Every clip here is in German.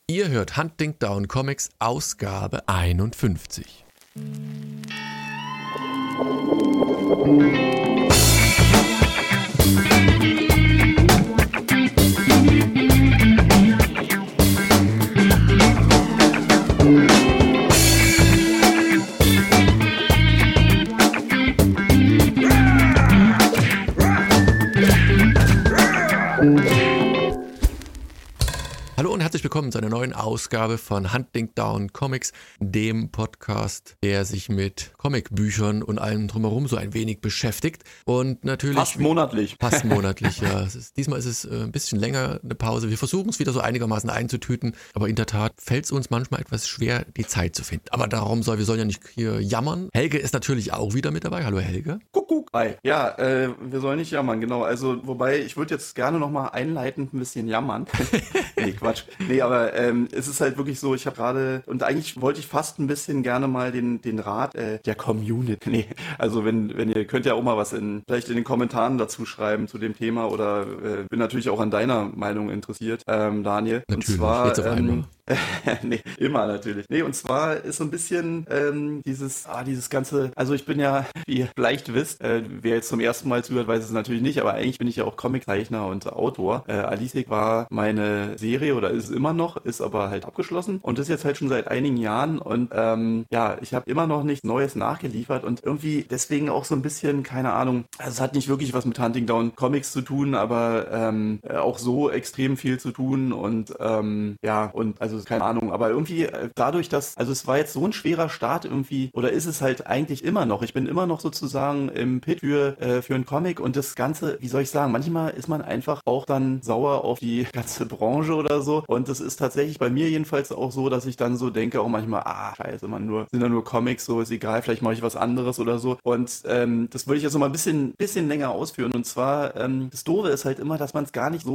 Ihr hört Hunting Down Comics, Ausgabe 51. Hallo und herzlich willkommen zu einer neuen Ausgabe von Hunting Down Comics, dem Podcast, der sich mit Comicbüchern und allem drumherum so ein wenig beschäftigt. Und natürlich Fast monatlich. Fast monatlich, ja. Diesmal ist es ein bisschen länger eine Pause. Wir versuchen es wieder so einigermaßen einzutüten, aber in der Tat fällt es uns manchmal etwas schwer, die Zeit zu finden. Aber wir sollen ja nicht hier jammern. Helge ist natürlich auch wieder mit dabei. Hallo Helge. Kuckuck. Hi. Ja, wir sollen nicht jammern, genau. Also, wobei, ich würde jetzt gerne nochmal einleitend ein bisschen jammern. Nee, Quatsch. Nee, aber es ist halt wirklich so, ich habe gerade, und eigentlich wollte ich fast ein bisschen gerne mal den Rat der Community, nee, also wenn ihr könnt ja auch mal was vielleicht in den Kommentaren dazu schreiben zu dem Thema oder bin natürlich auch an deiner Meinung interessiert, Daniel. Natürlich, und zwar, jetzt auf einmal. nee, immer natürlich. Nee, und zwar ist so ein bisschen dieses ganze, also ich bin ja, wie ihr vielleicht wisst, wer jetzt zum ersten Mal zuhört, weiß es natürlich nicht, aber eigentlich bin ich ja auch Comiczeichner und Autor. Alizek war meine Serie oder ist es immer noch, ist aber halt abgeschlossen und ist jetzt halt schon seit einigen Jahren und ich habe immer noch nichts Neues nachgeliefert und irgendwie deswegen auch so ein bisschen, keine Ahnung, also es hat nicht wirklich was mit Hunting Down Comics zu tun, aber auch so extrem viel zu tun und also keine Ahnung, aber irgendwie dadurch, dass, also es war jetzt so ein schwerer Start irgendwie, oder ist es halt eigentlich immer noch, ich bin immer noch sozusagen im Pit für einen Comic und das Ganze, wie soll ich sagen, manchmal ist man einfach auch dann sauer auf die ganze Branche oder so und das ist tatsächlich bei mir jedenfalls auch so, dass ich dann so denke auch manchmal, scheiße, sind da nur Comics, so ist egal, vielleicht mache ich was anderes oder so und das würde ich jetzt noch mal ein bisschen länger ausführen und zwar, das Doofe ist halt immer, dass ich gar nicht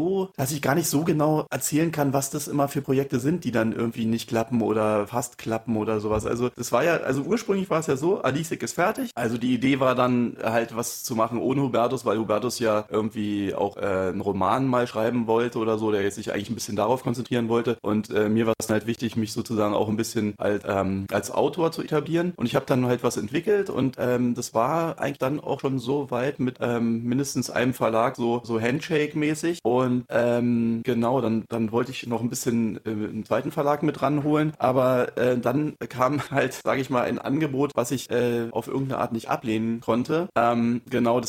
so genau erzählen kann, was das immer für Projekte sind, die dann irgendwie nicht klappen oder fast klappen oder sowas. Also das war ja, also ursprünglich war es ja so, Alizek ist fertig. Also die Idee war dann halt was zu machen ohne Hubertus, weil Hubertus ja irgendwie auch einen Roman mal schreiben wollte oder so, der jetzt sich eigentlich ein bisschen darauf konzentrieren wollte. Und mir war es halt wichtig, mich sozusagen auch ein bisschen halt als Autor zu etablieren. Und ich habe dann halt was entwickelt und das war eigentlich dann auch schon so weit mit mindestens einem Verlag, so Handshake-mäßig. Und genau, dann wollte ich noch ein bisschen einen zweiten Verlag mit ranholen, aber dann kam halt, sage ich mal, ein Angebot, was ich auf irgendeine Art nicht ablehnen konnte. Genau,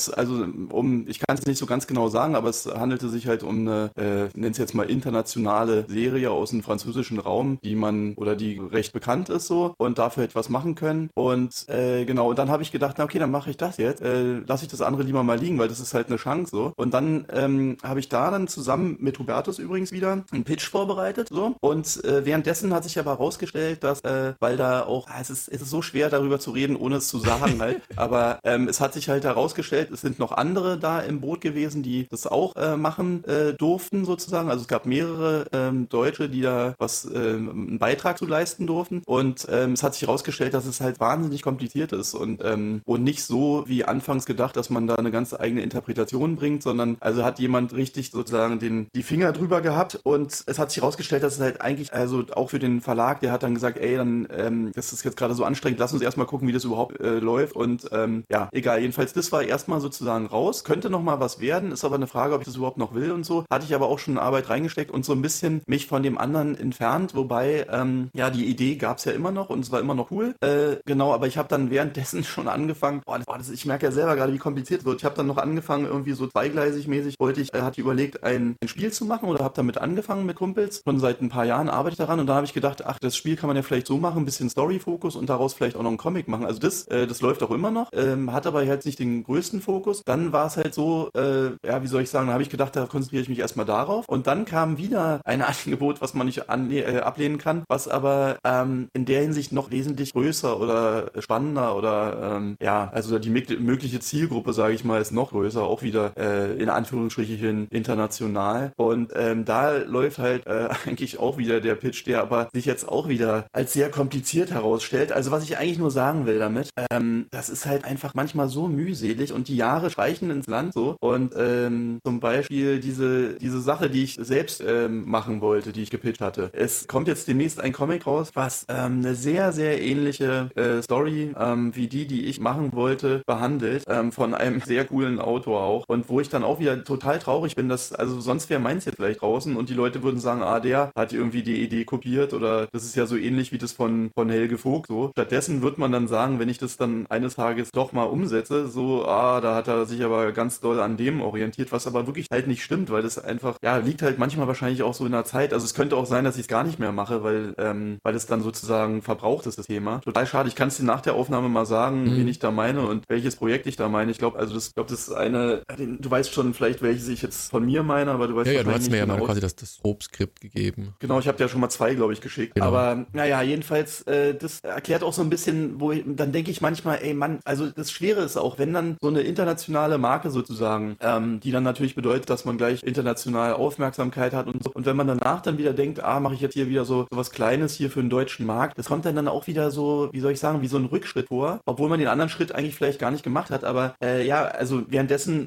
ich kann es nicht so ganz genau sagen, aber es handelte sich halt um eine, nenn's jetzt mal internationale Serie aus dem französischen Raum, die recht bekannt ist so und dafür etwas machen können und genau, und dann habe ich gedacht, na okay, dann mache ich das jetzt, lasse ich das andere lieber mal liegen, weil das ist halt eine Chance so und dann habe ich da dann zusammen mit Hubertus übrigens wieder einen Pitch vorbereitet so und währenddessen hat sich aber herausgestellt, dass, weil da auch, es ist so schwer darüber zu reden, ohne es zu sagen halt, aber es hat sich halt herausgestellt, es sind noch andere da im Boot gewesen, die das auch machen durften sozusagen, also es gab mehrere Deutsche, die da einen Beitrag zu leisten durften und es hat sich herausgestellt, dass es halt wahnsinnig kompliziert ist und nicht so wie anfangs gedacht, dass man da eine ganz eigene Interpretation bringt, sondern also hat jemand richtig sozusagen die Finger drüber gehabt und es hat sich herausgestellt, dass es halt eigentlich, also auch für den Verlag, der hat dann gesagt, das ist jetzt gerade so anstrengend, lass uns erstmal gucken, wie das überhaupt läuft und egal, jedenfalls das war erstmal sozusagen raus, könnte noch mal was werden, ist aber eine Frage, ob ich das überhaupt noch will und so, hatte ich aber auch schon Arbeit reingesteckt und so ein bisschen mich von dem anderen entfernt, wobei, die Idee gab's ja immer noch und es war immer noch cool, genau, aber ich habe dann währenddessen schon angefangen, ich merke ja selber gerade, wie kompliziert es wird, ich habe dann noch angefangen, irgendwie so zweigleisig mäßig, hatte überlegt, ein Spiel zu machen oder habe damit angefangen mit Kumpels, schon seit ein paar Jahren arbeite ich daran und dann habe ich gedacht, das Spiel kann man ja vielleicht so machen, ein bisschen Story-Fokus und daraus vielleicht auch noch einen Comic machen, also das läuft auch immer noch, hat aber halt nicht den größten Fokus, dann war es halt so, wie soll ich sagen, da habe ich gedacht, da konzentriere ich mich erstmal darauf und dann kam wieder ein Angebot, was man nicht ablehnen kann, was aber in der Hinsicht noch wesentlich größer oder spannender oder also die mögliche Zielgruppe, sage ich mal, ist noch größer, auch wieder in Anführungsstrichen international und da läuft halt eigentlich auch wieder der Pitch, der aber sich jetzt auch wieder als sehr kompliziert herausstellt. Also was ich eigentlich nur sagen will damit, das ist halt einfach manchmal so mühselig und die Jahre streichen ins Land so und zum Beispiel diese Sache, die ich selbst machen wollte, die ich gepitcht hatte. Es kommt jetzt demnächst ein Comic raus, was eine sehr, sehr ähnliche Story wie die ich machen wollte, behandelt, von einem sehr coolen Autor auch und wo ich dann auch wieder total traurig bin, dass, also sonst wäre meins jetzt vielleicht draußen und die Leute würden sagen, der hat irgendwie die Idee kopiert oder das ist ja so ähnlich wie das von Helge Vogt so. Stattdessen wird man dann sagen, wenn ich das dann eines Tages doch mal umsetze, so, da hat er sich aber ganz doll an dem orientiert, was aber wirklich halt nicht stimmt, weil das einfach, liegt halt manchmal wahrscheinlich auch so in der Zeit. Also es könnte auch sein, dass ich es gar nicht mehr mache, weil es dann sozusagen verbraucht ist, das Thema. Total schade. Ich kann es dir nach der Aufnahme mal sagen, wen ich da meine und welches Projekt ich da meine. Ich glaube, das ist eine, du weißt schon vielleicht, welches ich jetzt von mir meine, aber du weißt ja, du hast mir ja mal quasi das Grobskript gegeben. Genau, ich habe dir ja schon mal 2, glaube ich, geschickt. Genau. Aber jedenfalls, das erklärt auch so ein bisschen, dann denke ich manchmal, ey Mann, also das Schwere ist auch, wenn dann so eine internationale Marke sozusagen, die dann natürlich bedeutet, dass man gleich international Aufmerksamkeit hat und so. Und wenn man danach dann wieder denkt, mache ich jetzt hier wieder so was Kleines hier für den deutschen Markt, das kommt dann auch wieder so, wie soll ich sagen, wie so ein Rückschritt vor, obwohl man den anderen Schritt eigentlich vielleicht gar nicht gemacht hat. Aber also währenddessen,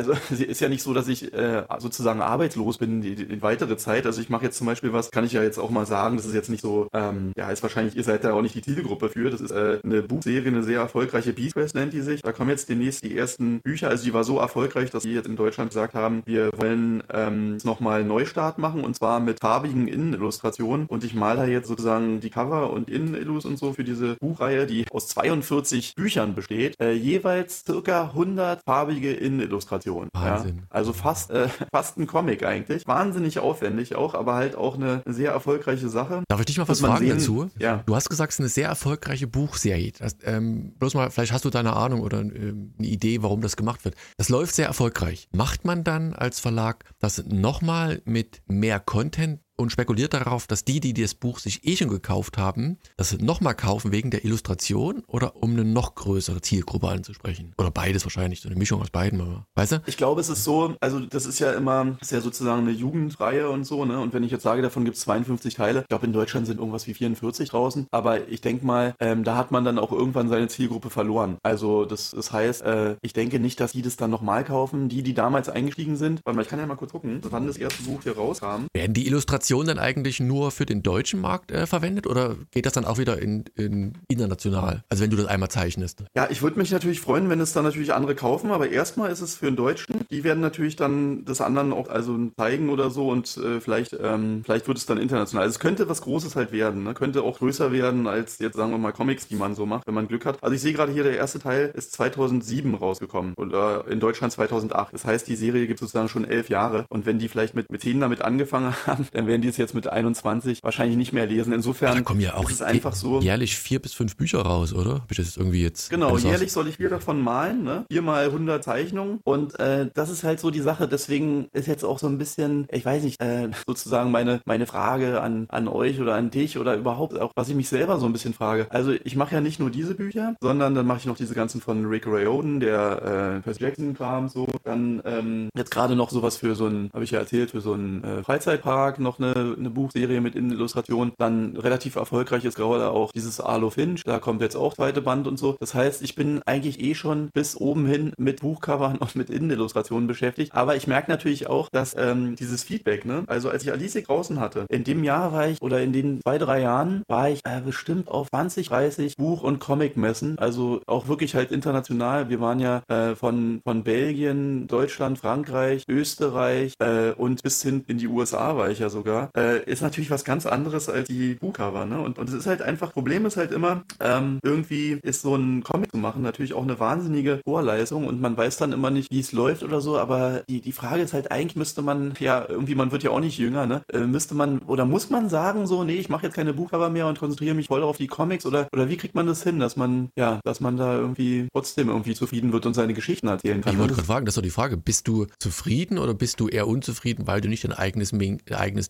ist ja nicht so, dass ich sozusagen arbeitslos bin die weitere Zeit. Also ich mache jetzt zum Beispiel was, kann ich ja jetzt auch mal sagen, das ist jetzt nicht so, ist wahrscheinlich, ihr seid da auch nicht die Zielgruppe für. Das ist eine Buchserie, eine sehr erfolgreiche Beast Quest nennt die sich. Da kommen jetzt demnächst die ersten Bücher. Also die war so erfolgreich, dass die jetzt in Deutschland gesagt haben, wir wollen nochmal einen Neustart machen und zwar mit farbigen Innenillustrationen. Und ich male da jetzt sozusagen die Cover und Innenillus und so für diese Buchreihe, die aus 42 Büchern besteht. Jeweils circa 100 farbige Innenillustrationen. Wahnsinn. Ja? Also fast ein Comic eigentlich. Wahnsinnig aufwendig auch, aber halt auch eine sehr erfolgreiche Sache. Darf ich dich mal was fragen dazu? Ja. Du hast gesagt, es ist eine sehr erfolgreiche Buchserie. Bloß mal, vielleicht hast du da eine Ahnung oder eine Idee, warum das gemacht wird. Das läuft sehr erfolgreich. Macht man dann als Verlag das nochmal mit mehr Content und spekuliert darauf, dass die das Buch sich schon gekauft haben, das nochmal kaufen wegen der Illustration oder um eine noch größere Zielgruppe anzusprechen? Oder beides wahrscheinlich, so eine Mischung aus beiden. Weißt du? Ich glaube, es ist so, also das ist ja sozusagen eine Jugendreihe und so, ne? Und wenn ich jetzt sage, davon gibt es 52 Teile, ich glaube in Deutschland sind irgendwas wie 44 draußen, aber ich denke mal, da hat man dann auch irgendwann seine Zielgruppe verloren. Also das heißt, ich denke nicht, dass die das dann nochmal kaufen, die damals eingestiegen sind. Warte mal, ich kann ja mal kurz gucken, wann das erste Buch hier rauskam. Werden die Illustrationen dann eigentlich nur für den deutschen Markt verwendet oder geht das dann auch wieder in international? Also wenn du das einmal zeichnest. Ja, ich würde mich natürlich freuen, wenn es dann natürlich andere kaufen, aber erstmal ist es für den Deutschen. Die werden natürlich dann das anderen auch zeigen oder so und vielleicht wird es dann international. Also es könnte was Großes halt werden, ne? Könnte auch größer werden als jetzt sagen wir mal Comics, die man so macht, wenn man Glück hat. Also ich sehe gerade hier, der erste Teil ist 2007 rausgekommen oder in Deutschland 2008. Das heißt, die Serie gibt es sozusagen schon 11 Jahre und wenn die vielleicht mit 10 damit angefangen haben, dann werden die es jetzt mit 21 wahrscheinlich nicht mehr lesen. Insofern da kommen ja auch ist es einfach so. Jährlich 4 bis 5 Bücher raus, oder? Hab ich das jetzt irgendwie jetzt? Genau, jährlich soll ich 4 davon malen, ne? 4 mal 100 Zeichnungen und das ist halt so die Sache. Deswegen ist jetzt auch so ein bisschen, ich weiß nicht, sozusagen meine Frage an euch oder an dich oder überhaupt auch, was ich mich selber so ein bisschen frage. Also ich mache ja nicht nur diese Bücher, sondern dann mache ich noch diese ganzen von Rick Riordan, der Percy Jackson-Kram so. Dann jetzt gerade noch sowas für so ein, habe ich ja erzählt, für so einen Freizeitpark noch eine Buchserie mit Innenillustration. Dann relativ erfolgreich ist gerade auch dieses Arlo Finch, da kommt jetzt auch 2. Band und so. Das heißt, ich bin eigentlich schon bis oben hin mit Buchcovern und mit Innenillustrationen beschäftigt. Aber ich merke natürlich auch, dass dieses Feedback, ne? Also als ich Alice draußen hatte, in dem Jahr war ich, oder in den 2-3 Jahren, war ich bestimmt auf 20, 30 Buch- und Comic-Messen. Also auch wirklich halt international. Wir waren ja von Belgien, Deutschland, Frankreich, Österreich und bis hin in die USA war ich ja sogar. Ist natürlich was ganz anderes als die Buchcover, ne? Und es ist halt einfach, Problem ist halt immer, irgendwie ist so ein Comic zu machen natürlich auch eine wahnsinnige Vorleistung und man weiß dann immer nicht, wie es läuft oder so, aber die Frage ist halt, eigentlich müsste man, ja, irgendwie, man wird ja auch nicht jünger, ne? Müsste man, oder muss man sagen so, nee, ich mache jetzt keine Buchcover mehr und konzentriere mich voll auf die Comics oder wie kriegt man das hin, dass man da irgendwie trotzdem irgendwie zufrieden wird und seine Geschichten erzählen kann? Ich wollte gerade fragen, das ist doch die Frage, bist du zufrieden oder bist du eher unzufrieden, weil du nicht dein eigenes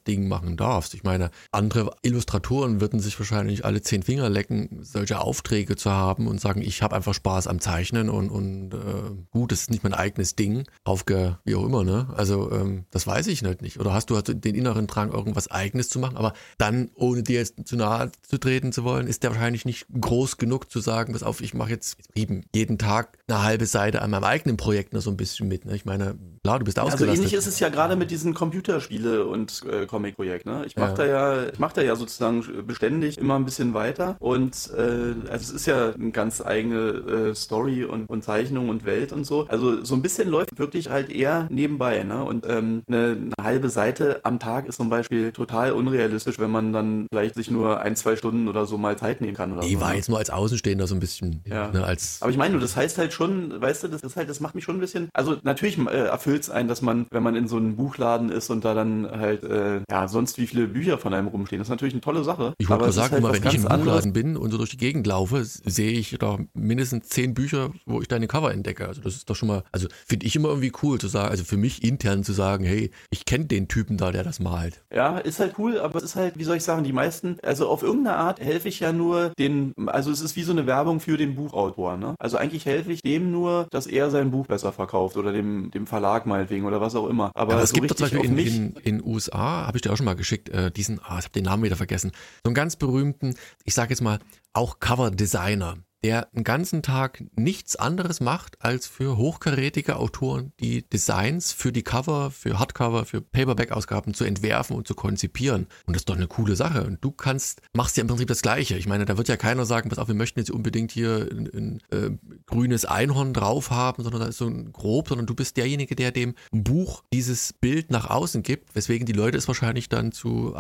Ding machen darfst. Ich meine, andere Illustratoren würden sich wahrscheinlich alle 10 Finger lecken, solche Aufträge zu haben und sagen, ich habe einfach Spaß am Zeichnen und gut, das ist nicht mein eigenes Ding, wie auch immer, ne? Also das weiß ich nicht. Oder hast du den inneren Drang, irgendwas Eigenes zu machen, aber dann, ohne dir jetzt zu nahe zu treten zu wollen, ist der wahrscheinlich nicht groß genug zu sagen, pass auf, ich mache jetzt jeden Tag eine halbe Seite an meinem eigenen Projekt noch so ein bisschen mit. Ne? Ich meine, klar, du bist ausgelastet. Also ähnlich ist es ja gerade mit diesen Computerspiele- und Comic-Projekt. Ne? Ich mache da ja sozusagen beständig immer ein bisschen weiter und also es ist ja eine ganz eigene Story und Zeichnung und Welt und so. Also so ein bisschen läuft wirklich halt eher nebenbei. Ne? Und eine halbe Seite am Tag ist zum Beispiel total unrealistisch, wenn man dann vielleicht sich nur 1-2 Stunden oder so mal Zeit nehmen kann. Oder ich so, war ne? jetzt nur als Außenstehender so ein bisschen. Ja. Ne, aber ich meine, das heißt halt schon, weißt du, das macht mich schon ein bisschen, also natürlich erfüllt es einen, dass man, wenn man in so einem Buchladen ist und da dann halt, sonst wie viele Bücher von einem rumstehen, das ist natürlich eine tolle Sache. Ich wollte mal sagen, halt immer wenn ich im ganz Buchladen bin und so durch die Gegend laufe, sehe ich da mindestens 10 Bücher, wo ich deine Cover entdecke. Also das ist doch schon mal, also finde ich immer irgendwie cool zu sagen, also für mich intern zu sagen, hey, ich kenne den Typen da, der das malt. Ja, ist halt cool, aber es ist halt, wie soll ich sagen, die meisten, also auf irgendeine Art helfe ich ja nur also es ist wie so eine Werbung für den Buchautor, ne? Also eigentlich helfe ich dem nur, dass er sein Buch besser verkauft oder dem Verlag meinetwegen oder was auch immer. Aber es so gibt richtig zum Beispiel auf mich... in USA, habe ich dir auch schon mal geschickt, ich habe den Namen wieder vergessen, so einen ganz berühmten, ich sage jetzt mal, auch Cover-Designer, der einen ganzen Tag nichts anderes macht, als für hochkarätige Autoren die Designs für die Cover, für Hardcover, für Paperback-Ausgaben zu entwerfen und zu konzipieren. Und das ist doch eine coole Sache. Und du machst ja im Prinzip das Gleiche. Ich meine, da wird ja keiner sagen, pass auf, wir möchten jetzt unbedingt hier ein grünes Einhorn drauf haben, sondern da ist so ein grob, sondern du bist derjenige, der dem Buch dieses Bild nach außen gibt, weswegen die Leute es wahrscheinlich dann zu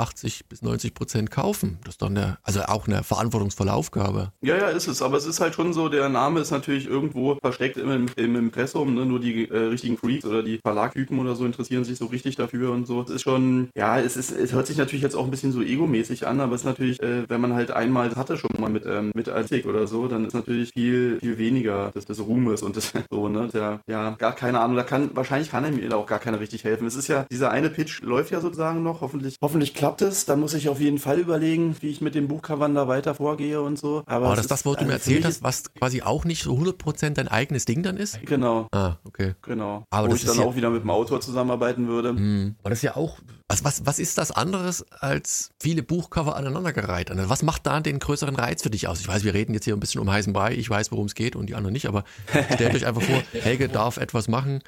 80-90% kaufen. Das ist doch auch eine verantwortungsvolle Aufgabe. Ja, ist es. Aber es ist halt schon so, der Name ist natürlich irgendwo versteckt im Impressum, ne? Nur die richtigen Freaks oder die Verlagtypen oder so interessieren sich so richtig dafür und so. Es ist schon, ja, es hört sich natürlich jetzt auch ein bisschen so egomäßig an, aber es ist natürlich, wenn man halt einmal das hatte schon mal mit Artik oder so, dann ist natürlich viel, viel weniger des Ruhmes und das so, ne? Ja, gar keine Ahnung, wahrscheinlich kann er mir da auch gar keiner richtig helfen. Es ist ja, dieser eine Pitch läuft ja sozusagen noch, hoffentlich klappt es, dann muss ich auf jeden Fall überlegen, wie ich mit den Buchcovern da weiter vorgehe und so. Aber das, was du mir erzählt hast, was quasi auch nicht so 100% dein eigenes Ding dann ist? Genau. Ah, okay. Genau. Aber wo ich dann auch wieder mit dem Autor zusammenarbeiten würde. Aber das ist ja auch, was ist das anderes als viele Buchcover aneinandergereiht? Was macht da den größeren Reiz für dich aus? Ich weiß, wir reden jetzt hier ein bisschen um heißen Brei, ich weiß, worum es geht und die anderen nicht, aber stellt euch einfach vor, Helge darf etwas machen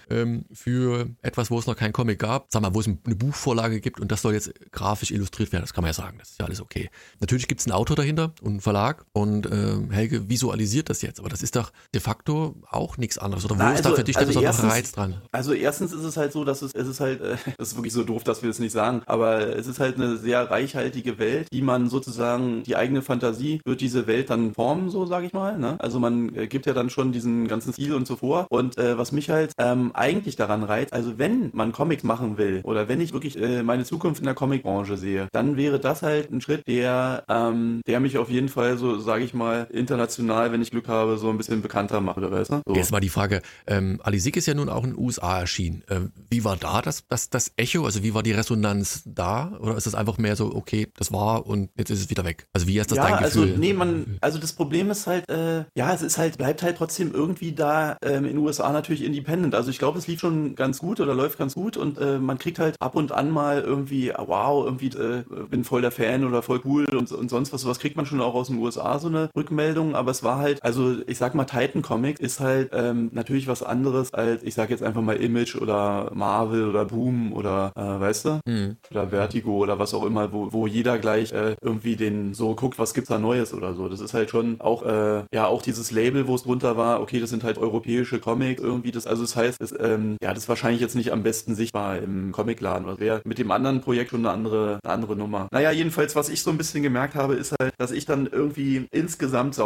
für etwas, wo es noch kein Comic gab, sag mal, wo es eine Buchvorlage gibt und das soll jetzt grafisch illustriert werden, das kann man ja sagen, das ist ja alles okay. Natürlich gibt es einen Autor dahinter und einen Verlag und Helge visualisiert das jetzt, aber das ist doch de facto auch nichts anderes. Oder wo ist da für dich der besondere Reiz dran? Also erstens ist es halt so, dass es ist halt, das ist wirklich so doof, dass wir es nicht sagen, aber es ist halt eine sehr reichhaltige Welt, die man sozusagen, die eigene Fantasie wird diese Welt dann formen, so sage ich mal. Ne? Also man gibt ja dann schon diesen ganzen Stil und so vor. Und was mich halt eigentlich daran reizt, also wenn man Comics machen will oder wenn ich wirklich meine Zukunft in der Comicbranche sehe, dann wäre das halt ein Schritt, der mich auf jeden Fall so, sage ich mal, international, wenn ich Glück habe, so ein bisschen bekannter macht, oder weißt du? So. Jetzt mal die Frage, Ali Sick ist ja nun auch in den USA erschienen. Wie war da das Echo? Also wie war die Resonanz da? Oder ist es einfach mehr so, okay, das war und jetzt ist es wieder weg? Also wie ist das dein Gefühl? Also das Problem ist halt, es ist halt, bleibt halt trotzdem irgendwie da in den USA natürlich independent. Also ich glaube, es lief schon ganz gut oder läuft ganz gut und man kriegt halt ab und an mal irgendwie, wow, irgendwie bin voll der Fan oder voll cool und sonst was. Sowas kriegt man schon auch aus den USA, so eine Rückmeldung. Aber es war halt, also ich sag mal, Titan Comics ist halt natürlich was anderes als, ich sag jetzt einfach mal Image oder Marvel oder Boom oder, weißt du? Oder Vertigo oder was auch immer, wo jeder gleich irgendwie den so guckt, was gibt's da Neues oder so. Das ist halt schon auch, auch dieses Label, wo es drunter war, okay, das sind halt europäische Comics irgendwie, das heißt, das ist wahrscheinlich jetzt nicht am besten sichtbar im Comicladen. Das wäre mit dem anderen Projekt schon eine andere Nummer. Naja, jedenfalls, was ich so ein bisschen gemerkt habe, ist halt, dass ich dann irgendwie insgesamt sauer bin,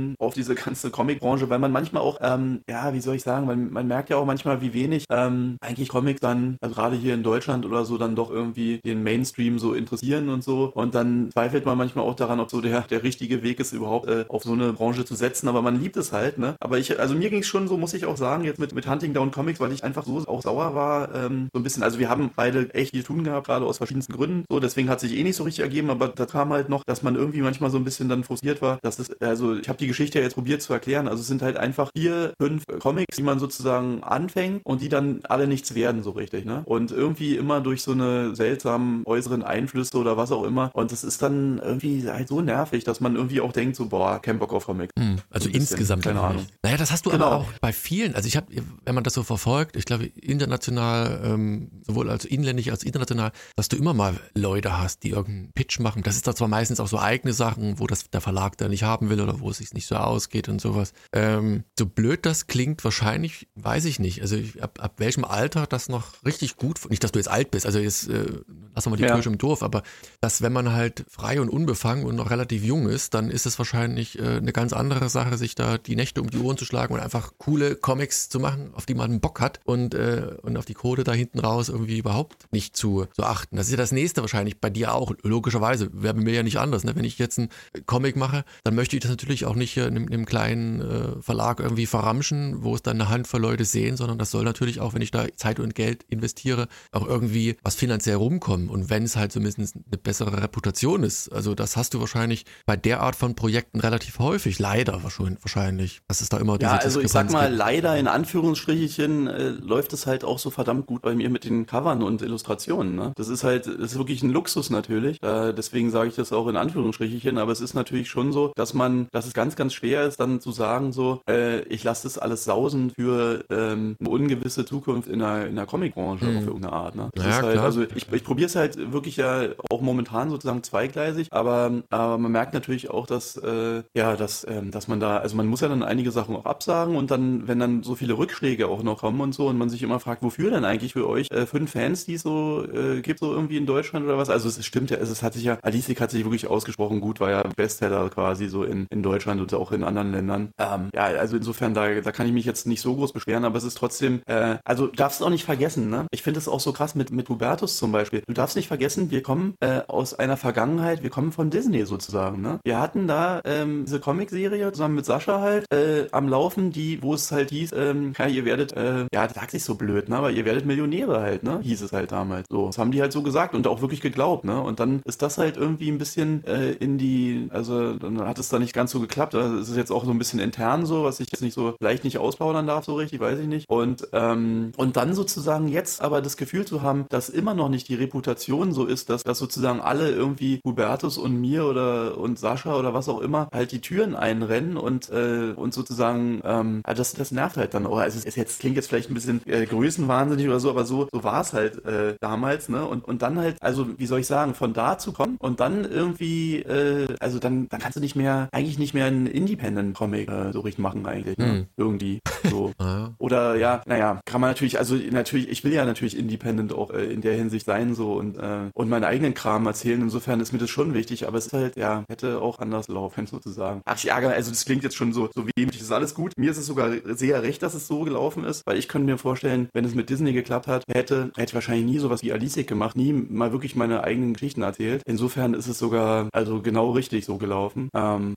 auf diese ganze Comicbranche, weil man manchmal auch, wie soll ich sagen, man merkt ja auch manchmal, wie wenig eigentlich Comics dann, also gerade hier in Deutschland oder so, dann doch irgendwie den Mainstream so interessieren und so. Und dann zweifelt man manchmal auch daran, ob so der richtige Weg ist, überhaupt auf so eine Branche zu setzen. Aber man liebt es halt, ne? Aber also mir ging es schon so, muss ich auch sagen, jetzt mit Hunting Down Comics, weil ich einfach so auch sauer war, so ein bisschen. Also wir haben beide echt viel tun gehabt, gerade aus verschiedensten Gründen. So, deswegen hat sich nicht so richtig ergeben, aber da kam halt noch, dass man irgendwie manchmal so ein bisschen dann frustriert war, dass es, also ich habe die Geschichte jetzt probiert zu erklären, also es sind halt einfach 4, 5 Comics, die man sozusagen anfängt und die dann alle nichts werden so richtig, ne? Und irgendwie immer durch so eine seltsamen äußeren Einflüsse oder was auch immer und das ist dann irgendwie halt so nervig, dass man irgendwie auch denkt so, boah, kein Bock auf Comics. Also insgesamt. Keine Ahnung. Naja, das hast du aber auch bei vielen, also ich habe, wenn man das so verfolgt, ich glaube international, sowohl als inländisch als international, dass du immer mal Leute hast, die irgendeinen Pitch machen. Das ist da zwar meistens auch so eigene Sachen, wo das der Verlag da nicht haben will oder wo es sich nicht so ausgeht und sowas. So blöd das klingt, wahrscheinlich, weiß ich nicht. Also ab welchem Alter das noch richtig gut, nicht, dass du jetzt alt bist, also jetzt lassen wir mal die Kirche im Dorf, aber dass wenn man halt frei und unbefangen und noch relativ jung ist, dann ist es wahrscheinlich eine ganz andere Sache, sich da die Nächte um die Ohren zu schlagen und einfach coole Comics zu machen, auf die man einen Bock hat und auf die Kohle da hinten raus irgendwie überhaupt nicht zu achten. Das ist ja das nächste wahrscheinlich bei dir auch, logischerweise, wäre bei mir ja nicht anders. Ne? Wenn ich jetzt einen Comic mache, dann möchte ich das natürlich auch nicht in einem kleinen Verlag irgendwie verramschen, wo es dann eine Handvoll Leute sehen, sondern das soll natürlich auch, wenn ich da Zeit und Geld investiere, auch irgendwie was finanziell rumkommen. Und wenn es halt zumindest eine bessere Reputation ist, also das hast du wahrscheinlich bei der Art von Projekten relativ häufig, leider wahrscheinlich, dass es da immer diese also ich sag mal, gibt. leider in Anführungsstrichen läuft es halt auch so verdammt gut bei mir mit den Covern und Illustrationen. Ne? Das ist wirklich ein Luxus natürlich, deswegen sage ich das auch in Anführungsstrichen, aber es ist natürlich schon so, dass es ganz, ganz schwer ist, dann zu sagen so, ich lasse das alles sausen für eine ungewisse Zukunft in der Comicbranche auf irgendeine Art. Ne? Das ist halt, also ich probiere es halt wirklich ja auch momentan sozusagen zweigleisig, aber man merkt natürlich auch, dass man da, also man muss ja dann einige Sachen auch absagen und dann, wenn dann so viele Rückschläge auch noch kommen und so und man sich immer fragt, wofür denn eigentlich für euch 5 Fans, die es so gibt, so irgendwie in Deutschland oder was? Also es stimmt ja, Alizig hat sich wirklich ausgesprochen gut, war ja Bestseller quasi so in Deutschland und auch in anderen Ländern. Also insofern, da kann ich mich jetzt nicht so groß beschweren, aber es ist trotzdem, also du darfst es auch nicht vergessen, ne? Ich finde es auch so krass mit Hubertus zum Beispiel. Du darfst nicht vergessen, wir kommen aus einer Vergangenheit, wir kommen von Disney sozusagen, ne? Wir hatten da diese Comicserie zusammen mit Sascha halt am Laufen, wo es halt hieß, ihr werdet, das sagt sich so blöd, ne? Aber ihr werdet Millionäre halt, ne? Hieß es halt damals. So, das haben die halt so gesagt und auch wirklich geglaubt, ne? Und dann ist das halt irgendwie ein bisschen also dann hat es da nicht ganz so geklappt. Also es ist jetzt auch so ein bisschen intern so, was ich jetzt vielleicht nicht ausplaudern darf, so richtig, weiß ich nicht. Und dann sozusagen jetzt aber das Gefühl zu haben, dass immer noch nicht die Reputation so ist, dass sozusagen alle irgendwie Hubertus und mir und Sascha oder was auch immer halt die Türen einrennen und sozusagen, das nervt halt dann auch. Also es klingt jetzt vielleicht ein bisschen größenwahnsinnig oder so, aber so war es halt damals, ne? Und dann halt, also wie soll ich sagen, von da zu kommen und dann irgendwie, also dann kannst du eigentlich nicht mehr einen Independent-Comic so richtig machen eigentlich, ne? Irgendwie so. Oder kann man natürlich, ich will ja natürlich Independent auch in der Hinsicht sein so und meinen eigenen Kram erzählen, insofern ist mir das schon wichtig, aber es ist halt, hätte auch anders laufen sozusagen. Ach, ich ärgere, also das klingt jetzt schon so wehmütig, das ist alles gut. Mir ist es sogar sehr recht, dass es so gelaufen ist, weil ich könnte mir vorstellen, wenn es mit Disney geklappt hat, hätte ich wahrscheinlich nie sowas wie Alizig gemacht, nie mal wirklich meine eigenen Geschichten erzählt. Insofern ist es sogar, also genau richtig so gelaufen.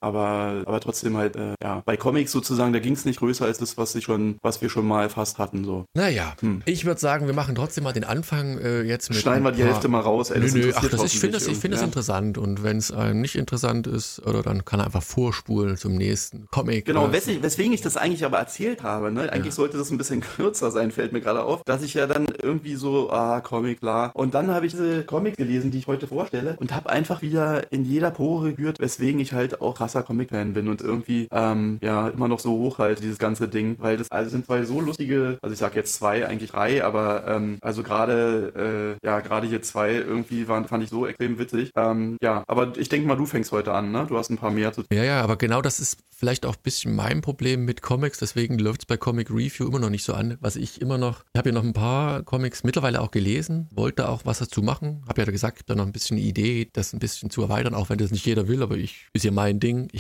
Aber trotzdem halt, bei Comics sozusagen, da ging es nicht größer als das, was wir schon mal fast hatten, so. Naja, ich würde sagen, wir machen trotzdem mal den Anfang jetzt mit. Schneiden wir die Hälfte mal raus, ey. Ich finde das interessant und wenn es einem nicht interessant ist, oder dann kann er einfach vorspulen zum nächsten Comic. Genau, weswegen ich das eigentlich aber erzählt habe, ne? Eigentlich sollte das ein bisschen kürzer sein, fällt mir gerade auf, dass ich ja dann irgendwie so, Comic, bla. Und dann habe ich diese Comics gelesen, die ich heute vorstelle und habe einfach wieder in jeder Pore gehört, weswegen ich halt auch krasser Comic-Fan bin und irgendwie, immer noch so hoch halt, dieses ganze Ding, weil das sind zwei so lustige, also ich sag jetzt 2, eigentlich 3, aber also gerade hier 2 irgendwie fand ich so extrem witzig. Aber ich denke mal, du fängst heute an, ne? Du hast ein paar mehr zu tun. Ja, aber genau das ist vielleicht auch ein bisschen mein Problem mit Comics, deswegen läuft es bei Comic Review immer noch nicht so an. Ich habe ja noch ein paar Comics mittlerweile auch gelesen, wollte auch was dazu machen, habe ja gesagt, ich habe da noch ein bisschen eine Idee, das ein bisschen zu erweitern, auch wenn das nicht jeder will, aber ist ja mein Ding, ich mache das, wie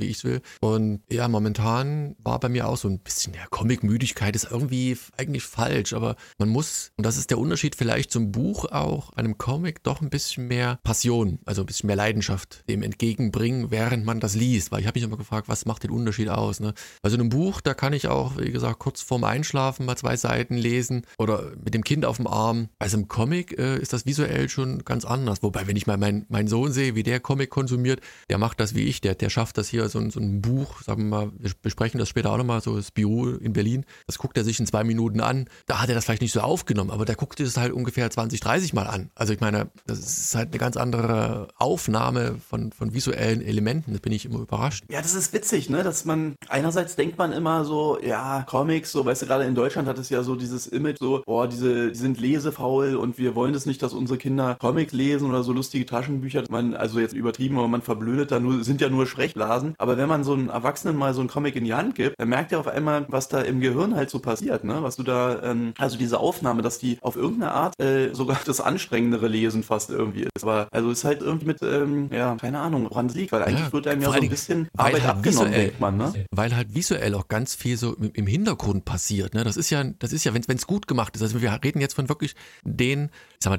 wie ich es will. Und ja, momentan war bei mir auch so ein bisschen, ja, Comic-Müdigkeit ist irgendwie eigentlich falsch, aber man muss, und das ist der Unterschied vielleicht zum Buch auch, einem Comic doch ein bisschen mehr Passion, also ein bisschen mehr Leidenschaft dem entgegenbringen, während man das liest. Weil ich habe mich immer gefragt, was macht den Unterschied aus? Ne? Also in einem Buch, da kann ich auch, wie gesagt, kurz vorm Einschlafen mal 2 Seiten lesen oder mit dem Kind auf dem Arm. Bei so einem Comic ist das visuell schon ganz anders. Wobei, wenn ich mal meinen Sohn sehe, wie der Comic konsumiert, der macht das wie ich, der schafft das hier, so ein Buch, sagen wir mal, wir besprechen das später auch nochmal, so das Büro in Berlin, das guckt er sich in 2 Minuten an. Da hat er das vielleicht nicht so aufgenommen, aber der guckt es halt ungefähr 20, 30 Mal an. Also ich meine, das ist halt eine ganz andere Aufnahme von visuellen Elementen, da bin ich immer überrascht. Ja, das ist witzig, ne, dass man, einerseits denkt man immer so, ja, Comics, so, weißt du, gerade in Deutschland hat es ja so dieses Image so, boah, die sind lesefaul und wir wollen es nicht, dass unsere Kinder Comics lesen oder so lustige Taschenbücher. Man, also jetzt übertrieben, aber man verblödet da nur, sind ja nur Sprechblasen. Aber wenn man so einem Erwachsenen mal so einen Comic in die Hand gibt, dann merkt er auf einmal, was da im Gehirn halt so passiert, ne, was du da, also diese Aufnahme, dass die auf irgendeine Art sogar das anstrengendere Lesen fast irgendwie ist. Aber also ist halt irgendwie mit, ja, keine Ahnung, woran es liegt, weil eigentlich wird einem ja so ein bisschen Arbeit halt abgenommen, denkt man, ne? Weil halt visuell auch ganz viel so im Hintergrund passiert, ne? Das ist ja, wenn es gut gemacht ist. Also wir reden jetzt von wirklich den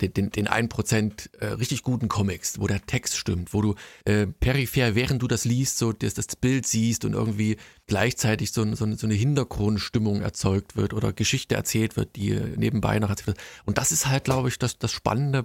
1% richtig guten Comics, wo der Text stimmt, wo du peripher, während du das liest, so das Bild siehst und irgendwie gleichzeitig so eine Hintergrundstimmung erzeugt wird oder Geschichte erzählt wird, die nebenbei noch erzählt wird. Und das ist halt, glaube ich, das Spannende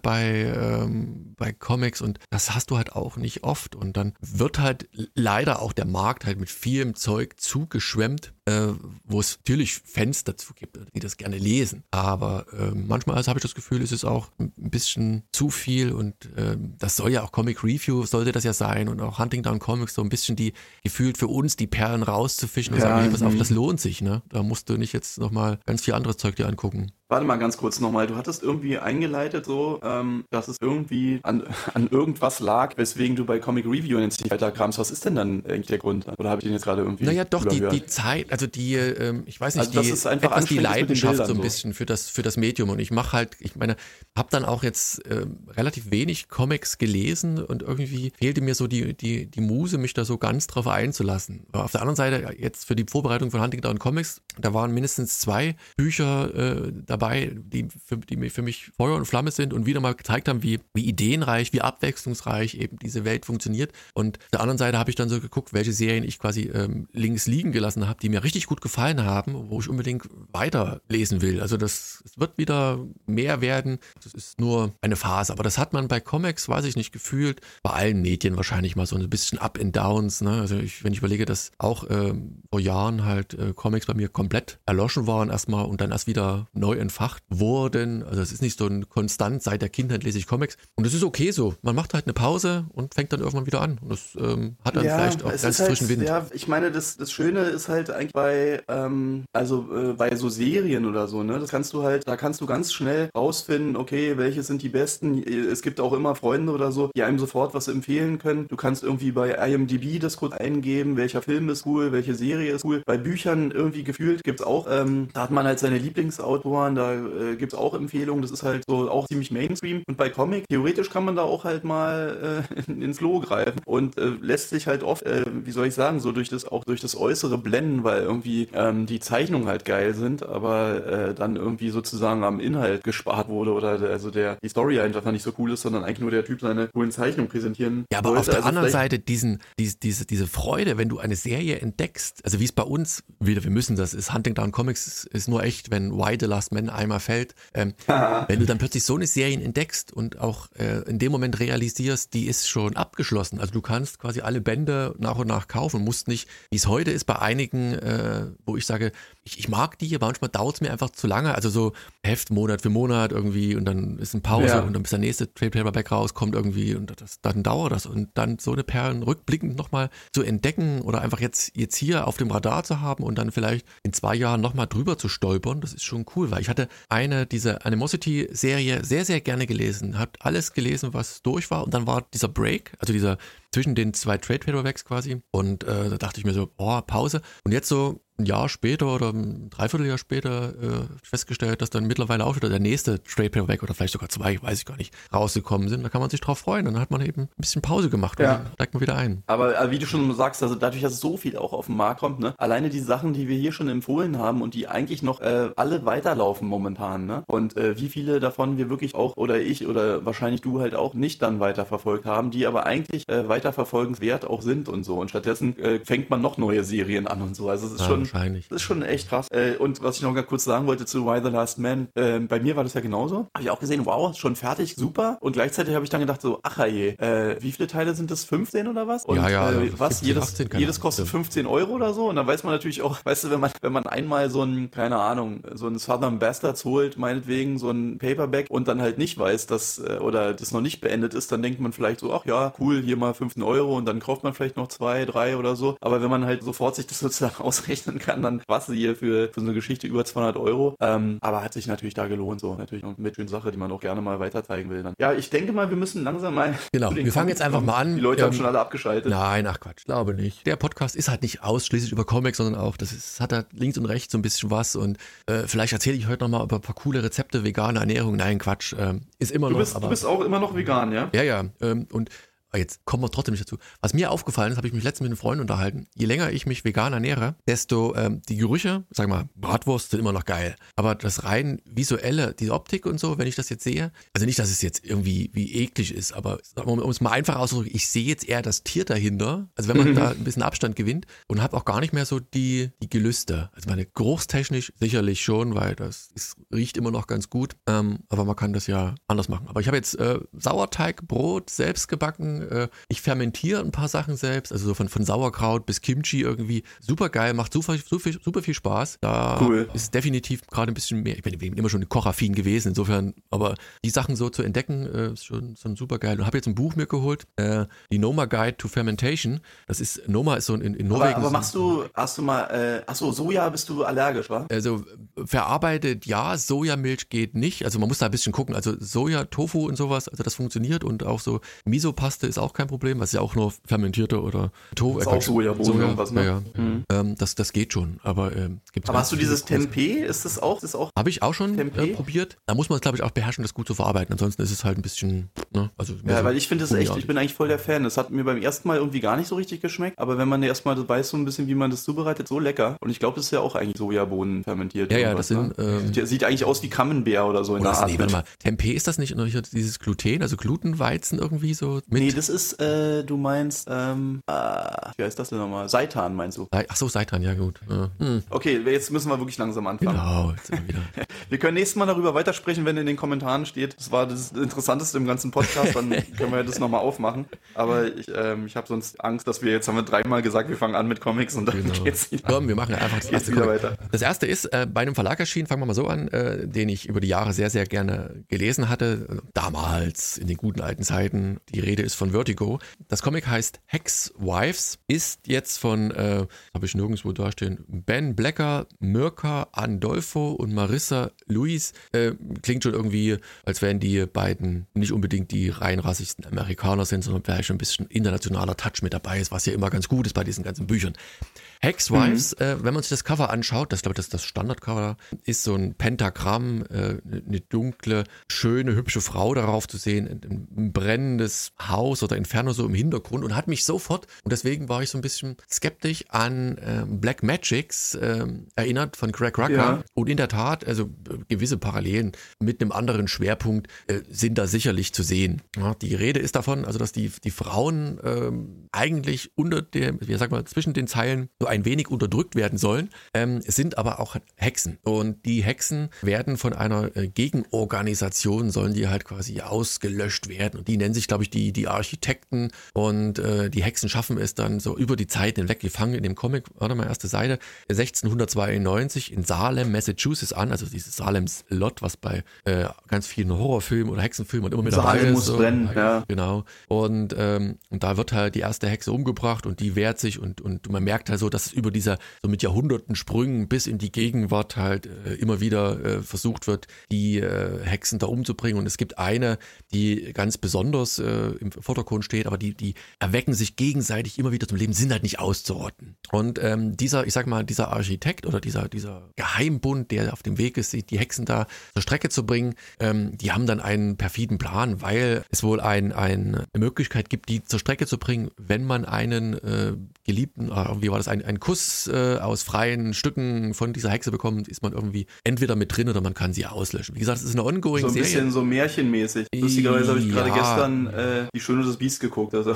bei Comics, und das hast du halt auch nicht oft. Und dann wird halt leider auch der Markt halt mit vielem Zeug zugeschwemmt, wo es natürlich Fans dazu gibt, die das gerne lesen. Aber manchmal habe ich das Gefühl, es ist auch ein bisschen zu viel, und das soll ja auch Comic Review, sollte das ja sein, und auch Huntington Comics so ein bisschen die gefühlt für uns die Perlen rauszufischen und sagen, hey, pass auf, das lohnt sich, ne? Da musst du nicht jetzt nochmal ganz viel anderes Zeug dir angucken. Warte mal ganz kurz nochmal, du hattest irgendwie eingeleitet so, dass es irgendwie an irgendwas lag, weswegen du bei Comic Review jetzt nicht weiterkamst. Was ist denn dann eigentlich der Grund? Oder habe ich den jetzt gerade irgendwie Naja, doch, überhört? die Zeit, also die, ich weiß nicht, Also das ist einfach etwas die anstrengend mit den Leidenschaft Bildern so ein so. bisschen für das Medium, und ich mache halt, ich meine, habe dann auch jetzt relativ wenig Comics gelesen, und irgendwie fehlte mir so die Muse, mich da so ganz drauf einzulassen. Aber auf der anderen Seite, jetzt für die Vorbereitung von Huntington Comics, da waren mindestens 2 Bücher dabei, die für mich Feuer und Flamme sind und wieder mal gezeigt haben, wie ideenreich, wie abwechslungsreich eben diese Welt funktioniert. Und auf der anderen Seite habe ich dann so geguckt, welche Serien ich quasi links liegen gelassen habe, die mir richtig gut gefallen haben, wo ich unbedingt weiterlesen will. Also es wird wieder mehr werden. Das ist nur eine Phase. Aber das hat man bei Comics, weiß ich nicht, gefühlt, bei allen Medien wahrscheinlich mal so ein bisschen Up and Downs. Ne? Also wenn ich überlege, dass auch vor Jahren halt Comics bei mir komplett erloschen waren erstmal und dann erst wieder neu entfacht wurden. Also es ist nicht so ein konstant, seit der Kindheit lese ich Comics. Und das ist okay so. Man macht halt eine Pause und fängt dann irgendwann wieder an. Und das hat dann vielleicht auch ganz frischen Wind. Ja, ich meine, das Schöne ist halt eigentlich bei so Serien oder so, ne? Da kannst du ganz schnell rausfinden, okay, welche sind die besten. Es gibt auch immer Freunde oder so, die einem sofort was empfehlen können. Du kannst irgendwie bei IMDb das kurz eingeben, welcher Film ist cool, welche Serie ist cool. Bei Büchern irgendwie gefühlt gibt's auch, da hat man halt seine Lieblingsautoren, da gibt's auch Empfehlungen. Das ist halt so auch ziemlich Mainstream. Und bei Comic, theoretisch kann man da auch halt mal ins Klo greifen und lässt sich halt oft, wie soll ich sagen, so durch das Äußere blenden, weil irgendwie die Zeichnungen halt geil sind, aber dann irgendwie sozusagen am Inhalt gespart wurde oder die Story einfach nicht so cool ist, sondern eigentlich nur der Typ seine coolen Zeichnungen präsentieren Ja, aber wollte. auf der Also anderen vielleicht- Seite diese Freude, wenn du eine Serie entdeckst, also wie es bei uns, wir müssen das, ist Huntington Comics ist nur echt, wenn Why the Last Man einmal fällt, wenn du dann plötzlich so eine Serie entdeckst und auch in dem Moment realisierst, die ist schon abgeschlossen. Also du kannst quasi alle Bände nach und nach kaufen, musst nicht, wie es heute ist bei einigen, wo ich sage, ich mag die, aber manchmal dauert es mir einfach zu lange, also so Heft Monat für Monat irgendwie und dann ist eine Pause Ja. und dann bis der nächste Trade Paperback rauskommt irgendwie und dann dauert das und dann so eine Perlen rückblickend nochmal zu entdecken oder einfach jetzt hier auf dem Radar zu haben und dann vielleicht in 2 Jahren nochmal drüber zu stolpern, das ist schon cool, weil ich hatte diese Animosity-Serie sehr, sehr gerne gelesen, habe alles gelesen, was durch war und dann war dieser Break, also dieser zwischen den 2 Trade Paperbacks quasi. Und da dachte ich mir so, Pause. Und jetzt so ein Jahr später oder ein Dreivierteljahr später festgestellt, dass dann mittlerweile auch wieder der nächste Trade Paperback oder vielleicht sogar 2, weiß ich gar nicht, rausgekommen sind. Da kann man sich drauf freuen. Dann hat man eben ein bisschen Pause gemacht und dann steigt man wieder ein. Aber wie du schon sagst, also dadurch, dass so viel auch auf den Markt kommt, ne? Alleine die Sachen, die wir hier schon empfohlen haben und die eigentlich noch alle weiterlaufen momentan, ne? Und wie viele davon wir wirklich auch, oder ich oder wahrscheinlich du halt auch nicht dann weiterverfolgt haben, die aber eigentlich weiterverfolgenswert auch sind und so. Und stattdessen fängt man noch neue Serien an und so. Also es ist wahrscheinlich. Das ist schon echt krass. Und was ich noch ganz kurz sagen wollte zu Why the Last Man, bei mir war das ja genauso. Habe ich auch gesehen, wow, schon fertig, super. Und gleichzeitig habe ich dann gedacht so, ach je, wie viele Teile sind das? 15 oder was? Und was? 17, Jedes kostet 15 Euro oder so. Und dann weiß man natürlich auch, weißt du, wenn man einmal so ein, keine Ahnung, so ein Southern Bastards holt, meinetwegen so ein Paperback und dann halt nicht weiß, dass, oder das noch nicht beendet ist, dann denkt man vielleicht so, ach ja, cool, hier mal 15 Euro und dann kauft man vielleicht noch 2, 3 oder so. Aber wenn man halt sofort sich das sozusagen ausrechnen kann, dann was hier für so eine Geschichte über 200 Euro. Aber hat sich natürlich da gelohnt, so natürlich noch mit schönen Sache, die man auch gerne mal weiter zeigen will. Dann. Ja, ich denke mal, wir müssen langsam mal. Genau, wir fangen jetzt einfach mal an. Die Leute haben schon alle abgeschaltet. Nein, ach Quatsch, glaube nicht. Der Podcast ist halt nicht ausschließlich über Comics, sondern auch, hat da links und rechts so ein bisschen was und vielleicht erzähle ich heute nochmal über ein paar coole Rezepte, vegane Ernährung. Nein, Quatsch, ist immer noch. Du bist auch immer noch vegan, ja? Ja, und jetzt kommen wir trotzdem nicht dazu. Was mir aufgefallen ist, habe ich mich letztens mit einem Freund unterhalten, je länger ich mich vegan ernähre, desto die Gerüche, sag mal, Bratwurst sind immer noch geil. Aber das rein visuelle, die Optik und so, wenn ich das jetzt sehe, also nicht, dass es jetzt irgendwie wie eklig ist, aber um es mal einfach auszudrücken, ich sehe jetzt eher das Tier dahinter, also wenn man da ein bisschen Abstand gewinnt und habe auch gar nicht mehr so die Gelüste. Also meine geruchstechnisch sicherlich schon, weil es riecht immer noch ganz gut, aber man kann das ja anders machen. Aber ich habe jetzt Sauerteigbrot selbst gebacken. Ich fermentiere ein paar Sachen selbst, also so von Sauerkraut bis Kimchi irgendwie. Super geil, macht super viel Spaß. Da ist definitiv gerade ein bisschen mehr. Ich bin immer schon kochaffin gewesen, insofern, aber die Sachen so zu entdecken, ist schon super geil. Und habe jetzt ein Buch mir geholt, die Noma Guide to Fermentation. Noma ist so in Norwegen. Aber hast du mal, Soja bist du allergisch, wa? Also verarbeitet ja, Sojamilch geht nicht. Also man muss da ein bisschen gucken. Also Soja, Tofu und sowas, also das funktioniert und auch so Miso-Paste ist auch kein Problem, was ja auch nur fermentierte oder Tofu. Das ist auch Sojabohnen oder was, ne? Ja. Das geht schon, aber gibt's. Aber hast du dieses Tempeh? Ist das auch? Habe ich auch schon probiert. Da muss man, glaube ich, auch beherrschen, das gut zu verarbeiten. Ansonsten ist es halt ein bisschen, ne? Also ja, weil ich finde es echt, ich bin eigentlich voll der Fan. Das hat mir beim ersten Mal irgendwie gar nicht so richtig geschmeckt, aber wenn man erstmal weiß so ein bisschen, wie man das zubereitet, so lecker. Und ich glaube, das ist ja auch eigentlich Sojabohnen fermentiert. Ja, das sind. Sieht eigentlich aus wie Camembert oder so in der Art. Nee, warte mal. Tempeh, ist das nicht dieses Gluten, also Glutenweizen irgendwie so mit? Nee, das ist, du meinst, wie heißt das denn nochmal? Seitan meinst du? Ach so, Seitan, ja gut. Ja. Okay, jetzt müssen wir wirklich langsam anfangen. Genau, jetzt sind wir wieder. Wir können nächstes Mal darüber weitersprechen, wenn in den Kommentaren steht. Das war das Interessanteste im ganzen Podcast, dann können wir das nochmal aufmachen. Aber ich habe sonst Angst, dass jetzt haben wir 3-mal gesagt, wir fangen an mit Comics und dann geht's wieder. Komm, wir machen einfach das erste wieder weiter. Das erste ist bei einem Verlag erschienen, fangen wir mal so an, den ich über die Jahre sehr, sehr gerne gelesen hatte. Damals, in den guten alten Zeiten. Die Rede ist von Vertigo. Das Comic heißt Hexwives, ist jetzt von, habe ich nirgendwo dastehen, Ben Blecker, Mirka Andolfo und Marissa Luis. Klingt schon irgendwie, als wären die beiden nicht unbedingt die rein rassigsten Amerikaner sind, sondern vielleicht schon ein bisschen internationaler Touch mit dabei ist, was ja immer ganz gut ist bei diesen ganzen Büchern. Hexwives, wenn man sich das Cover anschaut, das glaube ich, das ist das Standardcover, ist so ein Pentagramm, eine dunkle, schöne, hübsche Frau darauf zu sehen, ein brennendes Haus oder Inferno so im Hintergrund und hat mich sofort, und deswegen war ich so ein bisschen skeptisch an Black Magics erinnert von Greg Rucka. Ja. Und in der Tat, also gewisse Parallelen mit einem anderen Schwerpunkt sind da sicherlich zu sehen. Ja, die Rede ist davon, also dass die Frauen eigentlich zwischen den Zeilen so ein wenig unterdrückt werden sollen, sind aber auch Hexen. Und die Hexen werden von einer Gegenorganisation, sollen die halt quasi ausgelöscht werden. Und die nennen sich, glaube ich, die Architekten. Und die Hexen schaffen es dann so über die Zeit hinweg. Wir fangen in dem Comic, warte mal, erste Seite, 1692 in Salem, Massachusetts an. Also dieses Salems Lot, was bei ganz vielen Horrorfilmen oder Hexenfilmen und immer mit dabei ist. Salem muss brennen, ja. Genau. Und da wird halt die erste Hexe umgebracht und die wehrt sich und man merkt halt so, dass es über dieser, so mit Jahrhunderten Sprüngen bis in die Gegenwart halt immer wieder versucht wird, die Hexen da umzubringen. Und es gibt eine, die ganz besonders Vordergrund steht, aber die erwecken sich gegenseitig immer wieder zum Leben, sind halt nicht auszurotten. Und dieser Architekt oder dieser Geheimbund, der auf dem Weg ist, die Hexen da zur Strecke zu bringen, die haben dann einen perfiden Plan, weil es wohl eine Möglichkeit gibt, die zur Strecke zu bringen, wenn man einen Geliebten, wie war das, einen Kuss aus freien Stücken von dieser Hexe bekommt, ist man irgendwie entweder mit drin oder man kann sie auslöschen. Wie gesagt, es ist eine ongoing Serie. So ein bisschen so märchenmäßig. Lustigerweise habe ich gerade gestern Die Schöne und das Biest geguckt. Also.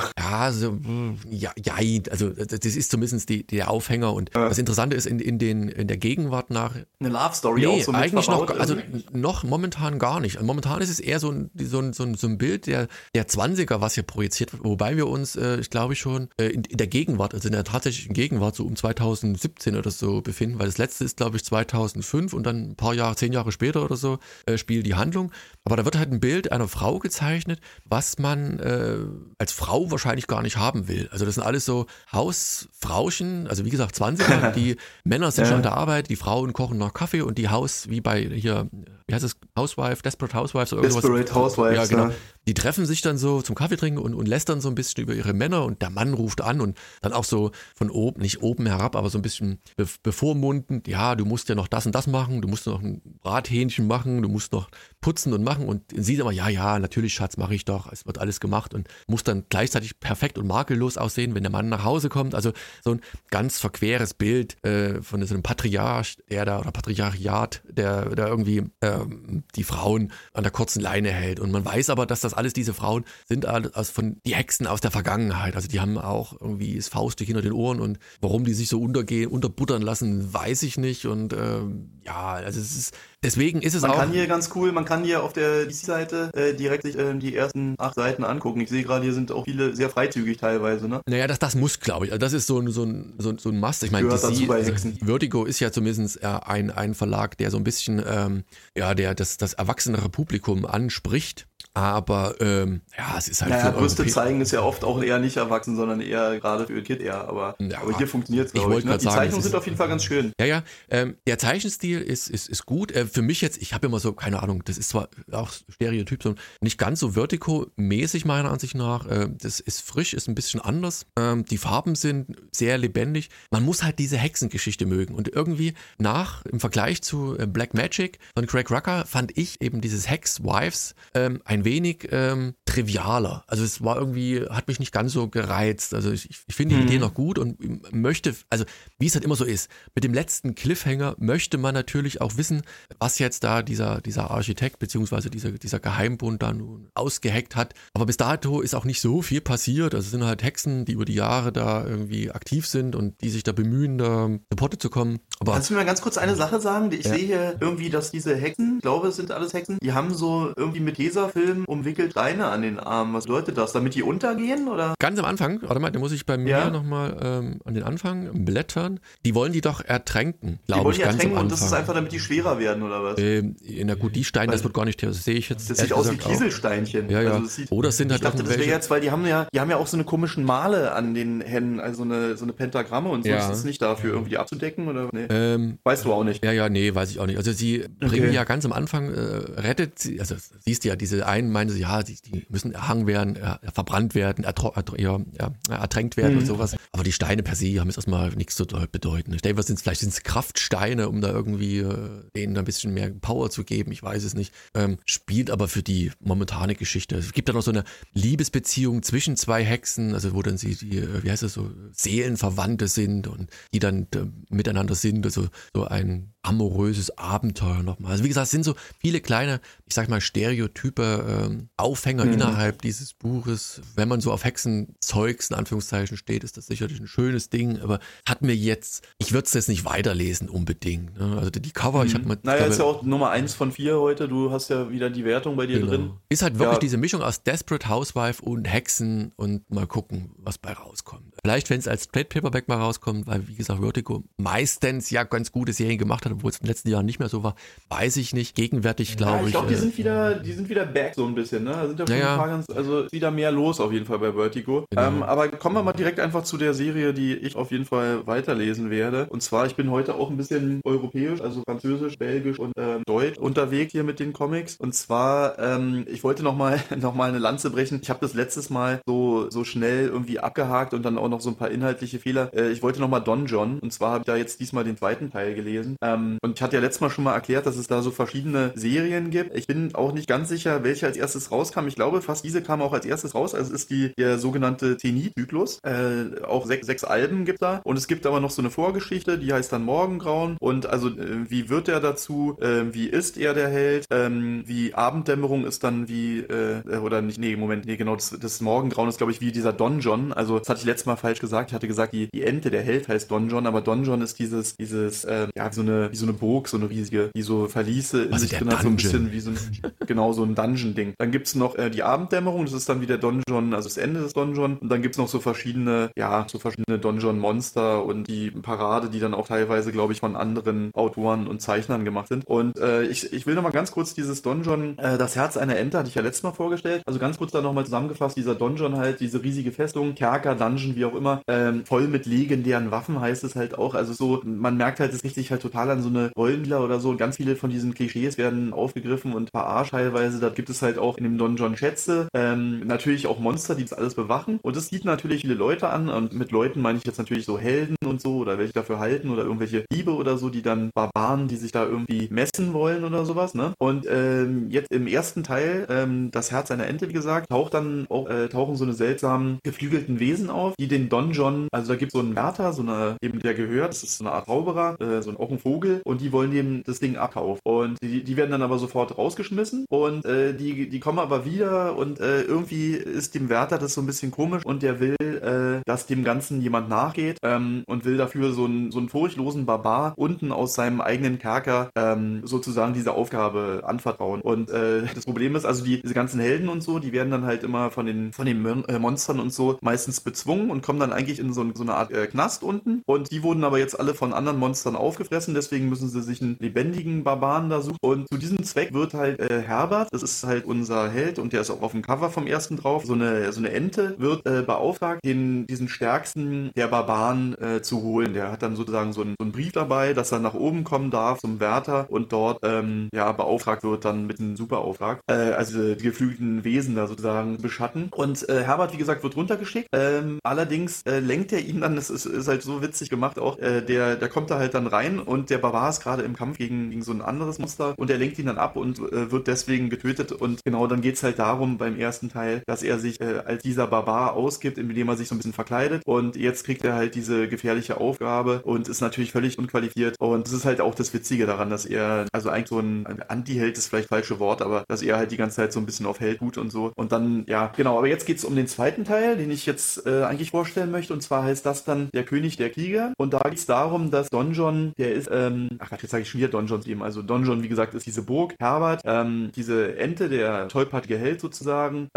Also das ist zumindest der Aufhänger. Und das Interessante ist in der Gegenwart nach... Eine Love Story auch so mit eigentlich verbaut, noch, also noch momentan gar nicht. Momentan ist es eher so ein Bild der 20er, was hier projiziert wird, wobei wir uns, ich glaube schon, in der Gegenwart, also in der tatsächlichen Gegenwart so um 2017 oder so befinden, weil das letzte ist, glaube ich, 2005 und dann ein paar Jahre, 10 Jahre später oder so, spielt die Handlung. Aber da wird halt ein Bild einer Frau gezeichnet, was man als Frau wahrscheinlich gar nicht haben will. Also das sind alles so Hausfrauchen, also wie gesagt 20er, die Männer sind schon an der Arbeit, die Frauen kochen noch Kaffee und die wie bei hier, wie heißt es, Desperate Housewives oder irgendwas. Desperate Housewives, ja, genau. Die treffen sich dann so zum Kaffee trinken und lästern so ein bisschen über ihre Männer und der Mann ruft an und dann auch so von oben, nicht oben herab, aber so ein bisschen bevormundend, ja, du musst ja noch das und das machen, du musst noch ein Brathähnchen machen, du musst noch putzen und machen und sie immer, ja, natürlich Schatz, mache ich doch, es wird alles gemacht und muss dann gleichzeitig perfekt und makellos aussehen, wenn der Mann nach Hause kommt, also so ein ganz verqueres Bild von so einem Patriarchat, der irgendwie die Frauen an der kurzen Leine hält und man weiß aber, dass das alles diese Frauen sind von die Hexen aus der Vergangenheit. Also die haben auch irgendwie das Fauststück hinter den Ohren und warum die sich so unterbuttern lassen, weiß ich nicht. Und also deswegen ist es auch... Man kann hier auf der DC-Seite direkt sich die ersten 8 Seiten angucken. Ich sehe gerade, hier sind auch viele sehr freizügig teilweise, ne? Naja, das muss, glaube ich. Also das ist so ein Must. Ich meine, Vertigo ist ja zumindest ein Verlag, der so ein bisschen das erwachsenere Publikum anspricht. Aber es ist halt... Naja, Brüste zeigen ist ja oft auch eher nicht erwachsen, sondern eher gerade für Kid eher. Aber hier funktioniert es, glaube ich. Ne? Die Zeichnungen sind auf jeden Fall ganz schön. Ja, der Zeichenstil ist gut. Für mich jetzt, ich habe immer so, keine Ahnung, das ist zwar auch Stereotyp, sondern nicht ganz so Vertigo-mäßig meiner Ansicht nach. Das ist frisch, ist ein bisschen anders. Die Farben sind sehr lebendig. Man muss halt diese Hexengeschichte mögen. Und irgendwie im Vergleich zu Black Magic von Greg Rucka fand ich eben dieses Hex-Wives ein wenig trivialer. Also es war irgendwie, hat mich nicht ganz so gereizt. Also ich finde die Idee noch gut und möchte, also wie es halt immer so ist, mit dem letzten Cliffhanger möchte man natürlich auch wissen, was jetzt da dieser Architekt beziehungsweise dieser Geheimbund da nun ausgeheckt hat. Aber bis dato ist auch nicht so viel passiert. Also es sind halt Hexen, die über die Jahre da irgendwie aktiv sind und die sich da bemühen, da zu Potte zu kommen. Aber kannst du mir mal ganz kurz eine Sache sagen? Ich sehe hier irgendwie, dass diese Hexen, ich glaube, es sind alles Hexen, die haben so irgendwie mit Tesafilm umwickelt Leine an den Armen. Was bedeutet das? Damit die untergehen, oder? Ganz am Anfang, warte mal, da muss ich bei mir nochmal an den Anfang blättern. Die wollen die doch ertränken, glaube ich, ganz am Anfang. Und das ist einfach, damit die schwerer werden, oder was? Na gut, die Steine, das wird gar nicht, das sehe ich jetzt. Das sieht aus wie Kieselsteinchen. Ja. Also oder es sind halt ich dachte, das wäre jetzt, weil die haben ja auch so eine komischen Male an den Händen, also so eine Pentagramme und so. Ist das nicht dafür irgendwie abzudecken, oder? Nee. Weißt du auch nicht. Nee, weiß ich auch nicht. Also sie bringen ja ganz am Anfang, rettet sie, also siehst du ja, diese einen meinen sie, ja, die müssen erhangen werden, verbrannt werden, ertränkt werden und sowas. Aber die Steine per se haben jetzt erstmal nichts zu bedeuten. Ich denke, vielleicht sind es Kraftsteine, um da irgendwie denen ein bisschen mehr Power zu geben. Ich weiß es nicht. Spielt aber für die momentane Geschichte. Es gibt da noch so eine Liebesbeziehung zwischen 2 Hexen, also wo dann so Seelenverwandte sind und die dann miteinander sind. Also so ein amoröses Abenteuer nochmal. Also wie gesagt, es sind so viele kleine, ich sag mal, Stereotype, Aufhänger innerhalb dieses Buches. Wenn man so auf Hexenzeugs in Anführungszeichen steht, ist das sicherlich ein schönes Ding, aber ich würde es jetzt nicht weiterlesen unbedingt. Ne? Also die Cover, ich habe mal... Naja, ist ja auch Nummer 1 von 4 heute, du hast ja wieder die Wertung bei dir drin. Ist halt wirklich diese Mischung aus Desperate Housewife und Hexen und mal gucken, was bei rauskommt. Vielleicht, wenn es als Trade Paperback mal rauskommt, weil wie gesagt Vertigo meistens ja ganz gute Serien gemacht hat, wo es in den letzten Jahren nicht mehr so war, weiß ich nicht. Gegenwärtig glaube ich. Ich glaube, die sind wieder back so ein bisschen, ne? Da sind ja schon ein paar also ist wieder mehr los auf jeden Fall bei Vertigo. Genau. Aber kommen wir mal direkt einfach zu der Serie, die ich auf jeden Fall weiterlesen werde. Und zwar, ich bin heute auch ein bisschen europäisch, also französisch, belgisch und deutsch unterwegs hier mit den Comics. Und zwar, ich wollte noch mal eine Lanze brechen. Ich habe das letztes Mal so schnell irgendwie abgehakt und dann auch noch so ein paar inhaltliche Fehler. Ich wollte noch mal Don John, und zwar habe ich da jetzt diesmal den zweiten Teil gelesen. Und ich hatte ja letztes Mal schon mal erklärt, dass es da so verschiedene Serien gibt. Ich bin auch nicht ganz sicher, welche als erstes rauskam. Ich glaube, fast diese kam auch als erstes raus. Also es ist der sogenannte Zenith-Zyklus. Auch sechs Alben gibt da. Und es gibt aber noch so eine Vorgeschichte, die heißt dann Morgengrauen. Und also wie wird er dazu? Wie ist er der Held? Wie Abenddämmerung ist dann wie, oder nicht, genau, das Morgengrauen ist, glaube ich, wie dieser Don John. Also das hatte ich letztes Mal falsch gesagt. Ich hatte gesagt, die Ente, der Held heißt Don John, aber Don John ist dieses wie so eine Burg, so eine riesige, die so Verliese in sich drin hat, so ein bisschen wie so ein Dungeon-Ding. Dann gibt's noch die Abenddämmerung, das ist dann wieder Don John, also das Ende des Don John. Und dann gibt's noch so verschiedene Don John Monster und die Parade, die dann auch teilweise, glaube ich, von anderen Autoren und Zeichnern gemacht sind. Und ich will nochmal ganz kurz dieses Don John, das Herz einer Ente, hatte ich ja letztes Mal vorgestellt. Also ganz kurz da nochmal zusammengefasst, dieser Don John halt, diese riesige Festung, Kerker, Dungeon, wie auch immer, voll mit legendären Waffen heißt es halt auch. Also so, man merkt halt, es richtet sich halt total an so eine Rollenspieler oder so. Und ganz viele von diesen Klischees werden aufgegriffen und verarscht teilweise. Da gibt es halt auch in dem Don John Schätze, natürlich auch Monster, die das alles bewachen. Und das zieht natürlich viele Leute an. Und mit Leuten meine ich jetzt natürlich so Helden und so oder welche dafür halten oder irgendwelche Diebe oder so, die dann Barbaren, die sich da irgendwie messen wollen oder sowas, ne? Und jetzt im ersten Teil, das Herz einer Ente, wie gesagt, tauchen so eine seltsamen geflügelten Wesen auf, die den Don John, also da gibt es so einen Wärter, eben der gehört, das ist so eine Art Zauberer, auch ein Vogel, und die wollen dem das Ding abkaufen. Und die werden dann aber sofort rausgeschmissen und die kommen aber wieder und irgendwie ist dem Wärter das so ein bisschen komisch und der will, dass dem Ganzen jemand nachgeht und will dafür so einen furchtlosen Barbar unten aus seinem eigenen Kerker sozusagen diese Aufgabe anvertrauen. Und das Problem ist, also diese ganzen Helden und so, die werden dann halt immer von den Monstern und so meistens bezwungen und kommen dann eigentlich in so eine Art Knast unten. Und die wurden aber jetzt alle von anderen Monstern aufgefressen, deswegen müssen sie sich einen lebendigen Barbaren da suchen. Und zu diesem Zweck wird halt Herbert, das ist halt unser Held und der ist auch auf dem Cover vom ersten drauf, so eine Ente, wird beauftragt, diesen stärksten der Barbaren zu holen. Der hat dann sozusagen so einen Brief dabei, dass er nach oben kommen darf zum Wärter und dort beauftragt wird dann mit einem Superauftrag, also die geflügelten Wesen da sozusagen beschatten. Und Herbert, wie gesagt, wird runtergeschickt. Allerdings lenkt er ihn dann, das ist halt so witzig gemacht auch, der kommt da halt dann rein und der Barbar ist gerade im Kampf gegen so ein anderes Monster und er lenkt ihn dann ab und wird deswegen getötet. Und genau, dann geht's halt darum beim ersten Teil, dass er sich als dieser Barbar ausgibt, indem er sich so ein bisschen verkleidet, und jetzt kriegt er halt diese gefährliche Aufgabe und ist natürlich völlig unqualifiziert. Und das ist halt auch das Witzige daran, dass er, also eigentlich so ein Anti-Held ist vielleicht falsche Wort, aber dass er halt die ganze Zeit so ein bisschen auf Held tut und so. Und dann, ja, genau, aber jetzt geht's um den zweiten Teil, den ich jetzt eigentlich vorstellen möchte, und zwar heißt das dann Der König der Krieger. Und da geht's darum, dass Don John, der ist, jetzt sage ich schon wieder Don Johns eben, also Don John, wie gesagt, ist diese Burg, Herbert, diese Ente, der tollpatschige Held sozusagen,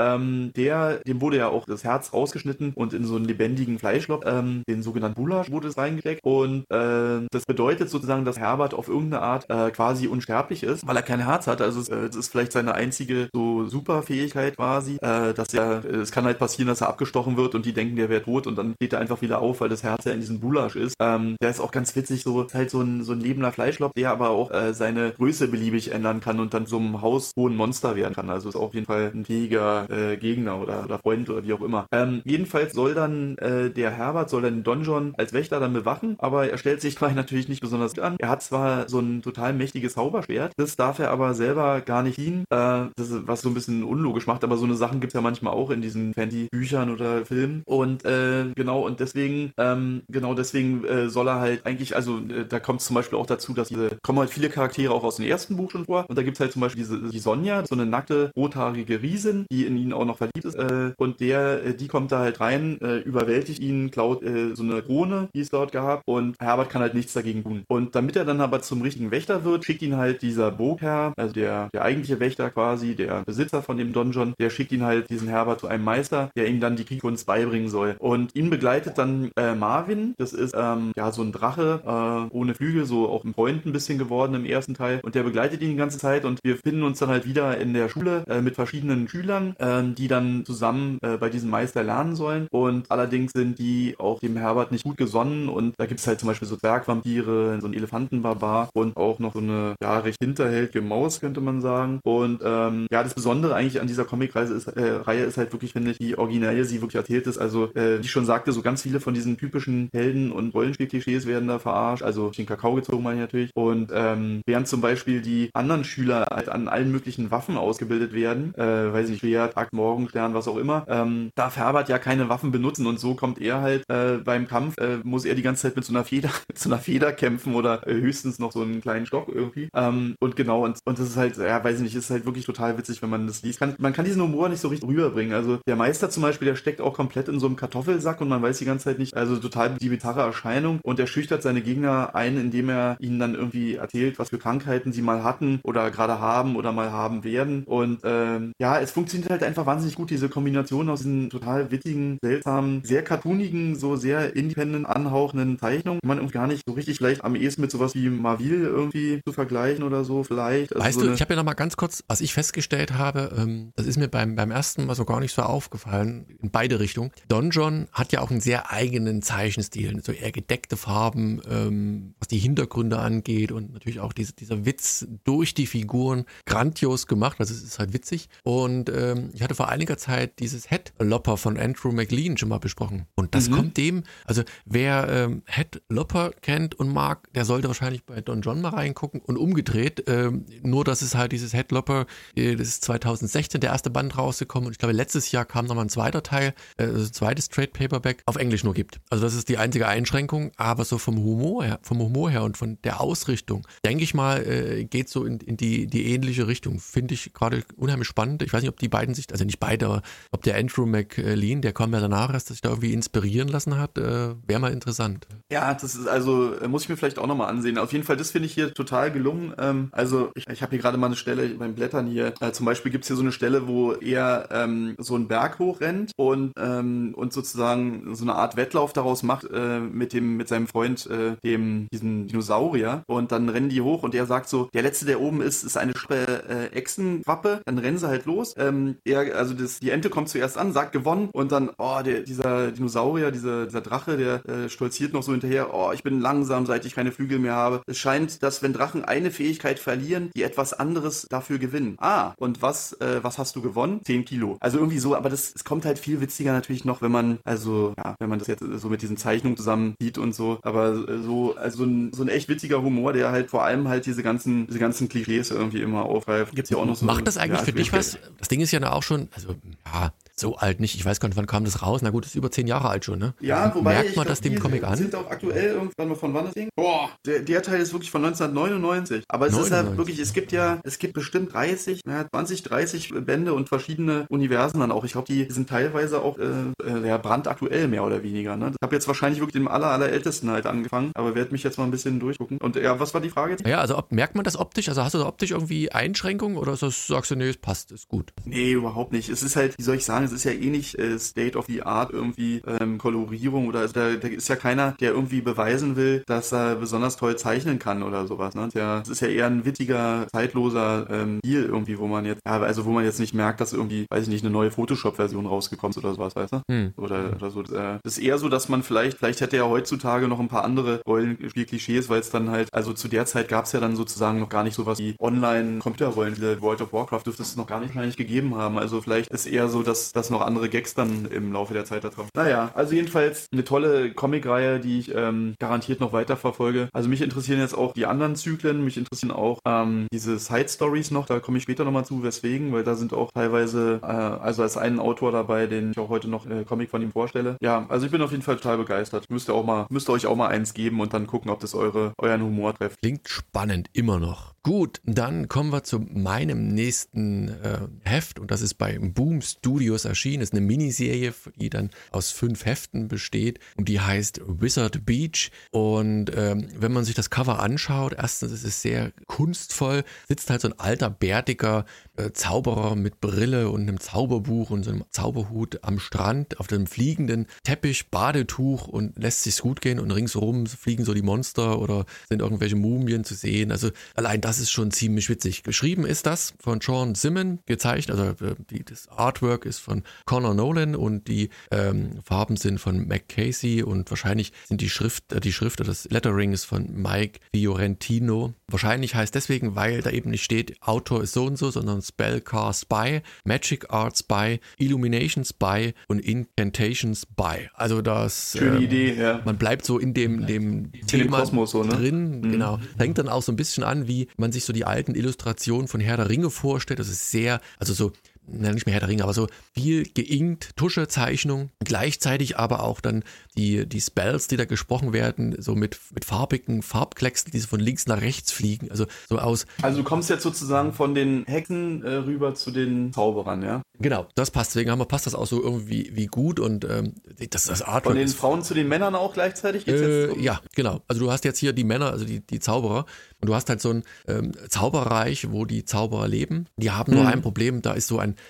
dem wurde ja auch das Herz rausgeschnitten und in so einen lebendigen Fleischlock, den sogenannten Gulasch wurde es reingesteckt, und das bedeutet sozusagen, dass Herbert auf irgendeine Art quasi unsterblich ist, weil er kein Herz hat, also es ist vielleicht seine einzige so Superfähigkeit quasi, es kann halt passieren, dass er abgestochen wird und die denken, der wäre tot, und dann steht er einfach wieder auf, weil das Herz ja in diesem Gulasch ist. Der ist auch ganz witzig, so halt so ein lebender Fleischlock, der aber auch seine Größe beliebig ändern kann und dann so einem haushohen Monster werden kann. Also ist auf jeden Fall ein fähiger Gegner oder Freund oder wie auch immer. Jedenfalls soll dann der Herbert den Don John als Wächter dann bewachen, aber er stellt sich natürlich nicht besonders gut an. Er hat zwar so ein total mächtiges Zauberschwert, das darf er aber selber gar nicht ziehen, was so ein bisschen unlogisch macht, aber so eine Sachen gibt es ja manchmal auch in diesen Fantasy-Büchern oder Filmen, und deswegen soll er halt eigentlich, also da kommt es zum Beispiel auch dazu, dass kommen halt viele Charaktere auch aus dem ersten Buch schon vor, und da gibt es halt zum Beispiel die Sonja, so eine nackte, rothaarige Riesin, die in ihn auch noch verliebt ist, und die kommt da halt rein, überwältigt ihn, klaut so eine Krone, die es dort gab, und Herbert kann halt nichts dagegen tun. Und damit er dann aber zum richtigen Wächter wird, schickt ihn halt dieser Burgherr, also der eigentliche Wächter quasi, der Besitzer von dem Don John, der schickt ihn halt, diesen Herbert, zu einem Meister, der ihm dann die Kriegskunst beibringen soll. Und ihn begleitet dann Marvin, das ist so ein Drache ohne Flügel, so so auch ein Freund ein bisschen geworden im ersten Teil und der begleitet ihn die ganze Zeit und wir finden uns dann halt wieder in der Schule mit verschiedenen Schülern, die dann zusammen bei diesem Meister lernen sollen und allerdings sind die auch dem Herbert nicht gut gesonnen und da gibt es halt zum Beispiel so Zwergvampire, so einen Elefantenbarbar und auch noch so eine recht hinterhältige Maus, könnte man sagen. Und das Besondere eigentlich an dieser Comic-Reihe ist halt wirklich, finde ich, wie originell sie wirklich erzählt ist. Also, wie ich schon sagte, so ganz viele von diesen typischen Helden- und Rollenspiel-Klischees werden da verarscht. Also, den Kakao gezogen meine ich natürlich. Und während zum Beispiel die anderen Schüler halt an allen möglichen Waffen ausgebildet werden, weiß ich nicht, Schwert, Axt, Morgenstern, was auch immer, darf Herbert ja keine Waffen benutzen und so kommt er halt beim Kampf, muss er die ganze Zeit mit so einer Feder kämpfen oder höchstens noch so einen kleinen Stock irgendwie. Und genau, und das ist halt, weiß ich nicht, ist halt wirklich total witzig, wenn man das liest. Man kann diesen Humor nicht so richtig rüberbringen. Also der Meister zum Beispiel, der steckt auch komplett in so einem Kartoffelsack und man weiß die ganze Zeit nicht, also total die bizarre Erscheinung und er schüchtert seine Gegner ein, indem er ihnen dann irgendwie erzählt, was für Krankheiten sie mal hatten oder gerade haben oder mal haben werden. Und es funktioniert halt einfach wahnsinnig gut, diese Kombination aus diesen total witzigen, seltsamen, sehr cartoonigen, so sehr independent anhauchenden Zeichnungen, die man irgendwie gar nicht so richtig vielleicht am ehesten mit sowas wie Marvel irgendwie zu vergleichen oder so vielleicht. Also weißt so du, ich habe ja noch mal ganz kurz, was ich festgestellt habe, das ist mir beim ersten Mal so gar nicht so aufgefallen, in beide Richtungen. Don John hat ja auch einen sehr eigenen Zeichenstil, so eher gedeckte Farben, was die Hintergründe angeht und natürlich auch dieser Witz durch die Figuren grandios gemacht, also es ist halt witzig. Und ich hatte vor einiger Zeit dieses Headlopper von Andrew McLean schon mal besprochen. Und das kommt dem, also wer Headlopper kennt und mag, der sollte wahrscheinlich bei Don John mal reingucken und umgedreht, nur dass es halt dieses Headlopper, das ist 2016 der erste Band rausgekommen und ich glaube letztes Jahr kam nochmal ein zweiter Teil, zweites Trade Paperback, auf Englisch nur gibt. Also das ist die einzige Einschränkung, aber so vom Humor her und von der Ausrichtung, denke ich mal, geht so in die ähnliche Richtung. Finde ich gerade unheimlich spannend. Ich weiß nicht, ob die beiden sich, also nicht beide, aber ob der Andrew McLean, der kam ja danach erst, sich da irgendwie inspirieren lassen hat, wäre mal interessant. Ja, das ist also, muss ich mir vielleicht auch nochmal ansehen. Auf jeden Fall, das finde ich hier total gelungen. Also ich habe hier gerade mal eine Stelle beim Blättern hier. Zum Beispiel gibt es hier so eine Stelle, wo er so einen Berg hochrennt und sozusagen so eine Art Wettlauf daraus macht mit seinem Freund, diesen Dinosaurier. Und dann rennen die hoch und er sagt so, der Letzte, der oben ist eine Echsenwappe. Dann rennen sie halt los. Die Ente kommt zuerst an, sagt gewonnen und dann, dieser Dinosaurier, dieser Drache, der stolziert noch so hinterher, ich bin langsam, seit ich keine Flügel mehr habe. Es scheint, dass wenn Drachen eine Fähigkeit verlieren, die etwas anderes dafür gewinnen. Und was hast du gewonnen? 10 Kilo. Also irgendwie so, aber es kommt halt viel witziger natürlich noch, wenn man das jetzt so mit diesen Zeichnungen zusammen sieht und so, aber so ein echt witziger Humor, der halt vor allem halt diese ganzen Klischees irgendwie immer aufgreift. Gibt's ja auch noch so. Macht das eigentlich für dich was? Das Ding ist ja auch schon, so alt nicht. Ich weiß gar nicht, wann kam das raus? Na gut, das ist über 10 Jahre alt schon, ne? Ja, wobei merkt man das dem Comic an? Sind auch aktuell irgendwann von wann das Ding? Der Teil ist wirklich von 1999. Aber es ist halt wirklich, es gibt bestimmt 20, 30 Bände und verschiedene Universen dann auch. Ich glaube, die sind teilweise auch brandaktuell mehr oder weniger. Ne? Ich habe jetzt wahrscheinlich wirklich dem allerältesten halt angefangen, aber werde mich jetzt mal ein bisschen durchgucken. Und was war die Frage jetzt? Ja, also merkt man das optisch? Also hast du da optisch irgendwie Einschränkungen oder sagst du, nee, es passt, ist gut? Nee, überhaupt nicht. Es ist halt, wie soll ich sagen, es ist ja eh nicht State of the Art irgendwie Kolorierung oder also da ist ja keiner, der irgendwie beweisen will, dass er besonders toll zeichnen kann oder sowas. Ne? Es ist ja eher ein wittiger, zeitloser Stil irgendwie, wo man jetzt nicht merkt, dass irgendwie, weiß ich nicht, eine neue Photoshop-Version rausgekommen ist oder sowas, weißt du? Oder so. Das ist eher so, dass man vielleicht hätte er heutzutage noch ein paar andere Rollenspiel-Klischees, weil es dann halt, also zu der Zeit gab es ja dann sozusagen noch gar nicht sowas wie Online-Computerrollenspiele, World of Warcraft dürfte es noch gar nicht gegeben haben. Also vielleicht ist eher so, dass noch andere Gags dann im Laufe der Zeit da kommen. Naja, also jedenfalls eine tolle Comicreihe, die ich garantiert noch weiter verfolge. Also mich interessieren jetzt auch die anderen Zyklen, mich interessieren auch diese Side-Stories noch, da komme ich später nochmal zu, weswegen, weil da sind auch teilweise, also als einen Autor dabei, den ich auch heute noch Comic von ihm vorstelle. Ja, also ich bin auf jeden Fall total begeistert. Müsst ihr euch auch mal eins geben und dann gucken, ob das euren Humor trifft. Klingt spannend, immer noch. Gut, dann kommen wir zu meinem nächsten Heft und das ist bei Boom Studios erschienen. Das ist eine Miniserie, die dann aus 5 Heften besteht und die heißt Wizard Beach. Und wenn man sich das Cover anschaut, erstens ist es sehr kunstvoll, sitzt halt so ein alter, bärtiger Zauberer mit Brille und einem Zauberbuch und so einem Zauberhut am Strand auf dem fliegenden Teppich, Badetuch und lässt sich's gut gehen und ringsherum fliegen so die Monster oder sind irgendwelche Mumien zu sehen. Also allein das ist schon ziemlich witzig. Geschrieben ist das von Sean Simon, gezeichnet, also das Artwork ist von Connor Nolan und die Farben sind von Mac Casey und wahrscheinlich sind die Schrift oder das Lettering ist von Mike Fiorentino. Wahrscheinlich heißt deswegen, weil da eben nicht steht, Autor ist so und so, sondern Spellcast by, Magic Arts by, Illuminations by und Incantations by. Also das schöne Idee, ja. Man bleibt so in dem Thema Kosmos so, ne? drin, genau. Hängt dann auch so ein bisschen an, wie man sich so die alten Illustrationen von Herr der Ringe vorstellt. Das ist sehr, also so, nicht mehr Herr der Ringe, aber so viel geinkt, Tuschezeichnung, gleichzeitig aber auch dann die Spells, die da gesprochen werden, so mit farbigen Farbklecksen, die so von links nach rechts fliegen, also so aus. Also du kommst jetzt sozusagen von den Hexen rüber zu den Zauberern, ja? Genau, das passt, deswegen passt das auch so irgendwie wie gut und das Artwork. Von den Frauen zu den Männern auch gleichzeitig? Ja, genau. Also du hast jetzt hier die Männer, also die Zauberer und du hast halt so ein Zauberreich, wo die Zauberer leben. Die haben nur ein Problem, da ist so ein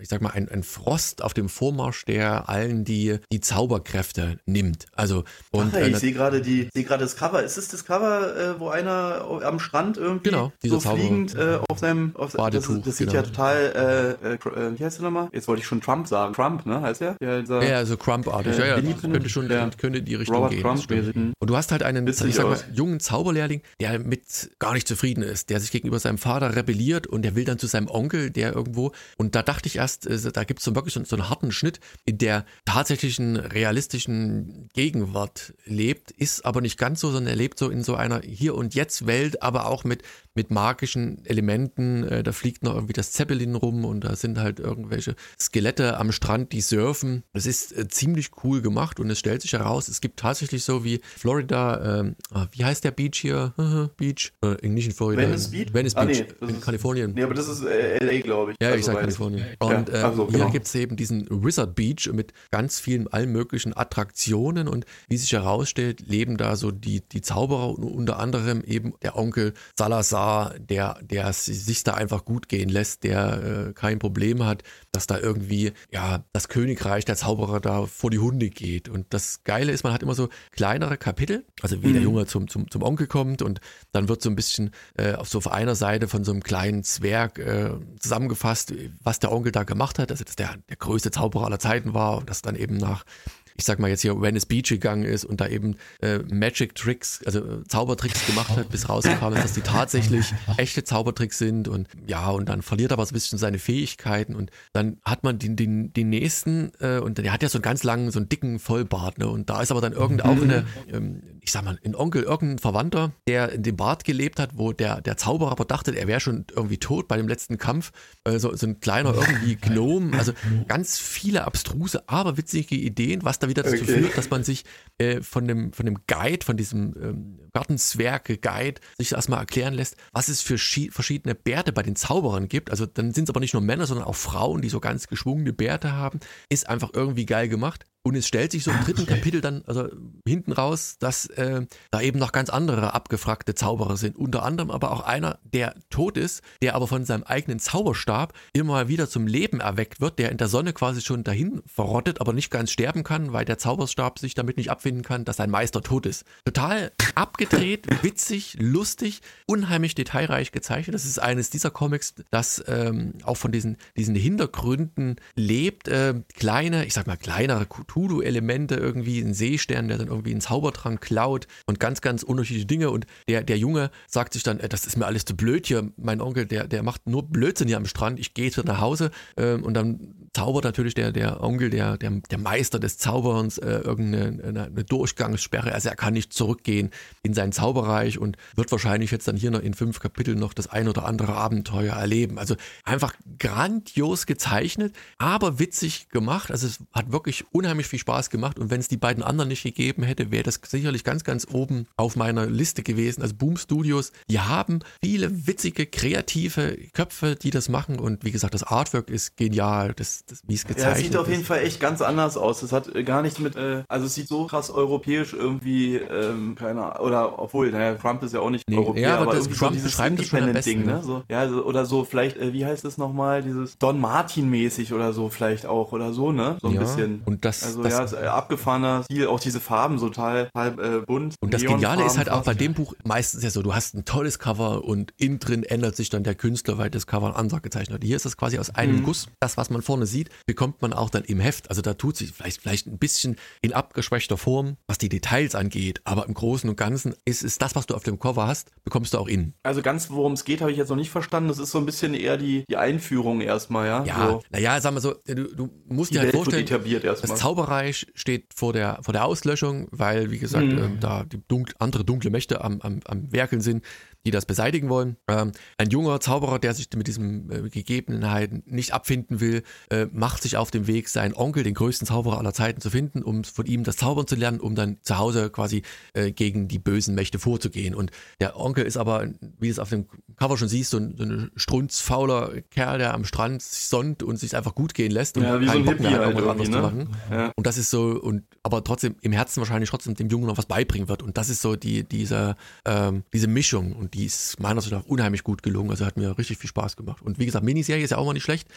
Frost auf dem Vormarsch, der allen die Zauberkräfte nimmt. Also und ich sehe gerade das Cover. Ist es das Cover, wo einer am Strand irgendwie so fliegend auf seinem Badetuch, das sieht ja total wie heißt der nochmal? Jetzt wollte ich schon Trump sagen. Trump, ne? Heißt der? Ja, so Crump-artig. Ja, könnte in die Richtung Robert gehen. Trump. Und du hast halt einen, jungen Zauberlehrling, der mit gar nicht zufrieden ist, der sich gegenüber seinem Vater rebelliert und der will dann zu seinem Onkel, der irgendwo, und da dachte ich erst, da gibt es so wirklich so einen harten Schnitt, in der tatsächlichen, realistischen Gegenwart lebt, ist aber nicht ganz so, sondern er lebt so in so einer Hier- und Jetzt-Welt, aber auch mit magischen Elementen. Da fliegt noch irgendwie das Zeppelin rum und da sind halt irgendwelche Skelette am Strand, die surfen. Es ist ziemlich cool gemacht und es stellt sich heraus, es gibt tatsächlich so wie Florida, wie heißt der Beach hier? Beach? Nicht in Florida. Venice Beach? Venice Beach in Kalifornien. Nee, aber das ist LA, glaube ich. Ja, ich sag Kalifornien. Und hier gibt es eben diesen Wizard Beach mit ganz vielen, allen möglichen Attraktionen und wie sich herausstellt, leben da so die Zauberer und unter anderem eben der Onkel Salazar, der sich da einfach gut gehen lässt, der kein Problem hat, dass da irgendwie das Königreich der Zauberer da vor die Hunde geht. Und das Geile ist, man hat immer so kleinere Kapitel, also wie der Junge zum Onkel kommt und dann wird so ein bisschen auf einer Seite von so einem kleinen Zwerg zusammengefasst, was der Onkel da gemacht hat, dass das der größte Zauberer aller Zeiten war und das dann eben nach, ich sag mal jetzt hier Venice Beach gegangen ist und da eben Magic Tricks, also Zaubertricks gemacht hat, bis rausgekommen ist, dass die tatsächlich echte Zaubertricks sind und dann verliert er aber so ein bisschen seine Fähigkeiten und dann hat man den nächsten und der hat ja so einen ganz langen, so einen dicken Vollbart, ne? Und da ist aber dann ein Onkel, irgendein Verwandter, der in dem Bart gelebt hat, wo der Zauberer aber dachte, er wäre schon irgendwie tot bei dem letzten Kampf, so ein kleiner irgendwie Gnom, also ganz viele abstruse, aber witzige Ideen, was da wieder dazu führt, dass man sich von dem Guide, von diesem Gartenzwerge-Guide, sich erstmal erklären lässt, was es für verschiedene Bärte bei den Zauberern gibt. Also dann sind es aber nicht nur Männer, sondern auch Frauen, die so ganz geschwungene Bärte haben. Ist einfach irgendwie geil gemacht. Und es stellt sich so im dritten Kapitel dann hinten raus, dass da eben noch ganz andere abgefragte Zauberer sind. Unter anderem aber auch einer, der tot ist, der aber von seinem eigenen Zauberstab immer mal wieder zum Leben erweckt wird, der in der Sonne quasi schon dahin verrottet, aber nicht ganz sterben kann, weil der Zauberstab sich damit nicht abfinden kann, dass sein Meister tot ist. Total abgedreht, witzig, lustig, unheimlich detailreich gezeichnet. Das ist eines dieser Comics, das auch von diesen Hintergründen lebt. Kleinere Cthulhu-Elemente, irgendwie ein Seestern, der dann irgendwie einen Zaubertrank klaut und ganz, ganz unterschiedliche Dinge und der Junge sagt sich dann, das ist mir alles zu blöd hier, mein Onkel, der macht nur Blödsinn hier am Strand, ich gehe jetzt nach Hause und dann zaubert natürlich der Onkel, der Meister des Zauberns, irgendeine Durchgangssperre, also er kann nicht zurückgehen in sein Zauberreich und wird wahrscheinlich jetzt dann hier noch in 5 Kapiteln noch das ein oder andere Abenteuer erleben. Also einfach grandios gezeichnet, aber witzig gemacht, also es hat wirklich unheimlich tierisch viel Spaß gemacht und wenn es die beiden anderen nicht gegeben hätte, wäre das sicherlich ganz, ganz oben auf meiner Liste gewesen. Also Boom Studios, die haben viele witzige, kreative Köpfe, die das machen und wie gesagt, das Artwork ist genial, wie es gezeichnet ist. Ja, es sieht auf jeden Fall echt ganz anders aus. Es hat gar nichts mit, also es sieht so krass europäisch irgendwie, keine Ahnung, oder obwohl, naja, Trump ist ja auch nicht Europäer, ja, aber irgendwie Trump so dieses beschreibt das schon am besten, Independent-Ding, ne? So, ja, so, oder so vielleicht, wie heißt es nochmal, dieses Don Martin-mäßig oder so vielleicht auch, oder so, ne? So ein bisschen. Und also ja, abgefahrener Stil, auch diese Farben so total bunt. Und das Geniale ist halt auch bei dem Buch meistens ja so, du hast ein tolles Cover und innen drin ändert sich dann der Künstler, weil das Cover anders gezeichnet hat. Hier ist das quasi aus einem Guss. Das, was man vorne sieht, bekommt man auch dann im Heft. Also da tut sich vielleicht ein bisschen in abgeschwächter Form, was die Details angeht, aber im Großen und Ganzen ist das, was du auf dem Cover hast, bekommst du auch innen. Also ganz, worum es geht, habe ich jetzt noch nicht verstanden. Das ist so ein bisschen eher die Einführung erstmal, ja? Ja, so. Naja, sagen wir so, du musst dir Die halt Welt vorstellen, wird etabliert erstmal. das Zauberreich steht vor der Auslöschung, weil, wie gesagt, da die andere dunkle Mächte am Werkeln sind, die das beseitigen wollen. Ein junger Zauberer, der sich mit diesen Gegebenheiten nicht abfinden will, macht sich auf den Weg, seinen Onkel, den größten Zauberer aller Zeiten, zu finden, um von ihm das Zaubern zu lernen, um dann zu Hause quasi gegen die bösen Mächte vorzugehen. Und der Onkel ist aber, wie du es auf dem Cover schon siehst, so ein strunzfauler Kerl, der am Strand sich sonnt und sich einfach gut gehen lässt und wie keinen so Bock ein mehr hat, Hippie irgendwas halt anderes zu irgendwie, machen. ne? Ja. Und das ist so, aber trotzdem im Herzen wahrscheinlich trotzdem dem Jungen noch was beibringen wird. Und das ist so diese Mischung. Und die ist meiner Ansicht nach unheimlich gut gelungen. Also hat mir richtig viel Spaß gemacht. Und wie gesagt, Miniserie ist ja auch mal nicht schlecht.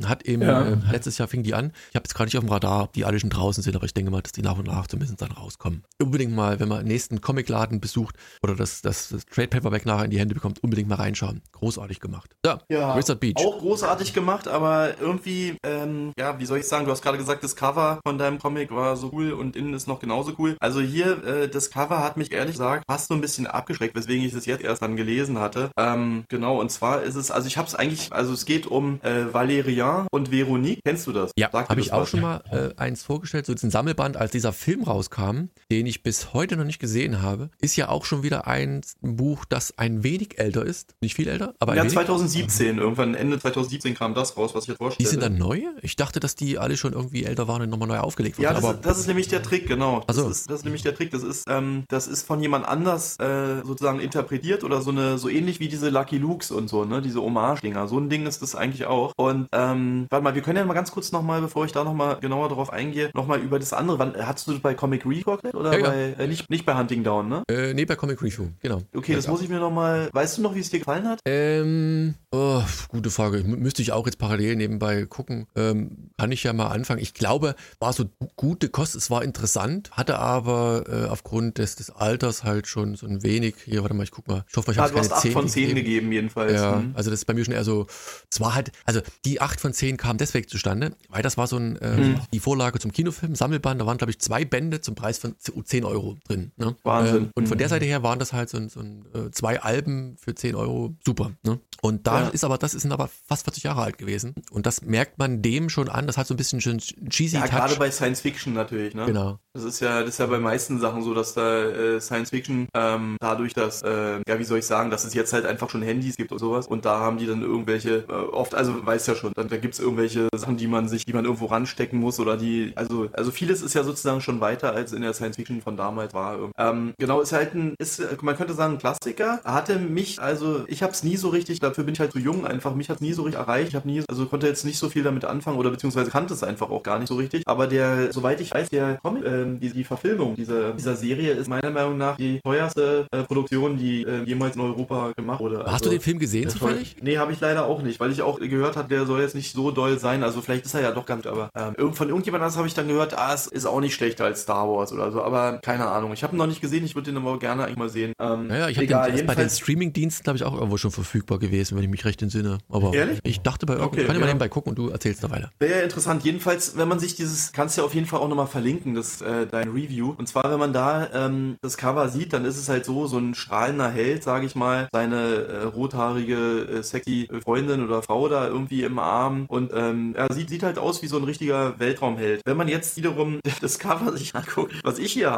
Letztes Jahr fing die an. Ich habe jetzt gerade nicht auf dem Radar, ob die alle schon draußen sind, aber ich denke mal, dass die nach und nach zumindest dann rauskommen. Unbedingt mal, wenn man den nächsten Comicladen besucht oder das Trade Paperback nachher in die Hände bekommt, unbedingt mal reinschauen. Großartig gemacht. Ja, Wizard Beach. auch großartig gemacht, aber irgendwie, wie soll ich sagen, du hast gerade gesagt, das Cover von deinem Comic war so cool und innen ist noch genauso cool. Also hier, das Cover hat mich ehrlich gesagt fast so ein bisschen abgeschreckt, weswegen ich das jetzt erst dann gelesen hatte. Genau, und zwar ist es, also ich habe es eigentlich, also es geht um Valérian und Veronique. Kennst du das? Ja, habe ich auch schon mal eins vorgestellt, so diesen Sammelband, als dieser Film rauskam, den ich bis heute noch nicht gesehen habe, ist ja auch schon wieder ein Buch, das ein wenig älter ist. Nicht viel älter, aber ein wenig. 2017, irgendwann Ende 2017 kam das raus, was ich jetzt vorstelle. Die sind dann neu? Ich dachte, dass die alle schon irgendwie älter waren und nochmal neu aufgelegt wurden. Ja, das ist nämlich der Trick, genau. Also. Das ist nämlich der Trick. Das ist von jemand anders sozusagen interpretiert oder so ähnlich wie diese Lucky Lukes und so, ne? Diese Hommage-Dinger. So ein Ding ist das eigentlich auch. Und warte mal, wir können ja mal ganz kurz nochmal, bevor ich da nochmal genauer drauf eingehe, nochmal über das andere. Hattest du das bei Comic Recorded oder ja. Nicht bei Hunting Down, ne? Nee, bei Comic Review, genau. Okay, das muss ich mir nochmal. Weißt du noch, wie es dir gefallen hat? Gute Frage. Müsste ich auch jetzt parallel nebenbei gucken. Kann ich ja mal anfangen. Ich glaube, war so gute Kost, es war interessant, hatte aber aufgrund des Alters halt schon so ein wenig, hier, warte mal, ich guck mal. Ich hoffe, ich habe du hast 8 von 10 gegeben jedenfalls. Ja, also das ist bei mir schon eher so, es war halt, also die 8 von 10 kamen deswegen zustande, weil das war so die Vorlage zum Kinofilm, Sammelband, da waren glaube ich 2 Bände zum Preis von 10 Euro drin. Ne? Wahnsinn. Und von der Seite her waren das halt so 2 Alben für 10 Euro, super. Ne? Und das sind aber fast 40 Jahre alt gewesen. Und das merkt man dem schon an. Das hat so ein bisschen schon cheesy Touch. Ja, gerade bei Science Fiction natürlich, ne? Genau. Das ist ja bei meisten Sachen so, dass da Science Fiction dadurch, dass, wie soll ich sagen, dass es jetzt halt einfach schon Handys gibt und sowas. Und da haben die dann irgendwelche, oft, also weißt ja schon, da gibt es irgendwelche Sachen, die man irgendwo ranstecken muss oder also vieles ist ja sozusagen schon weiter, als in der Science Fiction von damals war. Genau, ist halt man könnte sagen, ein Klassiker. Hatte mich, also ich habe es nie so richtig, dafür bin ich halt zu jung einfach, mich hat es nie so richtig erreicht. Ich konnte jetzt nicht so viel damit anfangen oder beziehungsweise kannte es einfach auch gar nicht so richtig. Aber soweit ich weiß, der Comic, die Verfilmung dieser Serie ist meiner Meinung nach die teuerste Produktion, die jemals in Europa gemacht wurde. Hast du den Film gesehen zufällig? Nee, habe ich leider auch nicht, weil ich auch gehört habe, der soll jetzt nicht so doll sein. Also vielleicht ist er ja doch ganz, aber von irgendjemand anders habe ich dann gehört, es ist auch nicht schlechter als Star Wars oder so, aber keine Ahnung. Ich habe ihn noch nicht gesehen, ich würde den aber gerne eigentlich mal sehen. Naja, ich habe den bei den Streaming-Diensten, glaube ich, auch irgendwo schon verfügbar gewesen, wenn ich mich recht entsinne. Aber ehrlich? Ich dachte bei irgendwo, kann ich mal nebenbei gucken und du erzählst da weiter. Wäre ja interessant. Jedenfalls, wenn man sich kannst du ja auf jeden Fall auch nochmal verlinken, dein Review. Und zwar, wenn man da das Cover sieht, dann ist es halt so ein strahlender Held, sage ich mal, seine rothaarige, sexy Freundin oder Frau da irgendwie im Arm und sieht halt aus wie so ein richtiger Weltraumheld. Wenn man jetzt wiederum das Cover sich anguckt, was ich hier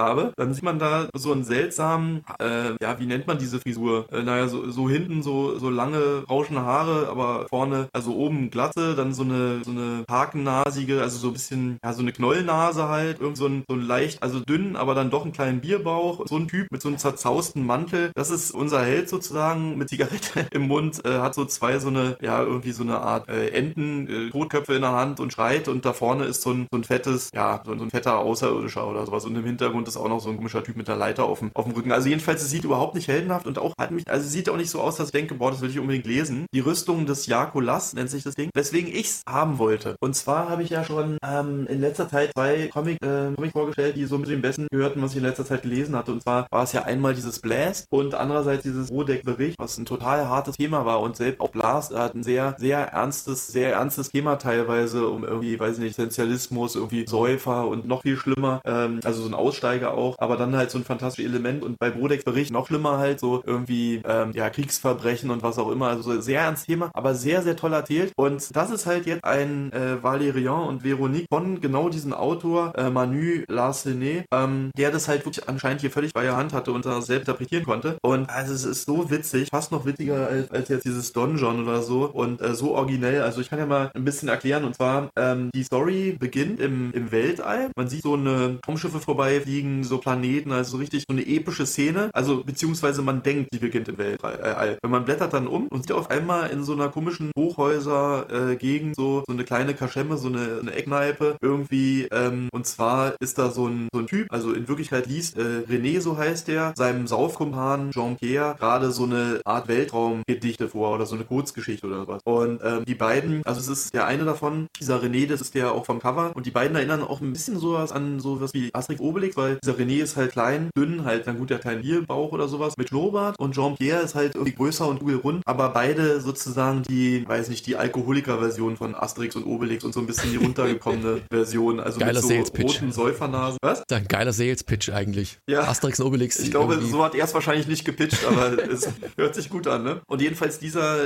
habe, dann sieht man da so einen seltsamen, wie nennt man diese Frisur? So hinten so lange rauschende Haare, aber vorne, also oben Glatze, dann so eine hakennasige, also so ein bisschen, so eine Knollnase halt, irgend so ein leicht, also dünn, aber dann doch einen kleinen Bierbauch, und so ein Typ mit so einem zerzausten Mantel, das ist unser Held sozusagen, mit Zigarette im Mund, hat so zwei irgendwie so eine Art Enten, Totköpfe in der Hand und schreit, und da vorne ist so ein fettes, so ein fetter Außerirdischer oder sowas, und im Hintergrund ist auch noch so ein komischer Typ mit der Leiter auf dem Rücken. Also jedenfalls, es sieht überhaupt nicht heldenhaft und auch sieht auch nicht so aus, dass ich denke, boah, das will ich unbedingt lesen. Die Rüstung des Jakolas nennt sich das Ding, weswegen ich's haben wollte. Und zwar habe ich ja schon in letzter Zeit zwei Comic vorgestellt, die so mit dem Besten gehörten, was ich in letzter Zeit gelesen hatte. Und zwar war es ja einmal dieses Blast und andererseits dieses Rodeck-Bericht, was ein total hartes Thema war, und selbst auch Blast hat ein sehr, sehr ernstes Thema teilweise, um irgendwie, weiß ich nicht, Essentialismus, irgendwie Säufer und noch viel schlimmer, also so ein Aussteiger auch, aber dann halt so ein fantastisches Element, und bei Brodecks Bericht noch schlimmer halt so irgendwie, Kriegsverbrechen und was auch immer, also so sehr ernstes Thema, aber sehr, sehr toll erzählt. Und das ist halt jetzt ein Valérian und Véronique von genau diesem Autor, Manu Larsenet, der das halt wirklich anscheinend hier völlig bei der Hand hatte und das selbst interpretieren konnte. Und also es ist so witzig, fast noch witziger als jetzt dieses Donjon oder so, und so originell. Also ich kann ja mal ein bisschen erklären, und zwar die Story beginnt im Weltall. Man sieht so eine Raumschiffe vorbeifliegen, so Planeten, also so richtig so eine epische Szene, also beziehungsweise man denkt, die beginnt im Weltall. Wenn man blättert dann um und sieht auf einmal in so einer komischen Hochhäuser-Gegend so eine kleine Kaschemme, so eine Eckkneipe irgendwie, und zwar ist da so ein Typ, also in Wirklichkeit liest René, so heißt der, seinem Saufkumpan Jean-Pierre gerade so eine Art Weltraumgedichte vor oder so eine Kurzgeschichte oder sowas. Und die beiden, also es ist der eine davon, dieser René, das ist der auch vom Cover, und die beiden erinnern auch ein bisschen sowas an sowas wie Asterix Obelix, weil dieser René ist halt klein, dünn, halt, dann gut, der hat keinen Bierbauch oder sowas, mit Schnurrbart, und Jean-Pierre ist halt irgendwie größer und kugelrund, aber beide sozusagen die Alkoholiker-Version von Asterix und Obelix und so ein bisschen die runtergekommene Version, also geiler mit so roten Säufernasen. Was? Das ist ein geiler Sales-Pitch eigentlich. Ja. Asterix und Obelix. Ich glaube, so hat er es wahrscheinlich nicht gepitcht, aber es hört sich gut an, ne? Und jedenfalls dieser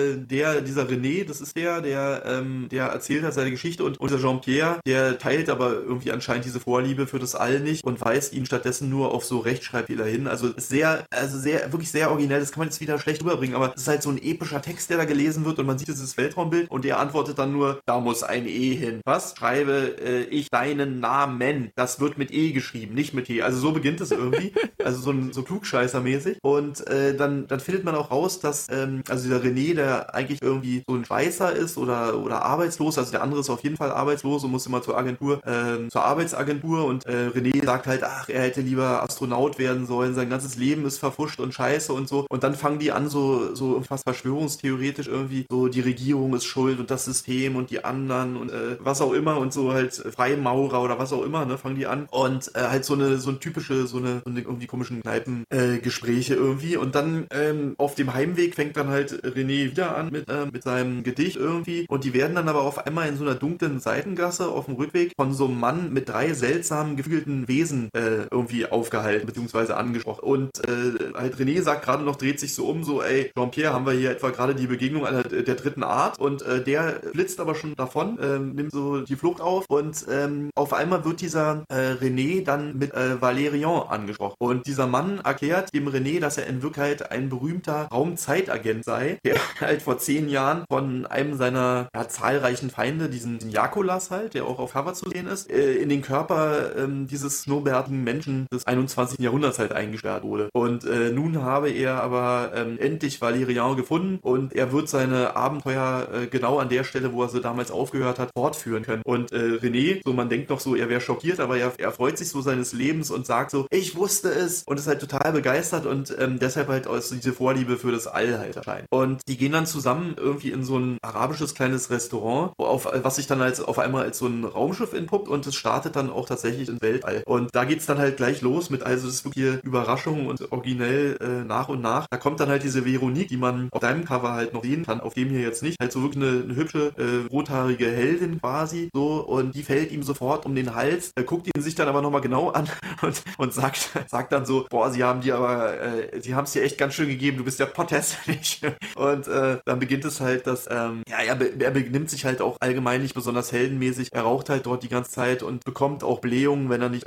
René, das ist der erzählt hat seine Geschichte, und dieser Jean-Pierre, der teilt aber irgendwie anscheinend diese Vorliebe für das All nicht und weist ihn stattdessen nur auf so Rechtschreibfehler hin. Also wirklich sehr originell, das kann man jetzt wieder schlecht rüberbringen, aber es ist halt so ein epischer Text, der da gelesen wird, und man sieht dieses Weltraumbild, und er antwortet dann nur, da muss ein E hin. Was? Schreibe ich deinen Namen. Das wird mit E geschrieben, nicht mit T. Also so beginnt es irgendwie. Also so Klugscheißer-mäßig. Und dann findet man auch raus, dass also dieser René, der eigentlich irgendwie so ein Schweißer ist oder arbeitslos, also der andere ist auf jeden Fall arbeitslos und muss immer zur Arbeitsagentur, und René sagt halt, ach, er hätte lieber Astronaut werden sollen, sein ganzes Leben ist verfuscht und scheiße und so. Und dann fangen die an, so fast verschwörungstheoretisch irgendwie, so die Regierung ist schuld und das System und die anderen und was auch immer, und so halt Freimaurer oder was auch immer, ne, fangen die an. Und halt so eine typische, so eine irgendwie komischen Kneipengespräche irgendwie. Und dann auf dem Heimweg fängt dann halt René wieder an mit seinem Gedicht irgendwie. Und die werden dann aber auf einmal in so einer dunklen Seitengasse auf dem Rückweg von so einem Mann mit 3 seltsamen geflügelten Wesen irgendwie aufgehalten bzw. angesprochen. Und halt René sagt gerade noch, dreht sich so um, so, ey, Jean-Pierre, haben wir hier etwa gerade die Begegnung einer der dritten Art, und der blitzt aber schon davon, nimmt so die Flucht auf, und auf einmal wird dieser René dann mit Valérian angesprochen. Und dieser Mann erklärt dem René, dass er in Wirklichkeit ein berühmter Raumzeitagent sei, der halt vor 10 Jahren von einem seiner zahlreichen Feinde, diesen Jakolas halt, der auch auf Cover zu sehen ist, in den Körper dieses schnurrbärtigen Menschen des 21. Jahrhunderts halt eingesperrt wurde. Und nun habe er aber endlich Valérian gefunden, und er wird seine Abenteuer genau an der Stelle, wo er sie damals aufgehört hat, fortführen können. Und René, so man denkt noch so, er wäre schockiert, aber er freut sich so seines Lebens und sagt so, ich wusste es, und ist halt total begeistert, und deshalb halt auch diese Vorliebe für das All halt erscheint. Und die gehen dann zusammen irgendwie in so ein arabisches kleines Restaurant, was sich dann auf einmal als so ein Raumschiff entpuppt, und es startet dann auch tatsächlich ins Weltall. Und da geht's dann halt gleich los mit, also es ist wirklich Überraschung und originell nach und nach. Da kommt dann halt diese Veronique, die man auf deinem Cover halt noch sehen kann, auf dem hier jetzt nicht, halt so wirklich eine hübsche, rothaarige Heldin quasi, so, und die fällt ihm sofort um den Hals, guckt ihn sich dann aber nochmal genau an und sagt dann so, boah, sie haben es dir echt ganz schön gegeben, du bist ja potthässlich. Und dann beginnt es halt, dass er benimmt sich halt auch allgemein nicht besonders heldenmäßig, er raucht halt dort die ganze Zeit und bekommt auch Blähungen, wenn er nicht irgendwie was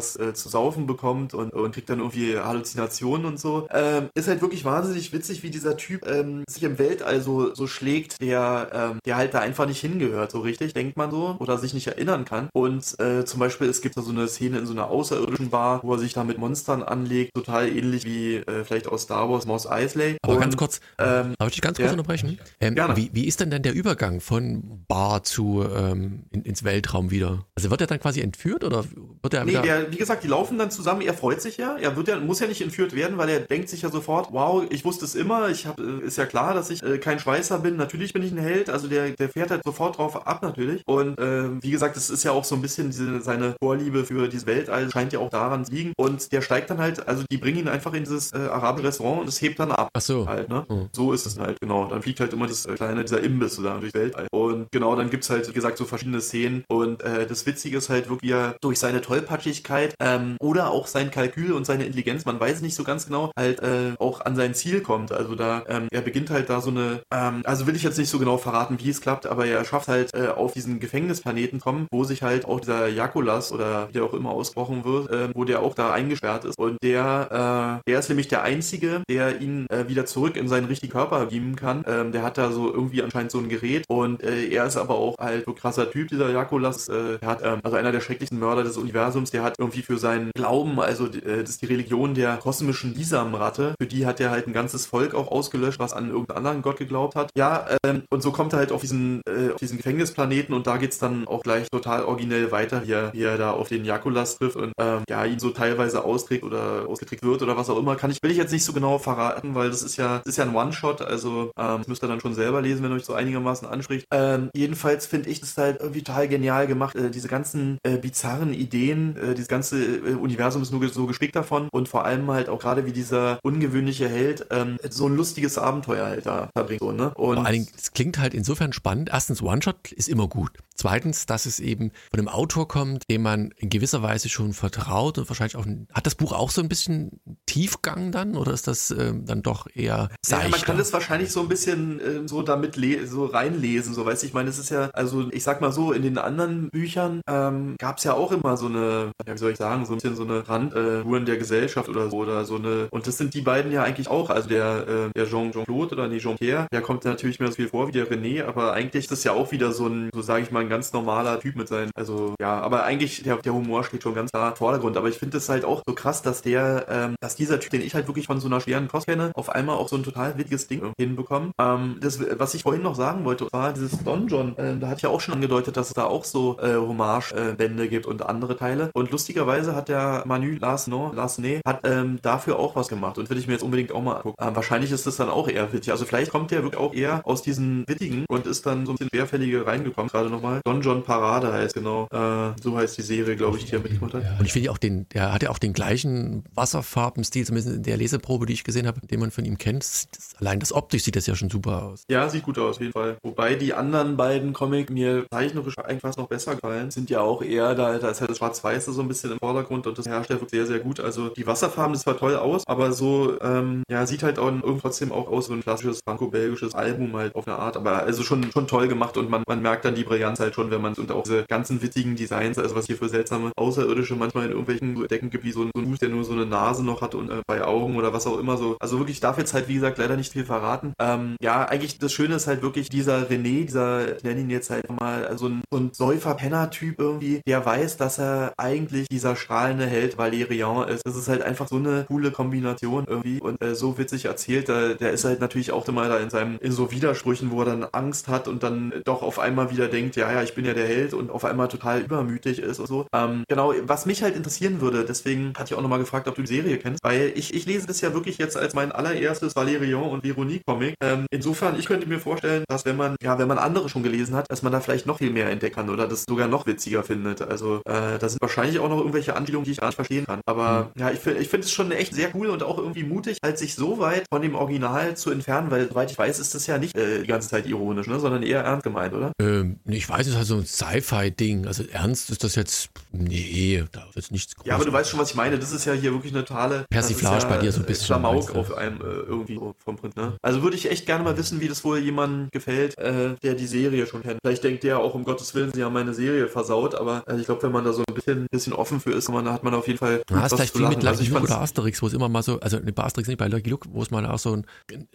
was zu saufen bekommt und kriegt dann irgendwie Halluzinationen und so. Ist halt wirklich wahnsinnig witzig, wie dieser Typ sich im Weltall so schlägt, der halt da einfach nicht hingehört, so richtig, denkt man so, oder sich nicht erinnern kann. Und zum Beispiel, es gibt da so eine Szene in so einer außerirdischen Bar, wo er sich da mit Monstern anlegt, total ähnlich wie vielleicht aus Star Wars Mos Eisley. Aber ganz kurz, darf ich dich ganz kurz unterbrechen? Gerne. Wie ist denn der Übergang von Bar zu ins Weltraum wieder? Also wird er dann quasi entführt oder wird er wieder... Wie gesagt, die laufen dann zusammen, er freut sich ja, muss ja nicht entführt werden, weil er denkt sich ja sofort, wow, ich wusste es immer, ist ja klar, dass ich kein Schweißer bin, natürlich bin ich ein Held, also der fährt halt sofort drauf ab natürlich und wie gesagt, es ist ja auch so ein bisschen seine Vorliebe für dieses Weltall, scheint ja auch daran zu liegen und der steigt dann halt, also die bringen ihn einfach in dieses arabische Restaurant und es hebt dann ab. Ach so. Halt, ne? So ist es halt, genau. Dann fliegt halt immer dieser Imbiss so da durchs Weltall. Und genau, dann gibt's halt, wie gesagt, so verschiedene Szenen und das Witzige ist halt wirklich, wie er durch seine Tollpatschigkeit oder auch sein Kalkül und seine Intelligenz, man weiß nicht so ganz genau, halt auch an sein Ziel kommt. Also da, er beginnt halt da so eine, also will ich jetzt nicht so genau verraten, wie es klappt, aber er schafft halt auf diesen Gefängnisplaneten kommen, wo sich halt auch dieser Jakulas oder wie der auch immer ausgesprochen wird, wo der auch da eingesperrt ist. Und der ist nämlich der Einzige, der ihn wieder zurück in seinen richtigen Körper beamen kann. Der hat da so irgendwie anscheinend so ein Gerät und er ist aber auch halt so krasser Typ, dieser Jakulas. Der hat, also einer der schrecklichsten Mörder des Universums, der hat irgendwie für seinen Glauben, also das ist die Religion der kosmischen Lisamratte, für die hat er halt ein ganzes Volk auch ausgelöscht, was an irgendeinen anderen Gott geglaubt hat. Ja, und so kommt er halt auf diesen Gefängnisplaneten und da geht's dann auch gleich total originell weiter, wie er da auf den Jakulas trifft und ihn so teilweise austrägt oder ausgetrickst wird oder was auch immer. Will ich jetzt nicht so genau verraten, weil das ist ja ein One-Shot, also das müsst ihr dann schon selber lesen, wenn euch so einigermaßen anspricht. Jedenfalls finde ich das halt irgendwie total genial gemacht. Diese ganzen bizarren Ideen, dieses ganze Universum ist nur so gespickt davon und vor allem halt auch gerade wie dieser ungewöhnliche Held so ein lustiges Abenteuer halt da verbringt. So, ne? Und vor allen Dingen, es klingt halt insofern spannend. Erstens, One-Shot ist immer gut. Zweitens, dass es eben von einem Autor kommt, dem man in gewisser Weise schon vertraut und wahrscheinlich auch, hat das Buch auch so ein bisschen Tiefgang dann oder ist das dann doch eher seichter? Ja, man kann das wahrscheinlich so ein bisschen so damit so reinlesen, so weißt du, ich meine, es ist ja, also ich sag mal so, in den anderen Büchern gab es ja auch immer so eine, ja, wie soll ich sagen, so ein bisschen so eine Randuhren der Gesellschaft oder so eine, und das sind die beiden ja eigentlich auch, also der Jean-Claude oder Jean-Pierre, der kommt natürlich mehr so viel vor wie der René, aber eigentlich ist das ja auch wieder so ein, so sage ich mal, ein ganz normaler Typ mit seinen, also ja, aber eigentlich der Humor steht schon ganz klar im Vordergrund, aber ich finde es halt auch so krass, dass dieser Typ, den ich halt wirklich von so einer schweren Kost kenne, auf einmal auch so ein total witziges Ding hinbekommen. Das, was ich vorhin noch sagen wollte, war dieses Donjon, da hatte ich ja auch schon angedeutet, dass es da auch so Hommage-Bände gibt und andere Teile und lustigerweise hat der Manu Larsenet hat dafür auch was gemacht und will ich mir jetzt unbedingt auch mal angucken. Wahrscheinlich ist das dann auch eher witzig, also vielleicht kommt der wirklich auch eher aus diesen Wittigen und ist dann so ein bisschen schwerfällige reingekommen, gerade nochmal. Donjon Parade heißt genau, so heißt die Serie, glaube ich, die er mitgemacht hat. Und ich finde auch der hat ja auch den gleichen Wasserfarbenstil, zumindest in der Leseprobe, die ich gesehen habe, den man von ihm kennt. Allein das optisch sieht das ja schon super aus. Ja, sieht gut aus, auf jeden Fall. Wobei die anderen beiden Comics mir zeichnerisch eigentlich fast noch besser gefallen. Sind ja auch eher, da ist halt das Schwarz-Weiße so ein bisschen im Vordergrund und das herrscht ja sehr, sehr gut. Also die Wasserfarben, das zwar toll aus, aber so, sieht halt auch irgendwie trotzdem auch aus wie ein klassisches franco-belgisches Album halt auf eine Art, aber also schon toll gemacht und man merkt dann die Brillanz halt schon, wenn man und auch diese ganzen witzigen Designs, also was hier für seltsame Außerirdische manchmal in irgendwelchen Decken gibt, wie so ein Fuß, der nur so eine Nase noch hat und bei Augen oder was auch immer so. Also wirklich, ich darf jetzt halt, wie gesagt, leider nicht viel verraten. Eigentlich das Schöne ist halt wirklich dieser René, ich nenne ihn jetzt halt mal, also so ein Säufer-Penner-Typ irgendwie, der weiß, dass er eigentlich dieser strahlende Held Valerian ist. Das ist halt einfach so eine coole Kombination irgendwie und so witzig erzählt. Der ist halt natürlich auch immer da in so Widersprüchen, wo er dann Angst hat und dann doch auf einmal wieder denkt, ja, ich bin ja der Held und auf einmal total übermütig ist und so. Genau, was mich halt interessieren würde, deswegen hatte ich auch nochmal gefragt, ob du die Serie kennst, weil ich lese das ja wirklich jetzt als mein allererstes Valerian und Veronique Comic. Insofern, ich könnte mir vorstellen, dass wenn man andere schon gelesen hat, dass man da vielleicht noch viel mehr entdecken kann oder das sogar noch witziger findet. Also da sind wahrscheinlich auch noch irgendwelche Anspielungen, die ich gar nicht verstehen kann. Aber ich finde es schon echt sehr cool und auch irgendwie mutig, halt sich so weit von dem Original zu entfernen, weil soweit ich weiß, ist das ja nicht die ganze Zeit ironisch, ne, sondern eher ernst gemeint, oder? Ich weiß, es ist halt so ein Sci-Fi-Ding. Also ernst ist das jetzt, nee, da ist jetzt nichts Großes. Ja, aber du weißt schon, was ich meine. Das ist ja hier wirklich eine totale Persiflage bei dir so ein bisschen. Klamauk auf einem irgendwie so vom Print, ne? Also würde ich echt gerne mal wissen, wie das wohl jemandem gefällt, der die Serie schon kennt. Vielleicht denkt der auch, um Gottes Willen, sie haben meine Serie versaut, aber ich glaube, wenn man da so ein bisschen offen für ist, hat man auf jeden Fall ist vielleicht wie mit Lucky Luke oder Asterix, wo es immer mal so, also bei Asterix nicht, bei Lucky Luke, wo es mal auch so eine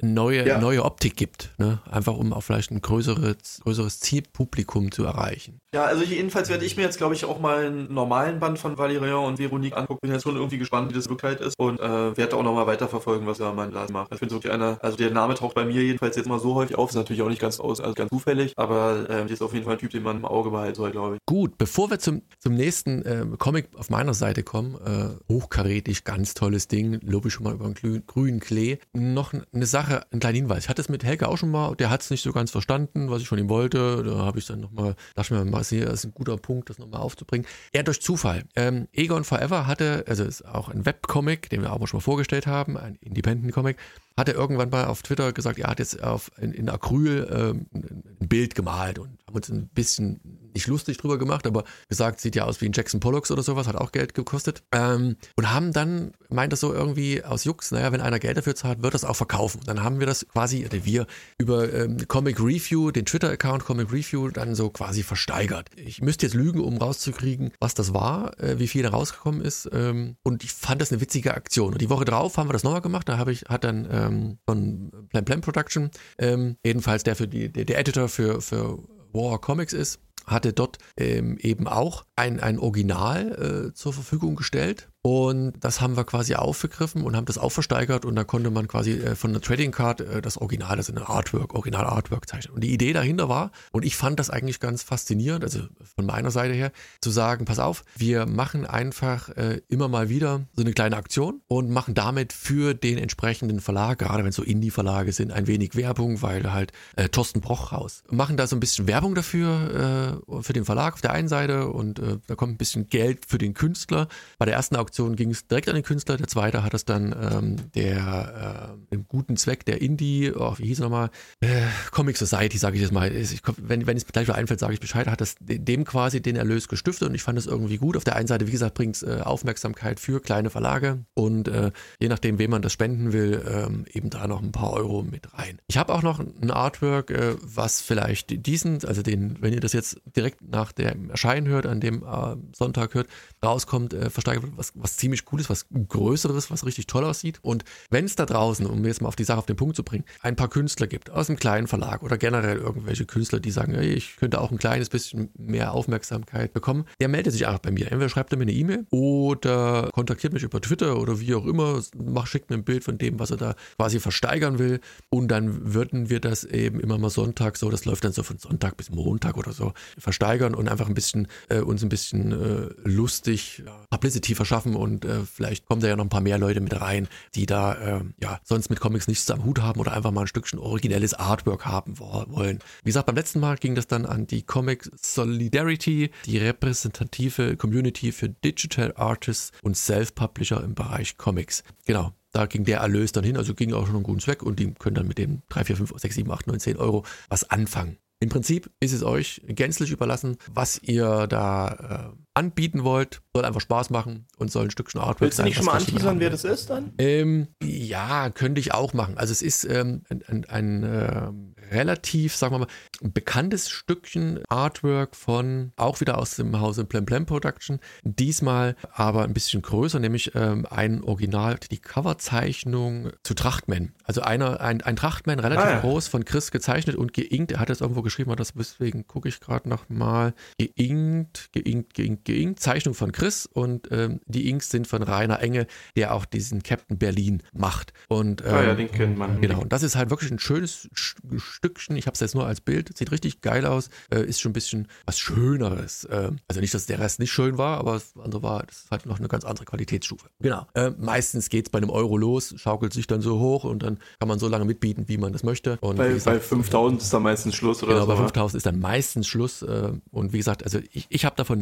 neue Optik gibt, ne? Einfach um auch vielleicht ein größeres Zielpublikum zu erreichen. Ja, also jedenfalls werde ich mir jetzt, glaube ich, auch mal einen normalen Band von Valerian und Veronique angucken. Bin jetzt schon irgendwie gespannt, wie das wirklich ist und werde auch nochmal weiterverfolgen, was da mein Laden macht. Ich finde wirklich also der Name taucht bei mir jedenfalls jetzt mal so häufig auf, ist natürlich auch nicht ganz zufällig, aber der ist auf jeden Fall ein Typ, den man im Auge behalten soll, glaube ich. Gut, bevor wir zum nächsten Comic auf meiner Seite kommen, hochkarätig, ganz tolles Ding, lobe ich schon mal über einen grünen Klee. Noch eine Sache, ein kleiner Hinweis. Ich hatte es mit Helge auch schon mal, der hat es nicht so ganz verstanden, was ich von ihm wollte. Da habe ich dann nochmal, dachte ich mir, das ist ein guter Punkt, das nochmal aufzubringen. Er durch Zufall. Egon Forever hatte, also ist auch ein Webcomic, den wir auch schon mal vorgestellt haben, ein Independent-Comic, hat er irgendwann mal auf Twitter gesagt, er hat jetzt in Acryl ein Bild gemalt und haben uns ein bisschen nicht lustig drüber gemacht, aber gesagt, sieht ja aus wie ein Jackson Pollock oder sowas, hat auch Geld gekostet. Und haben dann, meint das so irgendwie aus Jux, naja, wenn einer Geld dafür zahlt, wird das auch verkaufen. Dann haben wir das quasi, oder wir, über Comic Review, den Twitter-Account Comic Review, dann so quasi versteigert. Ich müsste jetzt lügen, um rauszukriegen, was das war, wie viel da rausgekommen ist. Und ich fand das eine witzige Aktion. Und die Woche drauf haben wir das nochmal gemacht. Da hat dann von Plan Production, jedenfalls der Editor für War Comics ist, hatte dort eben auch ein Original zur Verfügung gestellt. Und das haben wir quasi aufgegriffen und haben das auch versteigert und da konnte man quasi von der Trading Card das Original, also eine Original Artwork zeichnen. Und die Idee dahinter war, und ich fand das eigentlich ganz faszinierend, also von meiner Seite her, zu sagen, pass auf, wir machen einfach immer mal wieder so eine kleine Aktion und machen damit für den entsprechenden Verlag, gerade wenn es so Indie-Verlage sind, ein wenig Werbung, weil halt Thorsten Broch raus. Machen da so ein bisschen Werbung dafür, für den Verlag auf der einen Seite und da kommt ein bisschen Geld für den Künstler. Bei der ersten Auktion ging es direkt an den Künstler, der zweite hat es dann im guten Zweck der Indie, wie hieß er nochmal, Comic Society, sage ich jetzt mal, wenn es gleich wieder einfällt, sage ich Bescheid, hat das dem quasi den Erlös gestiftet und ich fand das irgendwie gut. Auf der einen Seite, wie gesagt, bringt es Aufmerksamkeit für kleine Verlage und je nachdem, wem man das spenden will, eben da noch ein paar Euro mit rein. Ich habe auch noch ein Artwork, was vielleicht wenn ihr das jetzt direkt nach dem Erscheinen hört, an dem Sonntag hört, rauskommt, versteigert wird, was ziemlich cool ist, was Größeres, was richtig toll aussieht. Und wenn es da draußen, um jetzt mal auf die Sache auf den Punkt zu bringen, ein paar Künstler gibt aus einem kleinen Verlag oder generell irgendwelche Künstler, die sagen, hey, ich könnte auch ein kleines bisschen mehr Aufmerksamkeit bekommen, der meldet sich einfach bei mir. Entweder schreibt er mir eine E-Mail oder kontaktiert mich über Twitter oder wie auch immer, schickt mir ein Bild von dem, was er da quasi versteigern will und dann würden wir das eben immer mal Sonntag so, das läuft dann so von Sonntag bis Montag oder so, versteigern und einfach uns ein bisschen lustig Publicity verschaffen und vielleicht kommen da ja noch ein paar mehr Leute mit rein, die da sonst mit Comics nichts am Hut haben oder einfach mal ein Stückchen originelles Artwork haben wollen. Wie gesagt, beim letzten Mal ging das dann an die Comic Solidarity, die repräsentative Community für Digital Artists und Self-Publisher im Bereich Comics. Genau. Da ging der Erlös dann hin, also ging auch schon einen guten Zweck und die können dann mit den 3, 4, 5, 6, 7, 8, 9, 10 Euro was anfangen. Im Prinzip ist es euch gänzlich überlassen, was ihr da anbieten wollt. Soll einfach Spaß machen und soll ein Stückchen Artwork sein. Willst du nicht schon mal anteasern, wer das ist dann? Ja, könnte ich auch machen. Also es ist ein relativ, sagen wir mal, ein bekanntes Stückchen Artwork von, auch wieder aus dem Hause Plan Production. Diesmal aber ein bisschen größer, nämlich ein Original, die Coverzeichnung zu Trachtman. Also ein Trachtman, relativ groß, von Chris gezeichnet und geinkt. Er hat es irgendwo geschrieben, deswegen gucke ich gerade nochmal. Geinkt. Zeichnung von Chris und die Inks sind von Rainer Enge, der auch diesen Captain Berlin macht. Und, den kennt man. Genau, und das ist halt wirklich ein schönes Stückchen. Ich habe es jetzt nur als Bild, sieht richtig geil aus, ist schon ein bisschen was Schöneres. Also nicht, dass der Rest nicht schön war, aber das andere das ist halt noch eine ganz andere Qualitätsstufe. Genau. Meistens geht es bei einem Euro los, schaukelt sich dann so hoch und dann kann man so lange mitbieten, wie man das möchte. Und bei 5.000 ist dann meistens Schluss oder genau, so. Bei 5.000 ist dann meistens Schluss. Und wie gesagt, also ich habe davon nicht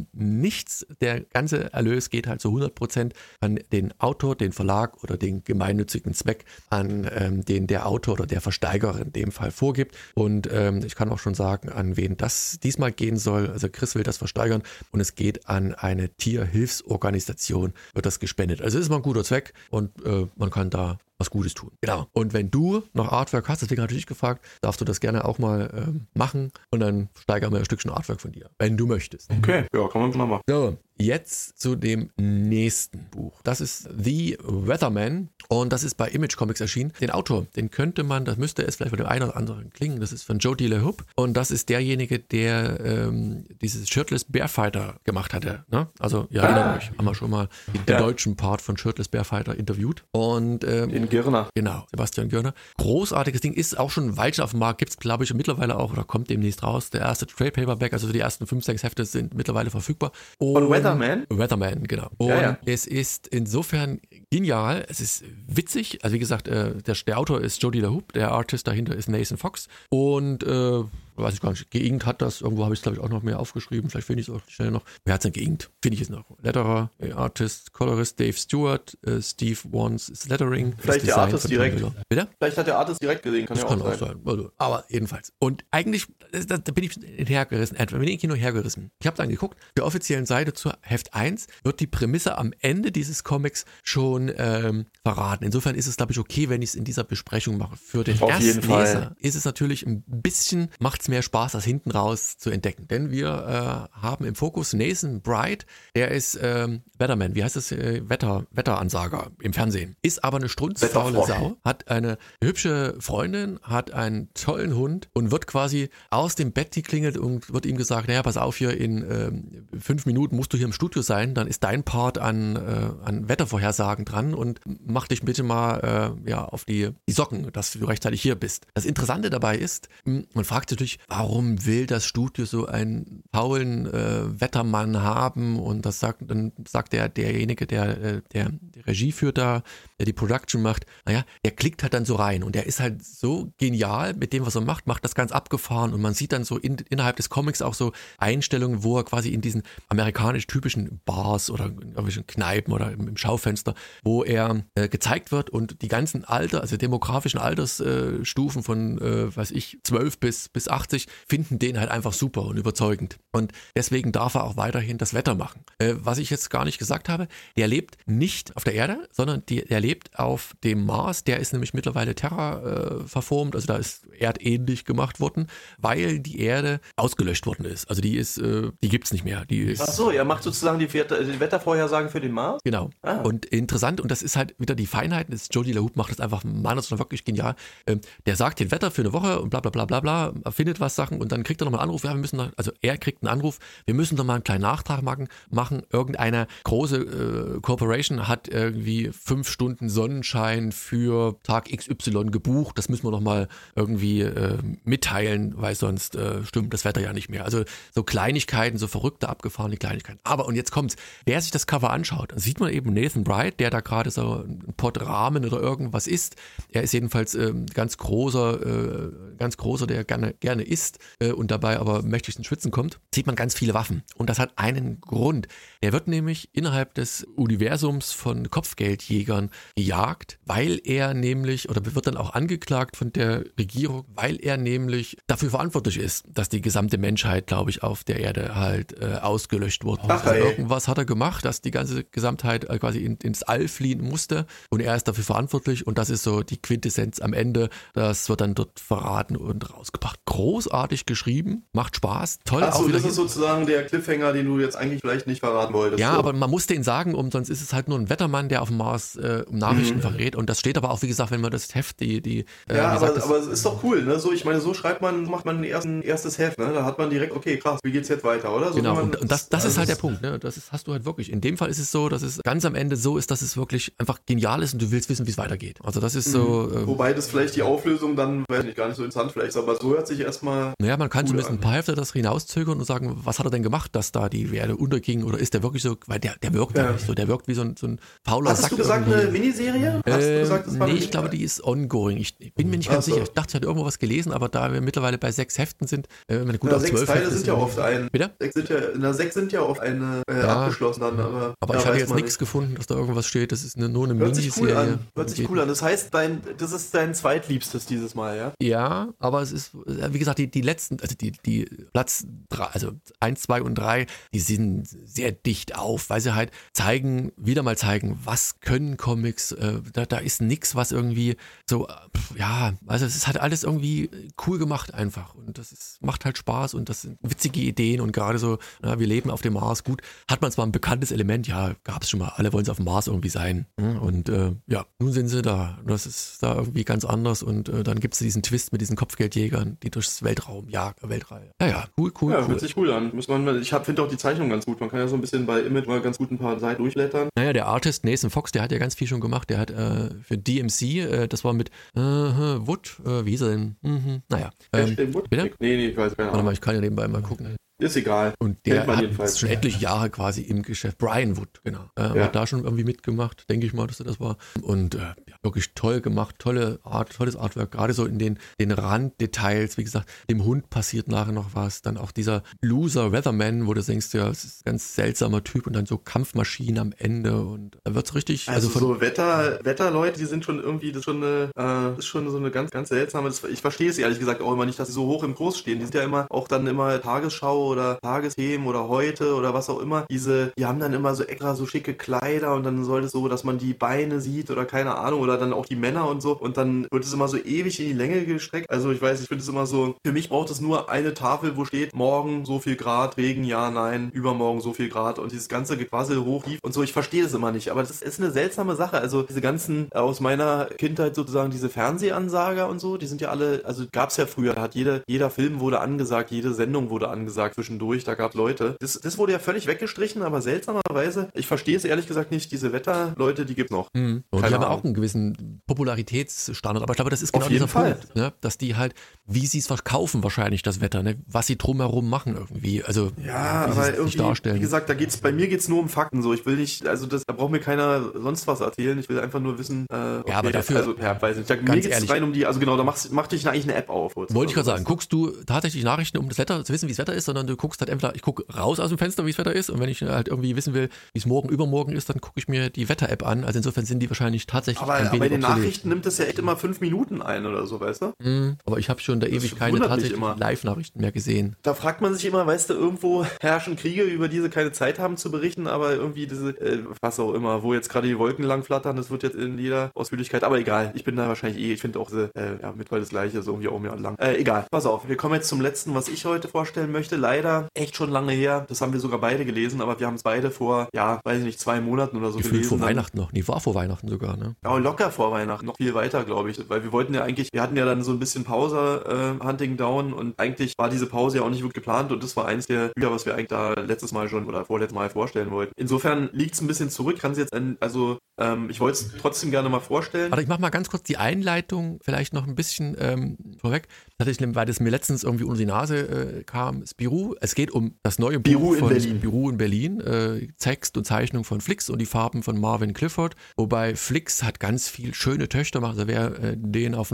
nichts. Der ganze Erlös geht halt zu 100% an den Autor, den Verlag oder den gemeinnützigen Zweck, an den der Autor oder der Versteiger in dem Fall vorgibt. Und ich kann auch schon sagen, an wen das diesmal gehen soll. Also Chris will das versteigern und es geht an eine Tierhilfsorganisation, wird das gespendet. Also es ist mal ein guter Zweck und man kann da was Gutes tun. Genau. Und wenn du noch Artwork hast, deswegen hatte ich dich gefragt, darfst du das gerne auch mal machen und dann steigern wir ein Stückchen Artwork von dir, wenn du möchtest. Okay, ja, kann man mal machen. So, jetzt zu dem nächsten Buch. Das ist The Weatherman und das ist bei Image Comics erschienen. Den Autor, den könnte man, das müsste es vielleicht bei dem einen oder anderen klingen, das ist von Jody LeHeup und das ist derjenige, der dieses Shirtless Bearfighter gemacht hatte. Ne? Also, ihr erinnert euch, haben wir schon mal den deutschen Part von Shirtless Bearfighter interviewt und in Girner. Genau, Sebastian Girner. Großartiges Ding, ist auch schon ein Weilchen auf dem Markt, gibt es glaube ich mittlerweile auch oder kommt demnächst raus. Der erste Trade Paperback, also die ersten 5, 6 Hefte sind mittlerweile verfügbar. Von Weatherman? Weatherman, genau. Und es ist insofern genial, es ist witzig, also wie gesagt, der Autor ist Jody LeHeup, der Artist dahinter ist Nathan Fox und weiß ich gar nicht, geinkt hat das, irgendwo habe ich es glaube ich auch noch mehr aufgeschrieben, vielleicht finde ich es auch schnell noch. Wer hat es denn geinkt? Finde ich es noch. Letterer, Artist, Colorist Dave Stewart, Steve Wands ist Lettering. Vielleicht der Artist direkt. Bitte? Vielleicht hat der Artist direkt gesehen, kann auch sein. Also, aber jedenfalls. Und eigentlich, da bin ich hergerissen, bin ich nur hergerissen. Ich habe dann geguckt, der offiziellen Seite zur Heft 1 wird die Prämisse am Ende dieses Comics schon verraten. Insofern ist es, glaube ich, okay, wenn ich es in dieser Besprechung mache. Für den Erstleser ist es natürlich ein bisschen, macht es mehr Spaß, das hinten raus zu entdecken. Denn wir haben im Fokus Nathan Bright, der ist Weatherman, wie heißt das? Wetteransager im Fernsehen. Ist aber eine strunzfaule Sau, hat eine hübsche Freundin, hat einen tollen Hund und wird quasi aus dem Bett geklingelt und wird ihm gesagt, naja, pass auf, hier in 5 Minuten musst du hier im Studio sein, dann ist dein Part an Wettervorhersagen dran und mach dich bitte mal auf die Socken, dass du rechtzeitig hier bist. Das Interessante dabei ist, man fragt sich natürlich, warum will das Studio so einen faulen Wettermann haben und dann sagt derjenige, der die Regie führt da, der die Production macht, naja, der klickt halt dann so rein und der ist halt so genial mit dem, was er macht das ganz abgefahren und man sieht dann so innerhalb des Comics auch so Einstellungen, wo er quasi in diesen amerikanisch typischen Bars oder in irgendwelchen Kneipen oder im Schaufenster, wo er gezeigt wird und die ganzen also demografischen Altersstufen von, 12 bis 80 finden den halt einfach super und überzeugend. Und deswegen darf er auch weiterhin das Wetter machen. Was ich jetzt gar nicht gesagt habe, der lebt nicht auf der Erde, sondern der lebt auf dem Mars. Der ist nämlich mittlerweile terraformt, also da ist erdähnlich gemacht worden, weil die Erde ausgelöscht worden ist. Also die gibt's nicht mehr. Ach so, er macht sozusagen die Wettervorhersagen für den Mars? Genau. Ah. Und interessant, und das ist halt wieder die Feinheiten, Jody LeHeup macht das einfach, Mann, das ist wirklich genial. Der sagt den Wetter für eine Woche und bla bla bla bla bla, erfindet was Sachen und dann kriegt er nochmal einen Anruf, er kriegt einen Anruf, wir müssen doch mal einen kleinen Nachtrag machen. Irgendeine große Corporation hat irgendwie 5 Stunden Sonnenschein für Tag XY gebucht, das müssen wir doch mal irgendwie mitteilen, weil sonst stimmt das Wetter ja nicht mehr. Also so Kleinigkeiten, so verrückte, abgefahrene Kleinigkeiten. Aber, und jetzt kommt's, wer sich das Cover anschaut, dann sieht man eben Nathan Bright, der da gerade so ein Pott Ramen oder irgendwas isst. Er ist jedenfalls ganz großer, der gerne isst und dabei aber mächtig ins Schwitzen kommt, sieht man ganz viele Waffen. Und das hat einen Grund. Er wird nämlich innerhalb des Universums von Kopfgeldjägern gejagt, weil er nämlich, oder wird dann auch angeklagt von der Regierung, weil er nämlich dafür verantwortlich ist, dass die gesamte Menschheit, glaube ich, auf der Erde halt ausgelöscht wurde. Also irgendwas hat er gemacht, dass die ganze Gesamtheit quasi ins All fliehen musste und er ist dafür verantwortlich und das ist so die Quintessenz am Ende. Das wird dann dort verraten und rausgebracht. Großartig geschrieben, macht Spaß, toll. Achso, das ist sozusagen der Cliffhanger, den du jetzt eigentlich vielleicht nicht verraten wolltest. Ja, so. Aber man muss den sagen, sonst ist es halt nur ein Wettermann, der auf dem Mars Nachrichten verrät und das steht aber auch, wie gesagt, wenn man das Heft, aber es ist doch cool, ne? So, ich meine, so macht man ein erstes Heft, ne? Da hat man direkt, okay, krass, wie geht's jetzt weiter, oder? So genau, und das ist halt der Punkt, ne? Hast du halt wirklich. In dem Fall ist es so, dass es ganz am Ende so ist, dass es wirklich einfach genial ist und du willst wissen, wie es weitergeht. Also das ist so. Wobei das vielleicht die Auflösung dann, weiß nicht, gar nicht so interessant vielleicht ist, aber so hört sich erstmal erstmal. Naja, man kann cool zumindest an. ein paar Hälfte das hinauszögern und sagen, was hat er denn gemacht, dass da die Erde unterging? Oder ist der wirklich so, weil der wirkt ja nicht so, der wirkt wie so ein fauler Sack. Hattest du gesagt, irgendwie. eine Miniserie? Hast du gesagt, das war Nee, eine ich glaube, die ist ongoing. Ich bin mir nicht ganz sicher. Ich dachte, ich hatte irgendwo was gelesen, aber da wir mittlerweile bei 6 Heften sind, wenn wir gut auf 6 12 Teile Heften sind ja oft ein. Bitte? 6 sind ja oft eine abgeschlossen dann, aber ich habe jetzt nichts gefunden, dass da irgendwas steht. Das ist nur eine Hört sich cool Miniserie. an. Hört sich cool an. Das heißt, das ist dein zweitliebstes dieses Mal, ja? Ja, aber es ist, wie gesagt, die letzten, also die Platz 3, also 1, 2 und 3, die sind sehr dicht auf, weil sie halt wieder mal zeigen, was können Comics, da ist nichts, was irgendwie so, also es ist halt alles irgendwie cool gemacht einfach und macht halt Spaß und das sind witzige Ideen und gerade so, wir leben auf dem Mars, gut, hat man zwar ein bekanntes Element, ja, gab es schon mal, alle wollen es auf dem Mars irgendwie sein und nun sind sie da, das ist da irgendwie ganz anders und dann gibt es diesen Twist mit diesen Kopfgeldjägern, die durchs Weltraum jagen, Weltreihe. Cool. Ja, hört sich cool an. Ich finde auch die Zeichnung ganz gut. Man kann ja so ein bisschen bei Image mal ganz gut ein paar Seiten durchblättern. Naja, der Artist Nathan Fox, der hat ja ganz viel schon gemacht. Der hat für DMC, das war mit Wood, wie hieß er denn? Wood? Bitte? Nee, ich weiß keine Ahnung. Warte mal, ich kann ja nebenbei mal gucken. Ist egal. Und der hat jedenfalls schon etliche Jahre quasi im Geschäft. Brian Wood, genau. Hat da schon irgendwie mitgemacht, denke ich mal, dass er das war. Und wirklich toll gemacht, tolles Artwork, gerade so in den Randdetails. Wie gesagt, dem Hund passiert nachher noch was. Dann auch dieser Loser Weatherman, wo du denkst, ja, das ist ein ganz seltsamer Typ und dann so Kampfmaschinen am Ende und da wird's richtig. Also so Wetterleute, die sind schon irgendwie, das ist schon so eine ganz, ganz seltsame, ich verstehe es ehrlich gesagt auch immer nicht, dass sie so hoch im Kurs stehen. Die sind ja immer Tagesschau oder Tagesthemen oder heute oder was auch immer. Die haben dann immer so extra so schicke Kleider und dann soll es so, dass man die Beine sieht oder keine Ahnung oder dann auch die Männer und so und dann wird es immer so ewig in die Länge gestreckt. Also ich finde es immer so, für mich braucht es nur eine Tafel, wo steht, morgen so viel Grad, Regen, ja, nein, übermorgen so viel Grad und dieses ganze Gequassel hoch, tief und so, ich verstehe das immer nicht, aber das ist eine seltsame Sache. Also diese ganzen, aus meiner Kindheit sozusagen, diese Fernsehansager und so, die sind ja alle, also gab's ja früher, da hat jeder Film wurde angesagt, jede Sendung wurde angesagt zwischendurch, da gab Leute. Das wurde ja völlig weggestrichen, aber seltsamerweise, ich verstehe es ehrlich gesagt nicht, diese Wetterleute, die gibt's noch. Und die haben auch einen gewissen Popularitätsstandard, aber ich glaube, das ist genau dieser Punkt, ne? Dass die halt, wie sie es verkaufen wahrscheinlich, das Wetter, ne? Was sie drumherum machen irgendwie, also ja, wie aber sie sich darstellen. Wie gesagt, bei mir geht's nur um Fakten so, ich will nicht, also da braucht mir keiner sonst was erzählen, ich will einfach nur wissen, okay, ja, aber dafür, also, weiß nicht, mir geht's rein um die, also genau, da mach dich eigentlich eine App auf. Wollte ich gerade sagen, guckst du tatsächlich Nachrichten, um das Wetter zu wissen, wie das Wetter ist, sondern du guckst halt entweder, ich gucke raus aus dem Fenster, wie das Wetter ist und wenn ich halt irgendwie wissen will, wie es morgen, übermorgen ist, dann gucke ich mir die Wetter-App an, also insofern sind die wahrscheinlich tatsächlich aber in den Nachrichten nimmt das ja echt immer 5 Minuten ein oder so, weißt du? Aber ich habe schon da ewig keine tatsächlich Live-Nachrichten mehr gesehen. Da fragt man sich immer, weißt du, irgendwo herrschen Kriege, über die sie keine Zeit haben zu berichten, aber irgendwie diese, was auch immer, wo jetzt gerade die Wolken lang flattern, das wird jetzt in jeder Ausführlichkeit, aber egal, ich bin da wahrscheinlich ich finde auch mittlerweile das Gleiche, so irgendwie auch mir lang. Egal, pass auf, wir kommen jetzt zum letzten, was ich heute vorstellen möchte, leider echt schon lange her, das haben wir sogar beide gelesen, aber wir haben es beide vor, weiß ich nicht, 2 Monaten oder so Gefühlt gelesen. Vor Weihnachten noch, war vor Weihnachten sogar, ne? Ja, locker vor Weihnachten, noch viel weiter, glaube ich, weil wir hatten ja dann so ein bisschen Pause, Hunting Down und eigentlich war diese Pause ja auch nicht wirklich geplant und das war eins der Bücher, was wir eigentlich da letztes Mal schon oder vorletztes Mal vorstellen wollten. Insofern liegt es ein bisschen zurück, kann es jetzt, ich wollte es trotzdem gerne mal vorstellen. Warte, ich mach mal ganz kurz die Einleitung vielleicht noch ein bisschen vorweg. Tatsächlich, weil das mir letztens irgendwie unter die Nase kam, Spirou. Es geht um das neue Buch von Spirou in Berlin. Text und Zeichnung von Flix und die Farben von Marvin Clifford. Wobei Flix hat ganz viel schöne Töchter gemacht. Also wer den auf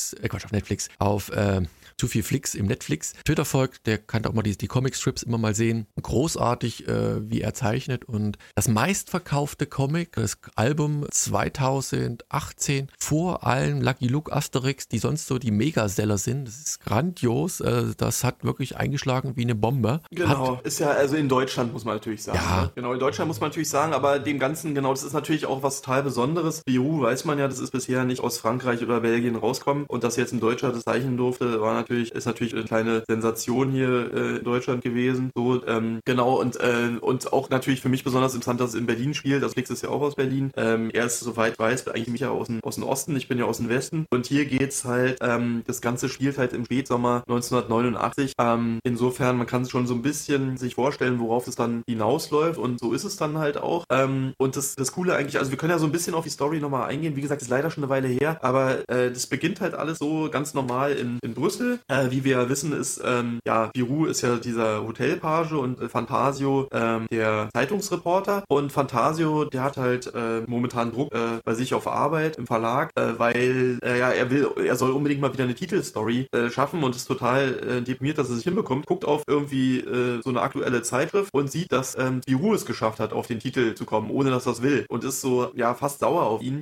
zu viel Flix im Netflix Twitter folgt, der kann auch mal die Comic-Strips immer mal sehen. Großartig, wie er zeichnet. Und das meistverkaufte Comic, das Album 2018, vor allem Lucky Luke, Asterix, die sonst so die Megaseller sind. Das ist grandios. Das hat wirklich eingeschlagen wie eine Bombe. Genau, ist ja, also in Deutschland muss man natürlich sagen. Ja. Ne? Genau, in Deutschland muss man natürlich sagen, aber dem Ganzen, genau, das ist natürlich auch was total Besonderes. Spirou weiß man ja, das ist bisher nicht aus Frankreich oder Belgien rauskommen und dass jetzt ein Deutscher das zeichnen durfte, ist natürlich eine kleine Sensation hier in Deutschland gewesen. So, genau, und auch natürlich für mich besonders interessant, dass es in Berlin spielt. Das Flix ist ja auch aus Berlin. Er ist, soweit weiß, eigentlich mich ja aus dem Osten. Ich bin ja aus dem Westen. Und hier geht's halt, das Ganze spielt halt im Spätsommer 1989. Insofern, man kann schon so ein bisschen sich vorstellen, worauf es dann hinausläuft. Und so ist es dann halt auch. Und das Coole eigentlich, also wir können ja so ein bisschen auf die Story nochmal eingehen. Wie gesagt, ist leider schon eine Weile her. Aber das beginnt halt alles so ganz normal in Brüssel. Titel. Wie wir ja wissen, ist, Spirou ist ja dieser Hotelpage und Fantasio der Zeitungsreporter. Und Fantasio, der hat halt momentan Druck bei sich auf Arbeit im Verlag, weil er soll unbedingt mal wieder eine Titelstory schaffen und ist total deprimiert, dass er es hinbekommt. Guckt auf irgendwie so eine aktuelle Zeitschrift und sieht, dass Spirou es geschafft hat, auf den Titel zu kommen, ohne dass er es will. Und ist so, fast sauer auf ihn.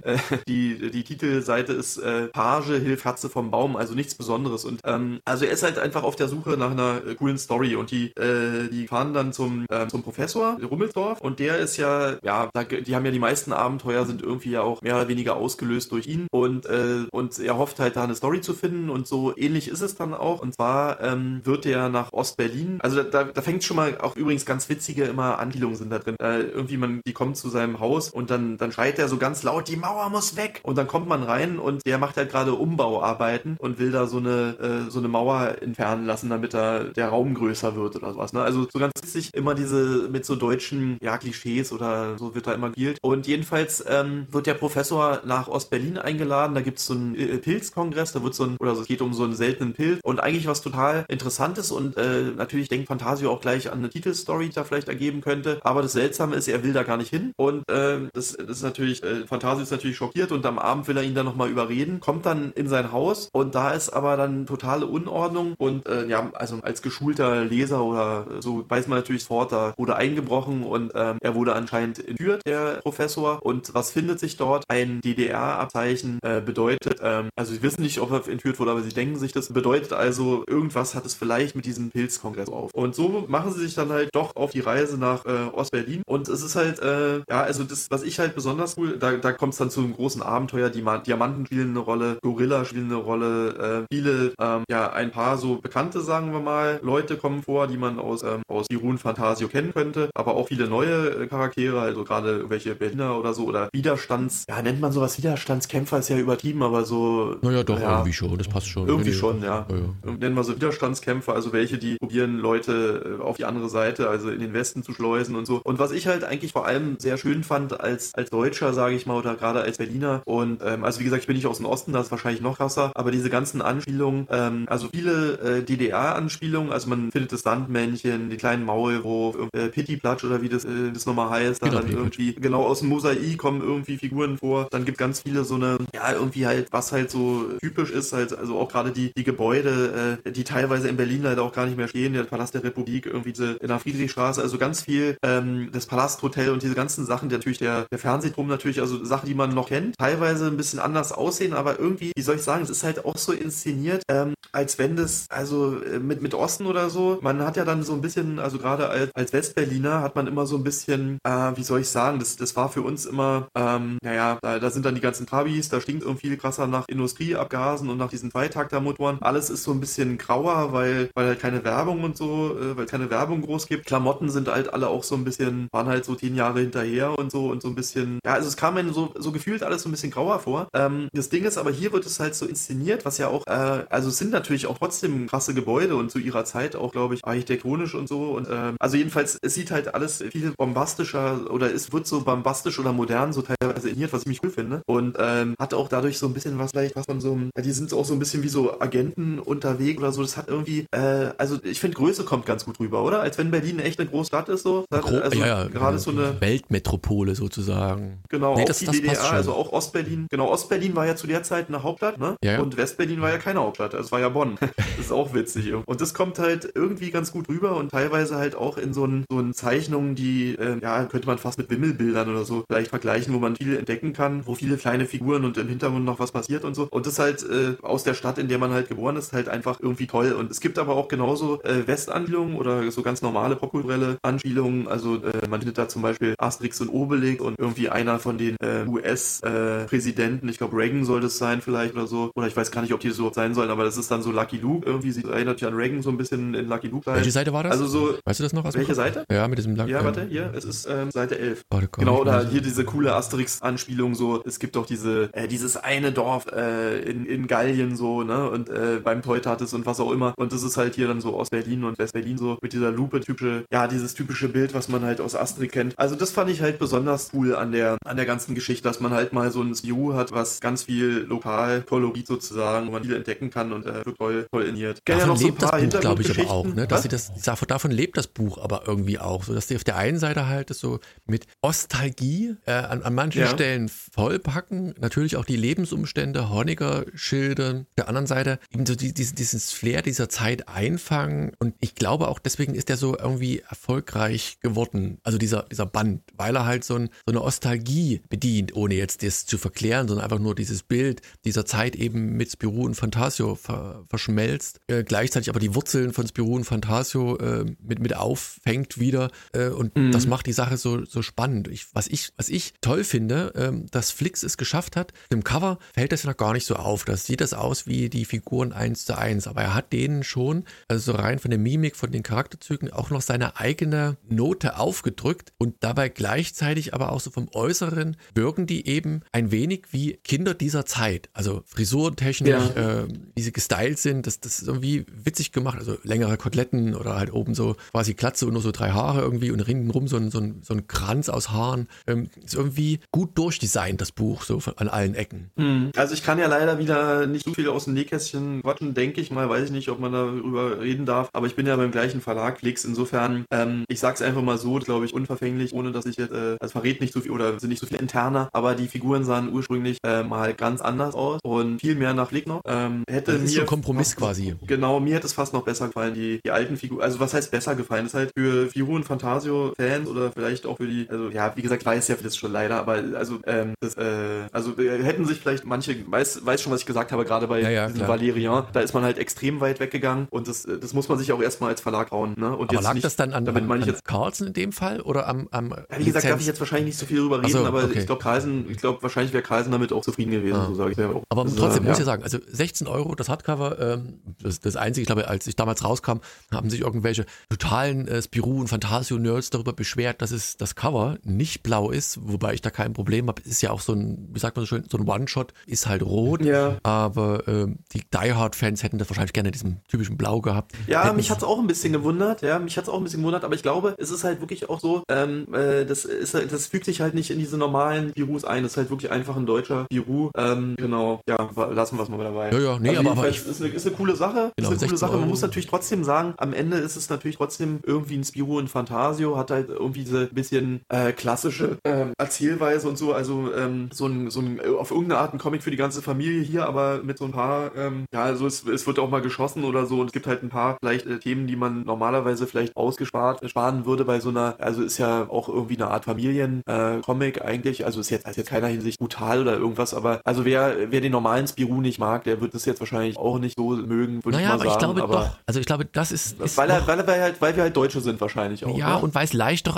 Die Titelseite ist Page hilft Katze vom Baum, also nichts Besonderes. Und also er ist halt einfach auf der Suche nach einer coolen Story. Und die fahren dann zum Professor Rummelsdorf und der ist die haben ja die meisten Abenteuer sind irgendwie ja auch mehr oder weniger ausgelöst durch ihn und er hofft halt da eine Story zu finden und so ähnlich ist es dann auch. Und zwar wird der nach Ostberlin, also da fängt schon mal auch übrigens ganz witzige immer Anspielungen sind da drin. Die kommen zu seinem Haus und dann schreit er so ganz laut, die Mauer muss weg. Und dann kommt man rein und der macht halt gerade Umbauarbeiten und will da so eine Mauer entfernen lassen, damit der Raum größer wird oder sowas. Ne? Also so ganz witzig immer diese mit so deutschen Klischees oder so wird da immer gespielt. Und jedenfalls wird der Professor nach Ostberlin eingeladen. Da gibt es so einen Pilzkongress, es geht um so einen seltenen Pilz und eigentlich was total Interessantes und natürlich denkt Fantasio auch gleich an eine Titelstory, die da vielleicht ergeben könnte. Aber das Seltsame ist, er will da gar nicht hin und das ist natürlich, Fantasio ist natürlich schockiert und am Abend will er ihn dann nochmal überreden, kommt dann in sein Haus und da ist aber dann totale Unordnung und also als geschulter Leser oder so weiß man natürlich sofort, da wurde eingebrochen und er wurde anscheinend entführt, der Professor. Und was findet sich dort? Ein DDR-Abzeichen bedeutet, also sie wissen nicht, ob er entführt wurde, aber sie denken sich, das bedeutet also, irgendwas hat es vielleicht mit diesem Pilzkongress auf. Und so machen sie sich dann halt doch auf die Reise nach Ostberlin und es ist halt, also das, was ich halt besonders cool, da kommt es dann zu einem großen Abenteuer, Diamanten spielen eine Rolle, Gorilla spielen eine Rolle, viele, ein paar so bekannte, sagen wir mal, Leute kommen vor, die man aus Spirou und Fantasio kennen könnte, aber auch viele neue Charaktere, also gerade irgendwelche Berliner oder so, oder nennt man sowas Widerstandskämpfer, ist ja übertrieben, aber so... Naja, doch, irgendwie schon, das passt schon. Irgendwie schon, ja. Nennen wir so Widerstandskämpfer, also welche, die probieren, Leute auf die andere Seite, also in den Westen zu schleusen und so. Und was ich halt eigentlich vor allem sehr schön fand als Deutscher, sage ich mal, oder gerade als Berliner und also wie gesagt, ich bin nicht aus dem Osten, das ist wahrscheinlich noch krasser, aber diese ganzen Anspielungen, also viele DDR-Anspielungen, also man findet das Sandmännchen, den kleinen Maulwurf, Pittiplatsch oder wie das nochmal heißt, da dann irgendwie, genau, aus dem Mosaik kommen irgendwie Figuren vor, dann gibt ganz viele so eine, irgendwie halt, was halt so typisch ist, halt, also auch gerade die Gebäude, die teilweise in Berlin leider auch gar nicht mehr stehen, der Palast der Republik, irgendwie in der Friedrichstraße, also ganz viel, das Palasthotel und diese ganzen Sachen, natürlich der Fernsehturm natürlich, also Sachen, die man noch kennt, teilweise ein bisschen anders aussehen, aber irgendwie, wie soll ich sagen, es ist halt auch so inszeniert, als wenn das, also mit Osten oder so, man hat ja dann so ein bisschen, also gerade als Westberliner hat man immer so ein bisschen, wie soll ich sagen, das war für uns immer, da sind dann die ganzen Trabis, da stinkt irgendwie viel krasser nach Industrieabgasen und nach diesen Zweitaktermotoren. Alles ist so ein bisschen grauer, weil halt keine Werbung und so, weil es keine Werbung groß gibt. Klamotten sind halt alle auch so ein bisschen, waren halt so 10 Jahre hinterher und so ein bisschen, also es kam mir so gefühlt alles so ein bisschen grauer vor. Das Ding ist aber, hier wird es halt so inszeniert, was ja auch, also es sind natürlich auch trotzdem krasse Gebäude und zu ihrer Zeit auch, glaube ich, architektonisch und so und also jedenfalls, es sieht halt alles viel bombastischer oder es wird so bombastisch oder modern so teilweise inszeniert, was ich mich cool finde und hat auch dadurch so ein bisschen was vielleicht, was man so, die sind auch so ein bisschen wie so Agenten unterwegs oder so, das hat irgendwie, also ich finde Größe kommt ganz gut rüber, oder? Als wenn Berlin echt eine große Stadt ist so. Gerade so eine Weltmetropole sozusagen. Genau, auch die DDR, also auch Ostberlin. Genau, Ostberlin war ja zu der Zeit eine Hauptstadt, ne? Ja. Und Westberlin war ja keine Hauptstadt, es war ja Bonn. Das ist auch witzig. Und das kommt halt irgendwie ganz gut rüber und teilweise halt auch in so Zeichnungen, die, könnte man fast mit Wimmelbildern oder so vielleicht vergleichen, wo man viel entdecken kann, wo viele kleine Figuren und im Hintergrund noch was passiert und so. Und das halt aus der Stadt, in der man halt geboren ist, halt einfach irgendwie toll. Und es gibt aber auch genauso Westanspielungen oder so ganz normale popkulturelle Anspielungen. Also man findet da zum Beispiel Asterix und Obelix und irgendwie einer von den US-Präsidenten, ich glaube Reagan soll das sein vielleicht oder so. Oder ich weiß gar nicht, ob die so sein sollen, aber das ist dann so Lucky Luke. Irgendwie erinnert sich an Reagan so ein bisschen in Lucky Luke. Welche Seite war das? Also so, weißt du das noch? Welche Seite? Ja, mit diesem Ja, warte, hier, es ist Seite 11. Genau, oder hier diese coole Asterix-Anspielung so, es gibt doch dieses eine Dorf in Gallien so, ne, und beim Teutates und was auch immer. Und das ist halt hier dann so Ostberlin und Westberlin so mit dieser Lupe dieses typische Bild, was man halt aus Asterix kennt. Also das fand ich halt besonders cool an der ganzen Geschichte, dass man halt mal so ein Spirou hat, was ganz viel Lokalkolorit sozusagen, wo man viel entdecken kann und toll inszeniert. Davon lebt das Buch, glaube ich, aber auch, ne? Davon lebt das Buch aber irgendwie auch, so dass die auf der einen Seite halt das so mit Nostalgie an manchen Stellen vollpacken, natürlich auch die Lebensumstände Honecker schildern, auf der anderen Seite eben so dieses Flair dieser Zeit einfangen, und ich glaube auch deswegen ist der so irgendwie erfolgreich geworden, also dieser Band, weil er halt so eine Nostalgie bedient, ohne jetzt das zu verklären, sondern einfach nur dieses Bild dieser Zeit eben mit Spirou und Fantasio verschmelzt, gleichzeitig aber die Wurzeln von Spirou und Fantasio mit auffängt wieder, und das macht die Sache so spannend. Was ich toll finde, dass Flix es geschafft hat, im Cover fällt das ja noch gar nicht so auf, das sieht das aus wie die Figuren 1:1, aber er hat denen schon, also so rein von der Mimik, von den Charakterzügen auch noch seine eigene Note aufgedrückt, und dabei gleichzeitig aber auch so vom Äußeren wirken die eben ein wenig wie Kinder dieser Zeit, also frisurentechnisch, wie sie gestylt sind, das ist irgendwie witzig gemacht, also längere Koteletten oder halt oben so quasi Glatze und nur so 3 Haare irgendwie und ringsrum so ein Kranz aus Haaren, ist irgendwie gut durchdesignt, das Buch, so an allen Ecken. Also ich kann ja leider wieder nicht so viel aus dem Nähkästchen quatschen, denke ich mal, weiß ich nicht, ob man darüber reden darf, aber ich bin ja beim gleichen Verlag, Flix, insofern, ich sag's einfach mal so, glaube ich, unverfänglich, ohne dass ich jetzt, also verrät nicht so viel oder sind nicht so viel interner, aber die Figuren sahen ursprünglich mal ganz anders aus und viel mehr nach Flix noch. Das ist so ein Kompromiss quasi. Genau, mir hätte es fast noch besser gefallen, die alten Figuren, also was heißt besser gefallen, das ist halt für Spirou und Fantasio-Fans oder vielleicht auch für die, also ja, wie gesagt, ich weiß ja das schon leider, aber also hätten sich vielleicht manche, weiß schon, was ich gesagt habe, gerade bei diesem Valerian, da ist man halt extrem weit weggegangen und das muss man sich auch erstmal als Verlag hauen. Ne? Und aber lag das dann an Carlsen in dem Fall oder am wie gesagt, darf ich jetzt wahrscheinlich nicht so viel drüber reden, aber okay. Ich glaube, wahrscheinlich wäre Carlsen damit auch zufrieden gewesen, so sage ich ja auch. Aber trotzdem muss ich sagen, also 16 €, das Hardcover, das Einzige, ich glaube, als ich damals rauskam, haben sich irgendwelche totalen Spirou und Fantasio-Nerds darüber beschwert, dass es das Cover nicht blau ist, wobei ich da kein Problem habe. Ist ja auch so ein, wie sagt man so schön, so ein One-Shot, ist halt rot, aber die Die Hard-Fans hätten das wahrscheinlich gerne in diesem typischen Blau gehabt. Ja, mich hat's auch ein bisschen gewundert, aber ich glaube, es ist halt wirklich auch so, das fügt sich halt nicht in diese normalen Spirous ein, das ist halt wirklich einfach ein deutscher Spirou, genau, ja, lassen wir es mal dabei. Ja, nee, also aber ist eine coole Sache, genau, ist eine coole Sache, man muss natürlich trotzdem sagen, am Ende ist es natürlich trotzdem irgendwie ein Spirou und Fantasio, hat halt irgendwie diese bisschen klassische Erzählweise und so, also so ein auf irgendeine Art ein Comic für die ganze Familie hier, aber mit so ein paar, also es wird auch mal geschossen oder so und es gibt halt ein paar vielleicht Themen, die man normalerweise vielleicht sparen würde bei so einer, also ist ja auch irgendwie eine Art Familien-Comic eigentlich, also ist jetzt keiner Hinsicht brutal oder irgendwas, aber also wer den normalen Spirou nicht mag, der wird das jetzt wahrscheinlich auch nicht so mögen, würde ich mal sagen. Ich glaube doch. Also ich glaube, das ist weil wir halt Deutsche sind wahrscheinlich auch. Ja, ne? Und weil es leichtere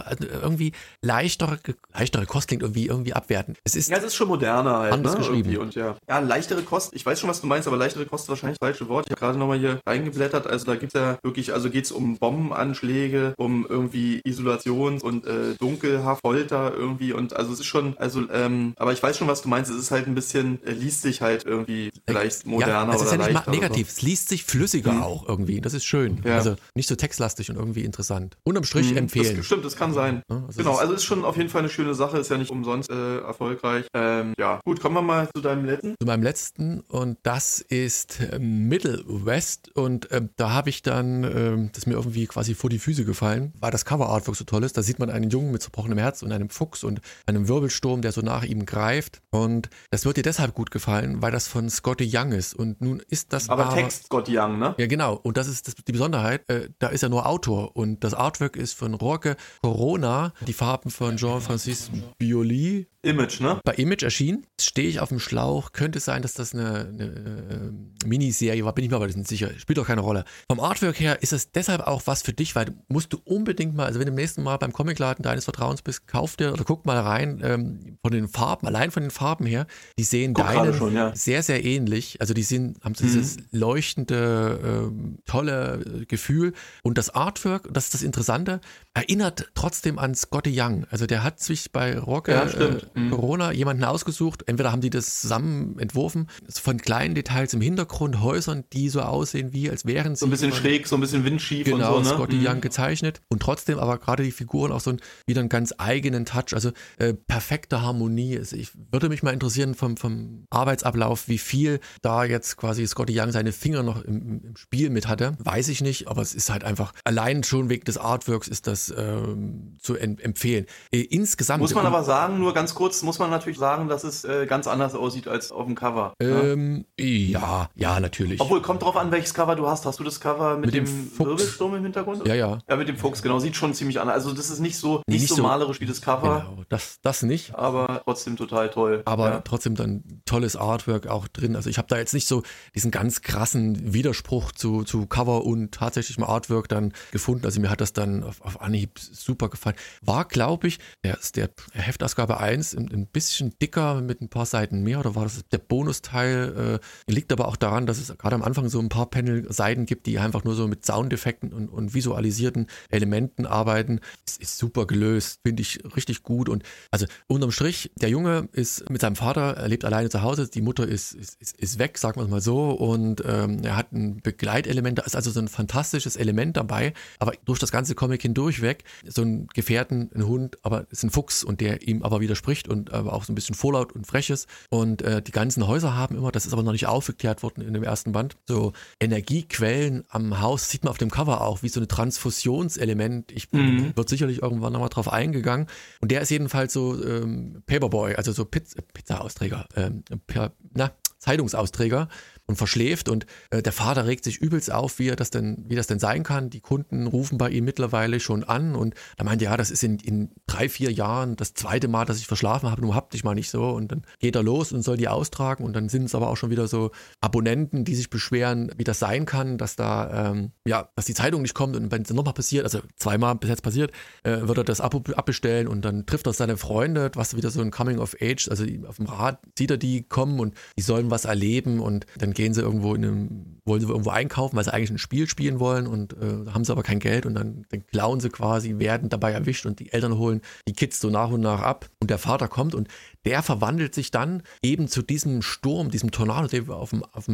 Kost klingt irgendwie abwertend. Es ist schon moderner halt, anders geschrieben. Und ja, leichtere Kost, ich weiß schon, was du meinst, aber leichtere Kost ist wahrscheinlich das falsche Wort. Ich habe gerade nochmal hier reingeblättert, also da gibt's ja wirklich, also geht's um Bombenanschläge, um irgendwie Isolations- und Dunkelhaft, Folter irgendwie und also es ist schon, aber ich weiß schon, was du meinst, es ist halt ein bisschen, liest sich halt irgendwie vielleicht moderner oder leichter. Es ist ja nicht negativ, es liest sich flüssiger auch irgendwie, das ist schön. Ja. Also nicht so textlastig und irgendwie interessant. Unterm Strich empfehlen. Stimmt, das kann sein. Ja, also ist schon auf jeden Fall eine schöne Sache, ist ja nicht umsonst erfolgreich. Ja, gut, kommen wir mal zu deinem letzten. Zu meinem letzten und das ist Middle West und da habe ich dann, das ist mir irgendwie quasi vor die Füße gefallen, weil das Cover-Artwork so toll ist. Da sieht man einen Jungen mit zerbrochenem Herz und einem Fuchs und einem Wirbelsturm, der so nach ihm greift und das wird dir deshalb gut gefallen, weil das von Scotty Young ist und nun ist das aber Text Scotty Young, ne? Ja, genau. Und das ist die Besonderheit. Da ist er nur Autor und das Artwork ist von Roque Corona, die Farben von Jean-Francis Bioli. Image, ne? Bei Image erschienen. Jetzt stehe ich auf dem Schlauch. Könnte sein, dass das eine Miniserie war. Bin ich mir aber nicht sicher. Spielt doch keine Rolle. Vom Artwork her ist es deshalb auch was für dich, weil musst du unbedingt mal, also wenn du im nächsten Mal beim Comicladen deines Vertrauens bist, kauf dir oder guck mal rein von den Farben, allein von den Farben her, die sehen deinen sehr, sehr ähnlich. Also die haben dieses leuchtende, tolle Gefühl. Und das Artwork, das ist das Interessante, erinnert trotzdem an Scotty Young. Also der hat sich bei Roque Corona jemanden ausgesucht, entweder haben die das zusammen entworfen, von kleinen Details im Hintergrund, Häusern, die so aussehen wie, als wären sie... So ein bisschen schräg, so ein bisschen windschief und so, Genau, ne? Scotty Young gezeichnet und trotzdem aber gerade die Figuren auch so wieder einen ganz eigenen Touch, also perfekte Harmonie. Also ich würde mich mal interessieren vom Arbeitsablauf, wie viel da jetzt quasi Scotty Young seine Finger noch im Spiel mit hatte, weiß ich nicht, aber es ist halt einfach, allein schon wegen des Artworks ist das zu empfehlen. Insgesamt... Muss man aber sagen, nur ganz kurz, muss man natürlich sagen, dass es ganz anders aussieht als auf dem Cover. Ja, natürlich. Obwohl, kommt drauf an, welches Cover du hast. Hast du das Cover mit dem Wirbelsturm im Hintergrund? Ja. Ja, mit dem Fuchs, genau. Sieht schon ziemlich anders. Also das ist nicht so malerisch wie das Cover. Genau, das nicht. Aber trotzdem total toll. Aber trotzdem dann tolles Artwork auch drin. Also ich habe da jetzt nicht so diesen ganz krassen Widerspruch zu Cover und tatsächlichem Artwork dann gefunden. Also mir hat das dann auf Anhieb super gefallen. War, glaube ich, der Heftausgabe 1 ein bisschen dicker mit ein paar Seiten mehr, oder war das der Bonusteil? Liegt aber auch daran, dass es gerade am Anfang so ein paar Panel-Seiten gibt, die einfach nur so mit Soundeffekten und visualisierten Elementen arbeiten. Es ist super gelöst, finde ich richtig gut. Und also unterm Strich, der Junge ist mit seinem Vater, er lebt alleine zu Hause, die Mutter ist weg, sagen wir es mal so, und er hat ein Begleitelement, da ist also so ein fantastisches Element dabei, aber durch das ganze Comic hindurchweg so ein Gefährten, ein Hund, aber ist ein Fuchs und der ihm aber widerspricht und aber auch so ein bisschen vorlaut und frech ist. Und die ganzen Häuser haben immer, das ist aber noch nicht aufgeklärt worden in dem ersten Band, so Energiequellen am Haus, sieht man auf dem Cover auch, wie so ein Transfusionselement. Ich wird sicherlich irgendwann nochmal drauf eingegangen. Und der ist jedenfalls so Paperboy, also so Pizza-Austräger, Zeitungsausträger und verschläft, und der Vater regt sich übelst auf, wie das denn sein kann. Die Kunden rufen bei ihm mittlerweile schon an, und er meint, ja, das ist in 3-4 Jahren das zweite Mal, dass ich verschlafen habe, nun hab dich mal nicht so, und dann geht er los und soll die austragen, und dann sind es aber auch schon wieder so Abonnenten, die sich beschweren, wie das sein kann, dass da dass die Zeitung nicht kommt, und wenn es nochmal passiert, also 2-mal bis jetzt passiert, wird er das Abo abbestellen, und dann trifft er seine Freunde, was wieder so ein Coming of Age, also auf dem Rad sieht er die kommen und die sollen was erleben, und dann gehen sie wollen sie irgendwo einkaufen, weil sie eigentlich ein Spiel spielen wollen, und haben sie aber kein Geld, und dann klauen sie quasi, werden dabei erwischt, und die Eltern holen die Kids so nach und nach ab, und der Vater kommt, und der verwandelt sich dann eben zu diesem Sturm, diesem Tornado, den wir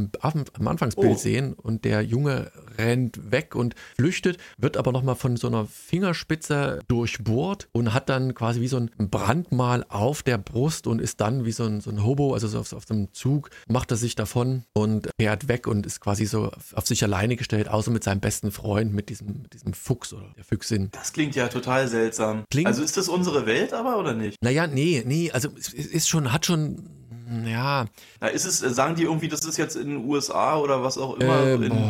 am Anfangsbild sehen, und der Junge rennt weg und flüchtet, wird aber nochmal von so einer Fingerspitze durchbohrt und hat dann quasi wie so ein Brandmal auf der Brust und ist dann wie so ein Hobo, also so auf so einem Zug, macht er sich davon und fährt weg und ist quasi so auf sich alleine gestellt, außer mit seinem besten Freund, mit diesem Fuchs oder der Füchsin. Das klingt ja total seltsam. Also ist das unsere Welt aber, oder nicht? Naja, nee, also hat schon, ja. Na, sagen die irgendwie, das ist jetzt in den USA oder was auch immer,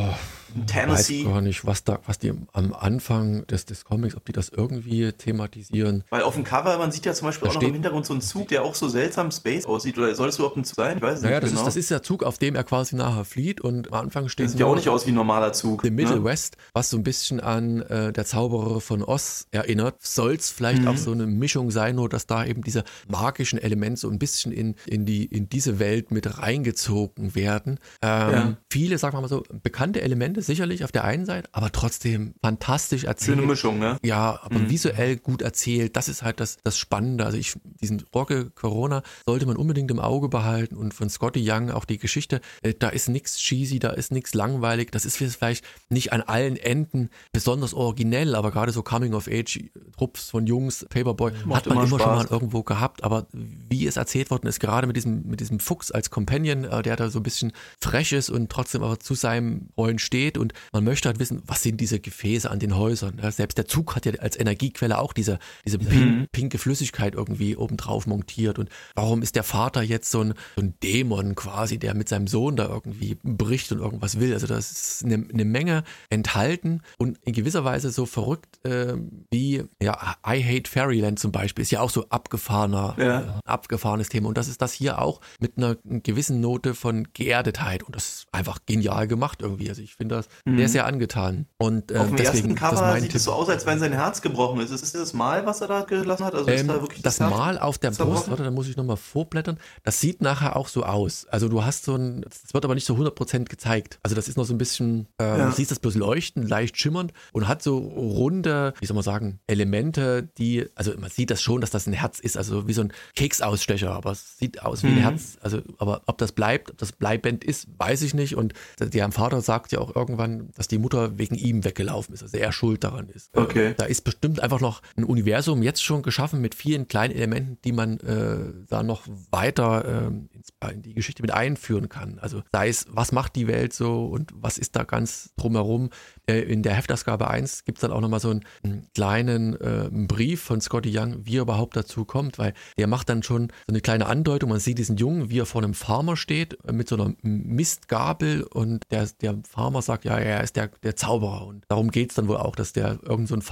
in Tennessee? Ich weiß gar nicht, was die am Anfang des Comics, ob die das irgendwie thematisieren. Weil auf dem Cover, man sieht ja zum Beispiel auch noch im Hintergrund so einen Zug, der auch so seltsam Space aussieht, oder soll das überhaupt ein Zug sein? Ich weiß es nicht genau. Das ist der Zug, auf dem er quasi nachher flieht, und am Anfang steht das sieht ja auch nicht aus wie ein normaler Zug. The Middle West, was so ein bisschen an der Zauberer von Oz erinnert. Soll es vielleicht auch so eine Mischung sein, nur dass da eben diese magischen Elemente so ein bisschen in diese Welt mit reingezogen werden. Viele, sagen wir mal so, bekannte Elemente sicherlich auf der einen Seite, aber trotzdem fantastisch erzählt. Schöne Mischung, ne? Ja, aber visuell gut erzählt. Das ist halt das Spannende. Also diesen Rocke Corona sollte man unbedingt im Auge behalten, und von Scotty Young auch die Geschichte. Da ist nichts cheesy, da ist nichts langweilig. Das ist vielleicht nicht an allen Enden besonders originell, aber gerade so Coming-of-Age-Trupps von Jungs, Paperboy, hat man immer schon mal irgendwo gehabt. Aber wie es erzählt worden ist, gerade mit diesem Fuchs als Companion, der da so ein bisschen frech ist und trotzdem aber zu seinem Freund steht, und man möchte halt wissen, was sind diese Gefäße an den Häusern. Ja, selbst der Zug hat ja als Energiequelle auch diese pinke Flüssigkeit irgendwie obendrauf montiert, und warum ist der Vater jetzt so ein Dämon quasi, der mit seinem Sohn da irgendwie bricht und irgendwas will. Also das ist eine Menge enthalten, und in gewisser Weise so verrückt wie I Hate Fairyland zum Beispiel, ist ja auch so abgefahrenes Thema, und das ist das hier auch mit einer gewissen Note von Geerdetheit, und das ist einfach genial gemacht irgendwie. Also ich finde das sehr, sehr angetan. Und auf dem deswegen, ersten Cover sieht es so aus, als wenn sein Herz gebrochen ist. Ist das Mal, was er da gelassen hat? Also ist da wirklich das Mal auf der Brust, warte, da muss ich nochmal vorblättern, das sieht nachher auch so aus. Also du hast so ein, das wird aber nicht so 100% gezeigt. Also das ist noch so ein bisschen, du siehst das bloß leuchten, leicht schimmernd und hat so runde, wie soll man sagen, Elemente, die, also man sieht das schon, dass das ein Herz ist, also wie so ein Keksausstecher, aber es sieht aus wie ein Herz. Also, aber ob das bleibt, ob das bleibend ist, weiß ich nicht. Und der Vater sagt ja auch irgendwann, dass die Mutter wegen ihm weggelaufen ist, also er schuld daran ist. Okay. Da ist bestimmt einfach noch ein Universum jetzt schon geschaffen mit vielen kleinen Elementen, die man da noch weiter in die Geschichte mit einführen kann. Also sei es, was macht die Welt so und was ist da ganz drumherum. In der Heftausgabe 1 gibt es dann auch nochmal so einen kleinen Brief von Skottie Young, wie er überhaupt dazu kommt, weil der macht dann schon so eine kleine Andeutung. Man sieht diesen Jungen, wie er vor einem Farmer steht, mit so einer Mistgabel und der Farmer sagt, ja, er ist der Zauberer. Und darum geht es dann wohl auch, dass der irgend so ein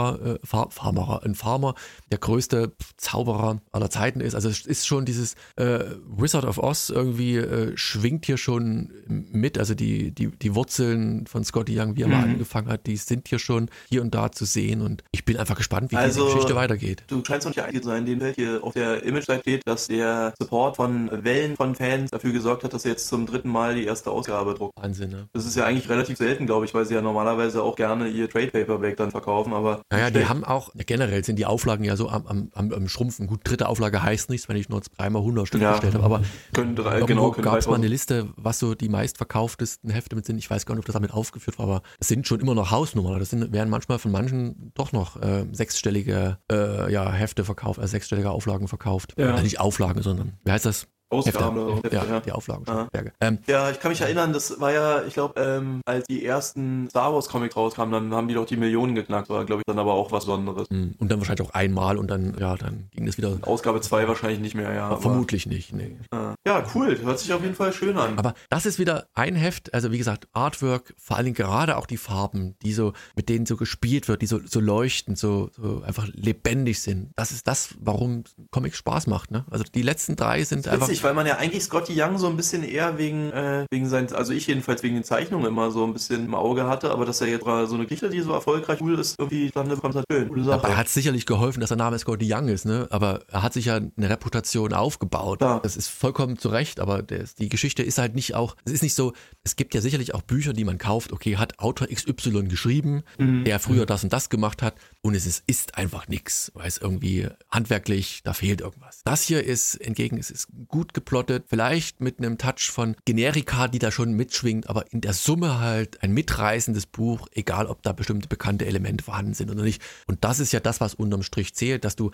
ein Farmer, der größte Zauberer aller Zeiten ist. Also es ist schon dieses Wizard of Oz irgendwie schwingt hier schon mit. Also die Wurzeln von Skottie Young, wie er mal angefangen hat, die sind hier schon hier und da zu sehen. Und ich bin einfach gespannt, wie diese Geschichte weitergeht. Du scheinst noch nicht eingegangen zu sein, in dem Welt hier auf der Image-Seite steht, dass der Support von Wellen von Fans dafür gesorgt hat, dass er jetzt zum 3. Mal die erste Ausgabe druckt. Wahnsinn, ne? Das ist ja eigentlich relativ selten, glaube ich, weil sie ja normalerweise auch gerne ihr Trade-Paperback dann verkaufen, aber... Naja, die haben auch, generell sind die Auflagen ja so am Schrumpfen. Gut, 3. Auflage heißt nichts, wenn ich nur 3x100 Stück bestellt habe, aber gab es mal eine Liste, was so die meistverkauftesten Hefte mit sind. Ich weiß gar nicht, ob das damit aufgeführt war, aber es sind schon immer noch Hausnummern. Das werden manchmal von manchen doch noch sechsstellige Hefte verkauft, also sechsstellige Auflagen verkauft. Ja. Nicht Auflagen, sondern, wie heißt das? Ausgaben. Die Auflagen. Ja, ich kann mich erinnern, das war ja, ich glaube, als die ersten Star Wars Comics rauskamen, dann haben die doch die Millionen geknackt, war, glaube ich, dann aber auch was Besonderes. Und dann wahrscheinlich auch einmal und dann ging das wieder. Ausgabe 2 wahrscheinlich nicht mehr, ja. Vermutlich nicht, nee. Ja, cool, hört sich auf jeden Fall schön an. Aber das ist wieder ein Heft, also wie gesagt, Artwork, vor allen Dingen gerade auch die Farben, die so, mit denen so gespielt wird, die so leuchten, so einfach lebendig sind. Das ist das, warum Comic Spaß macht, ne? Also die letzten 3 sind einfach... Witzig, weil man ja eigentlich Skottie Young so ein bisschen eher wegen seinen, also ich jedenfalls wegen den Zeichnungen immer so ein bisschen im Auge hatte, aber dass er jetzt so eine Geschichte, die so erfolgreich cool ist, irgendwie dann bekommt das schön. Coole Sache. Dabei hat es sicherlich geholfen, dass der Name Skottie Young ist, ne? Aber er hat sich ja eine Reputation aufgebaut. Ja. Das ist vollkommen zu Recht, aber die Geschichte ist halt nicht auch, es ist nicht so, es gibt ja sicherlich auch Bücher, die man kauft, okay, hat Autor XY geschrieben, der früher das und das gemacht hat und es ist einfach nix, weil es irgendwie handwerklich, da fehlt irgendwas. Das hier ist hingegen, es ist gut geplottet, vielleicht mit einem Touch von Generika, die da schon mitschwingt, aber in der Summe halt ein mitreißendes Buch, egal ob da bestimmte bekannte Elemente vorhanden sind oder nicht. Und das ist ja das, was unterm Strich zählt, dass du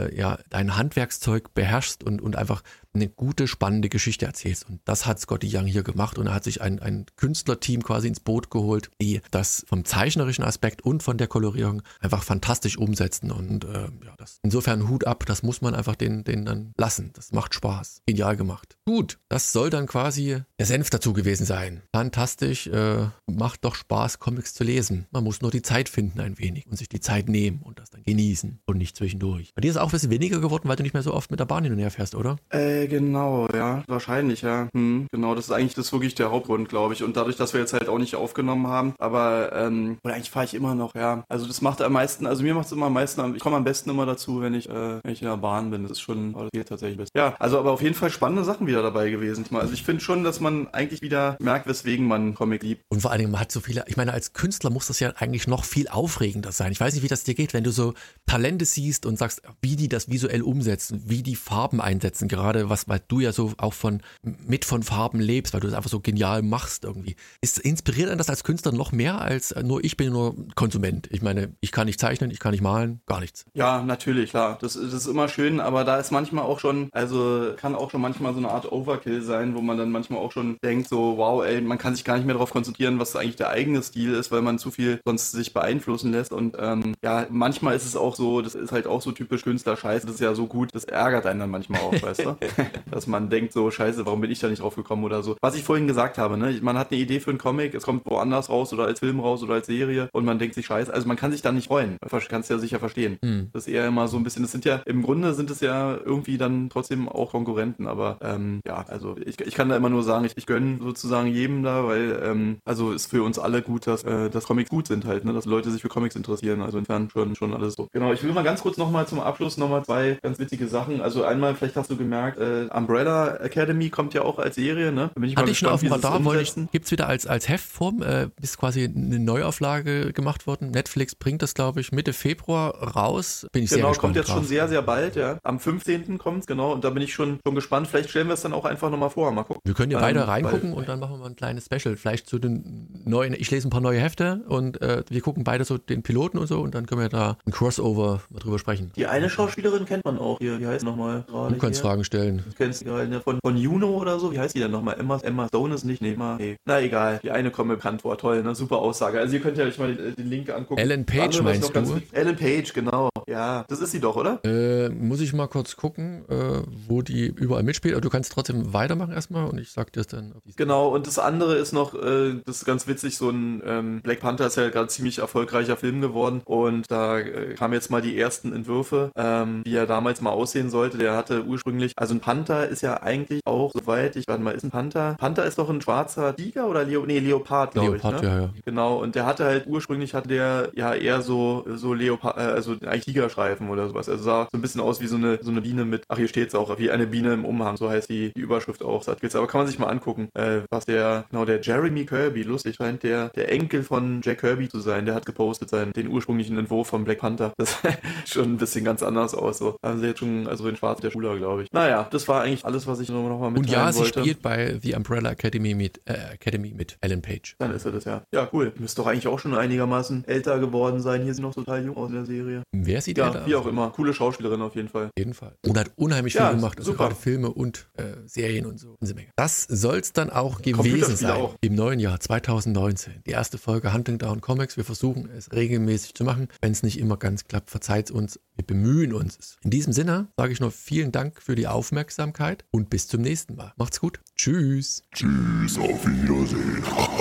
dein Handwerkszeug beherrschst und einfach eine gute, spannende Geschichte erzählst. Und das hat Skottie Young hier gemacht und er hat sich ein Künstlerteam quasi ins Boot geholt, die das vom zeichnerischen Aspekt und von der Kolorierung einfach fantastisch umsetzen. Und das insofern Hut ab, das muss man einfach den dann lassen. Das macht Spaß. Genial gemacht. Gut, das soll dann quasi der Senf dazu gewesen sein. Fantastisch, macht doch Spaß, Comics zu lesen. Man muss nur die Zeit finden ein wenig und sich die Zeit nehmen und das dann genießen und nicht zwischendurch. Bei dir ist es auch ein bisschen weniger geworden, weil du nicht mehr so oft mit der Bahn hin und her fährst, oder? Genau, ja, wahrscheinlich, ja. Genau, das ist wirklich der Hauptgrund, glaube ich. Und dadurch, dass wir jetzt halt auch nicht aufgenommen haben, aber oder eigentlich fahre ich immer noch, ja. Also das macht am meisten, also mir macht es immer am meisten, ich komme am besten immer dazu, wenn ich in der Bahn bin. Das ist schon, das geht tatsächlich besser. Ja, also aber auf jeden Fall spannende Sachen wieder dabei gewesen. Also ich finde schon, dass man eigentlich wieder merkt, weswegen man Comic liebt. Und vor allen Dingen, man hat so viele, ich meine, als Künstler muss das ja eigentlich noch viel aufregender sein. Ich weiß nicht, wie das dir geht, wenn du so Talente siehst und sagst, wie die das visuell umsetzen, wie die Farben einsetzen, gerade weil du ja so auch von Farben lebst, weil du das einfach so genial machst irgendwie. Inspiriert einen das als Künstler noch mehr als nur ich bin nur Konsument? Ich meine, ich kann nicht zeichnen, ich kann nicht malen, gar nichts. Ja, natürlich, klar. Das ist immer schön, aber da ist manchmal auch schon, also kann auch schon manchmal so eine Art Overkill sein, wo man dann manchmal auch schon denkt so, wow, ey, man kann sich gar nicht mehr darauf konzentrieren, was eigentlich der eigene Stil ist, weil man zu viel sonst sich beeinflussen lässt und manchmal ist es auch so, das ist halt auch so typisch Künstlerscheiße, das ist ja so gut, das ärgert einen dann manchmal auch, weißt du? dass man denkt so, scheiße, warum bin ich da nicht drauf gekommen oder so. Was ich vorhin gesagt habe, ne, man hat eine Idee für einen Comic, es kommt woanders raus oder als Film raus oder als Serie und man denkt sich, scheiße, also man kann sich da nicht freuen. Kannst du ja sicher verstehen. Das ist eher immer so ein bisschen, im Grunde sind es ja irgendwie dann trotzdem auch Konkurrenten, aber also ich kann da immer nur sagen, ich gönne sozusagen jedem da, weil also ist für uns alle gut, dass Comics gut sind halt, ne, dass Leute sich für Comics interessieren, also insofern schon alles so. Genau, ich will mal ganz kurz nochmal zum Abschluss nochmal 2 ganz witzige Sachen, also einmal, vielleicht hast du gemerkt, Umbrella Academy kommt ja auch als Serie, ne? Da bin ich Hatte mal ich schon auf gespannt, dem Radar, gibt's wieder als Heftform, ist quasi eine Neuauflage gemacht worden. Netflix bringt das, glaube ich, Mitte Februar raus. Bin ich sehr gespannt. Genau, kommt jetzt schon sehr, sehr bald, ja. Am 15. kommt's, genau, und da bin ich schon gespannt. Vielleicht stellen wir es dann auch einfach nochmal vor, mal gucken. Wir können ja beide reingucken und dann machen wir mal ein kleines Special. Vielleicht zu den neuen, ich lese ein paar neue Hefte und wir gucken beide so den Piloten und so und dann können wir da ein Crossover drüber sprechen. Die eine Schauspielerin kennt man auch hier, wie heißt nochmal? Du kannst Fragen stellen. Du kennst die gerade von Juno oder so, wie heißt die denn nochmal? Emma Stone ist nicht, na egal, die eine kommt mir bekannt vor, toll, ne, super Aussage. Also ihr könnt ja euch mal den Link angucken. Ellen Page meinst du? Ellen Page, genau. Ja, das ist sie doch, oder? Muss ich mal kurz gucken, wo die überall mitspielt, aber du kannst trotzdem weitermachen erstmal und ich sag dir es dann. Genau, und das andere ist noch, das ist ganz witzig, so ein Black Panther ist ja gerade ziemlich erfolgreicher Film geworden und da kamen jetzt mal die ersten Entwürfe, wie er damals mal aussehen sollte. Der hatte ursprünglich, also ein Panther ist ja eigentlich auch, soweit ist ein Panther? Panther ist doch ein schwarzer Tiger oder Leopard, glaube ich. Leopard, ne? Ja. Genau, und der hatte halt, ursprünglich hatte der ja eher so Leopard, also eigentlich Tigerstreifen oder sowas. Also sah so ein bisschen aus wie so eine Biene mit, hier steht's auch, wie eine Biene im Umhang, so heißt die Überschrift auch. Aber kann man sich mal angucken, was der Jeremy Kirby, lustig, scheint der Enkel von Jack Kirby zu sein, der hat gepostet den ursprünglichen Entwurf von Black Panther. Das sieht schon ein bisschen ganz anders aus, so. Haben sie jetzt schon, also in Schwarz der Schüler, glaube ich. Naja, das war eigentlich alles, was ich noch mal mitteilen wollte. Und ja, sie spielt bei The Umbrella Academy mit Ellen Page. Dann ist er das, ja. Ja, cool. Müsste doch eigentlich auch schon einigermaßen älter geworden sein. Hier ist sie noch total jung aus der Serie. Wer sieht ja, wie auch immer. Coole Schauspielerin auf jeden Fall. Auf jeden Fall. Und hat unheimlich viel gemacht. Also super. gerade Filme und Serien und so. Das soll es dann auch gewesen sein. Auch. Im neuen Jahr 2019. Die erste Folge Hunting Down Comics. Wir versuchen es regelmäßig zu machen. Wenn es nicht immer ganz klappt, verzeiht uns. Wir bemühen uns. In diesem Sinne sage ich nur vielen Dank für die Aufmerksamkeit und bis zum nächsten Mal. Macht's gut. Tschüss. Tschüss, auf Wiedersehen.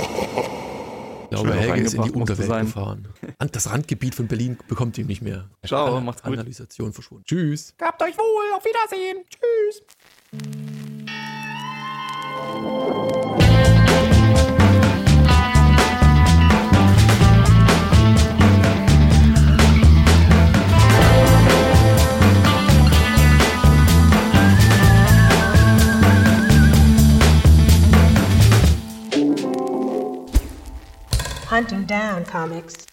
Ich glaube, Helge ist in die Unterwelt gefahren. Das Randgebiet von Berlin bekommt ihm nicht mehr. Ciao, macht's gut. Kanalisation verschwunden. Tschüss. Gehabt euch wohl, auf Wiedersehen. Tschüss. Hunting Down Comics.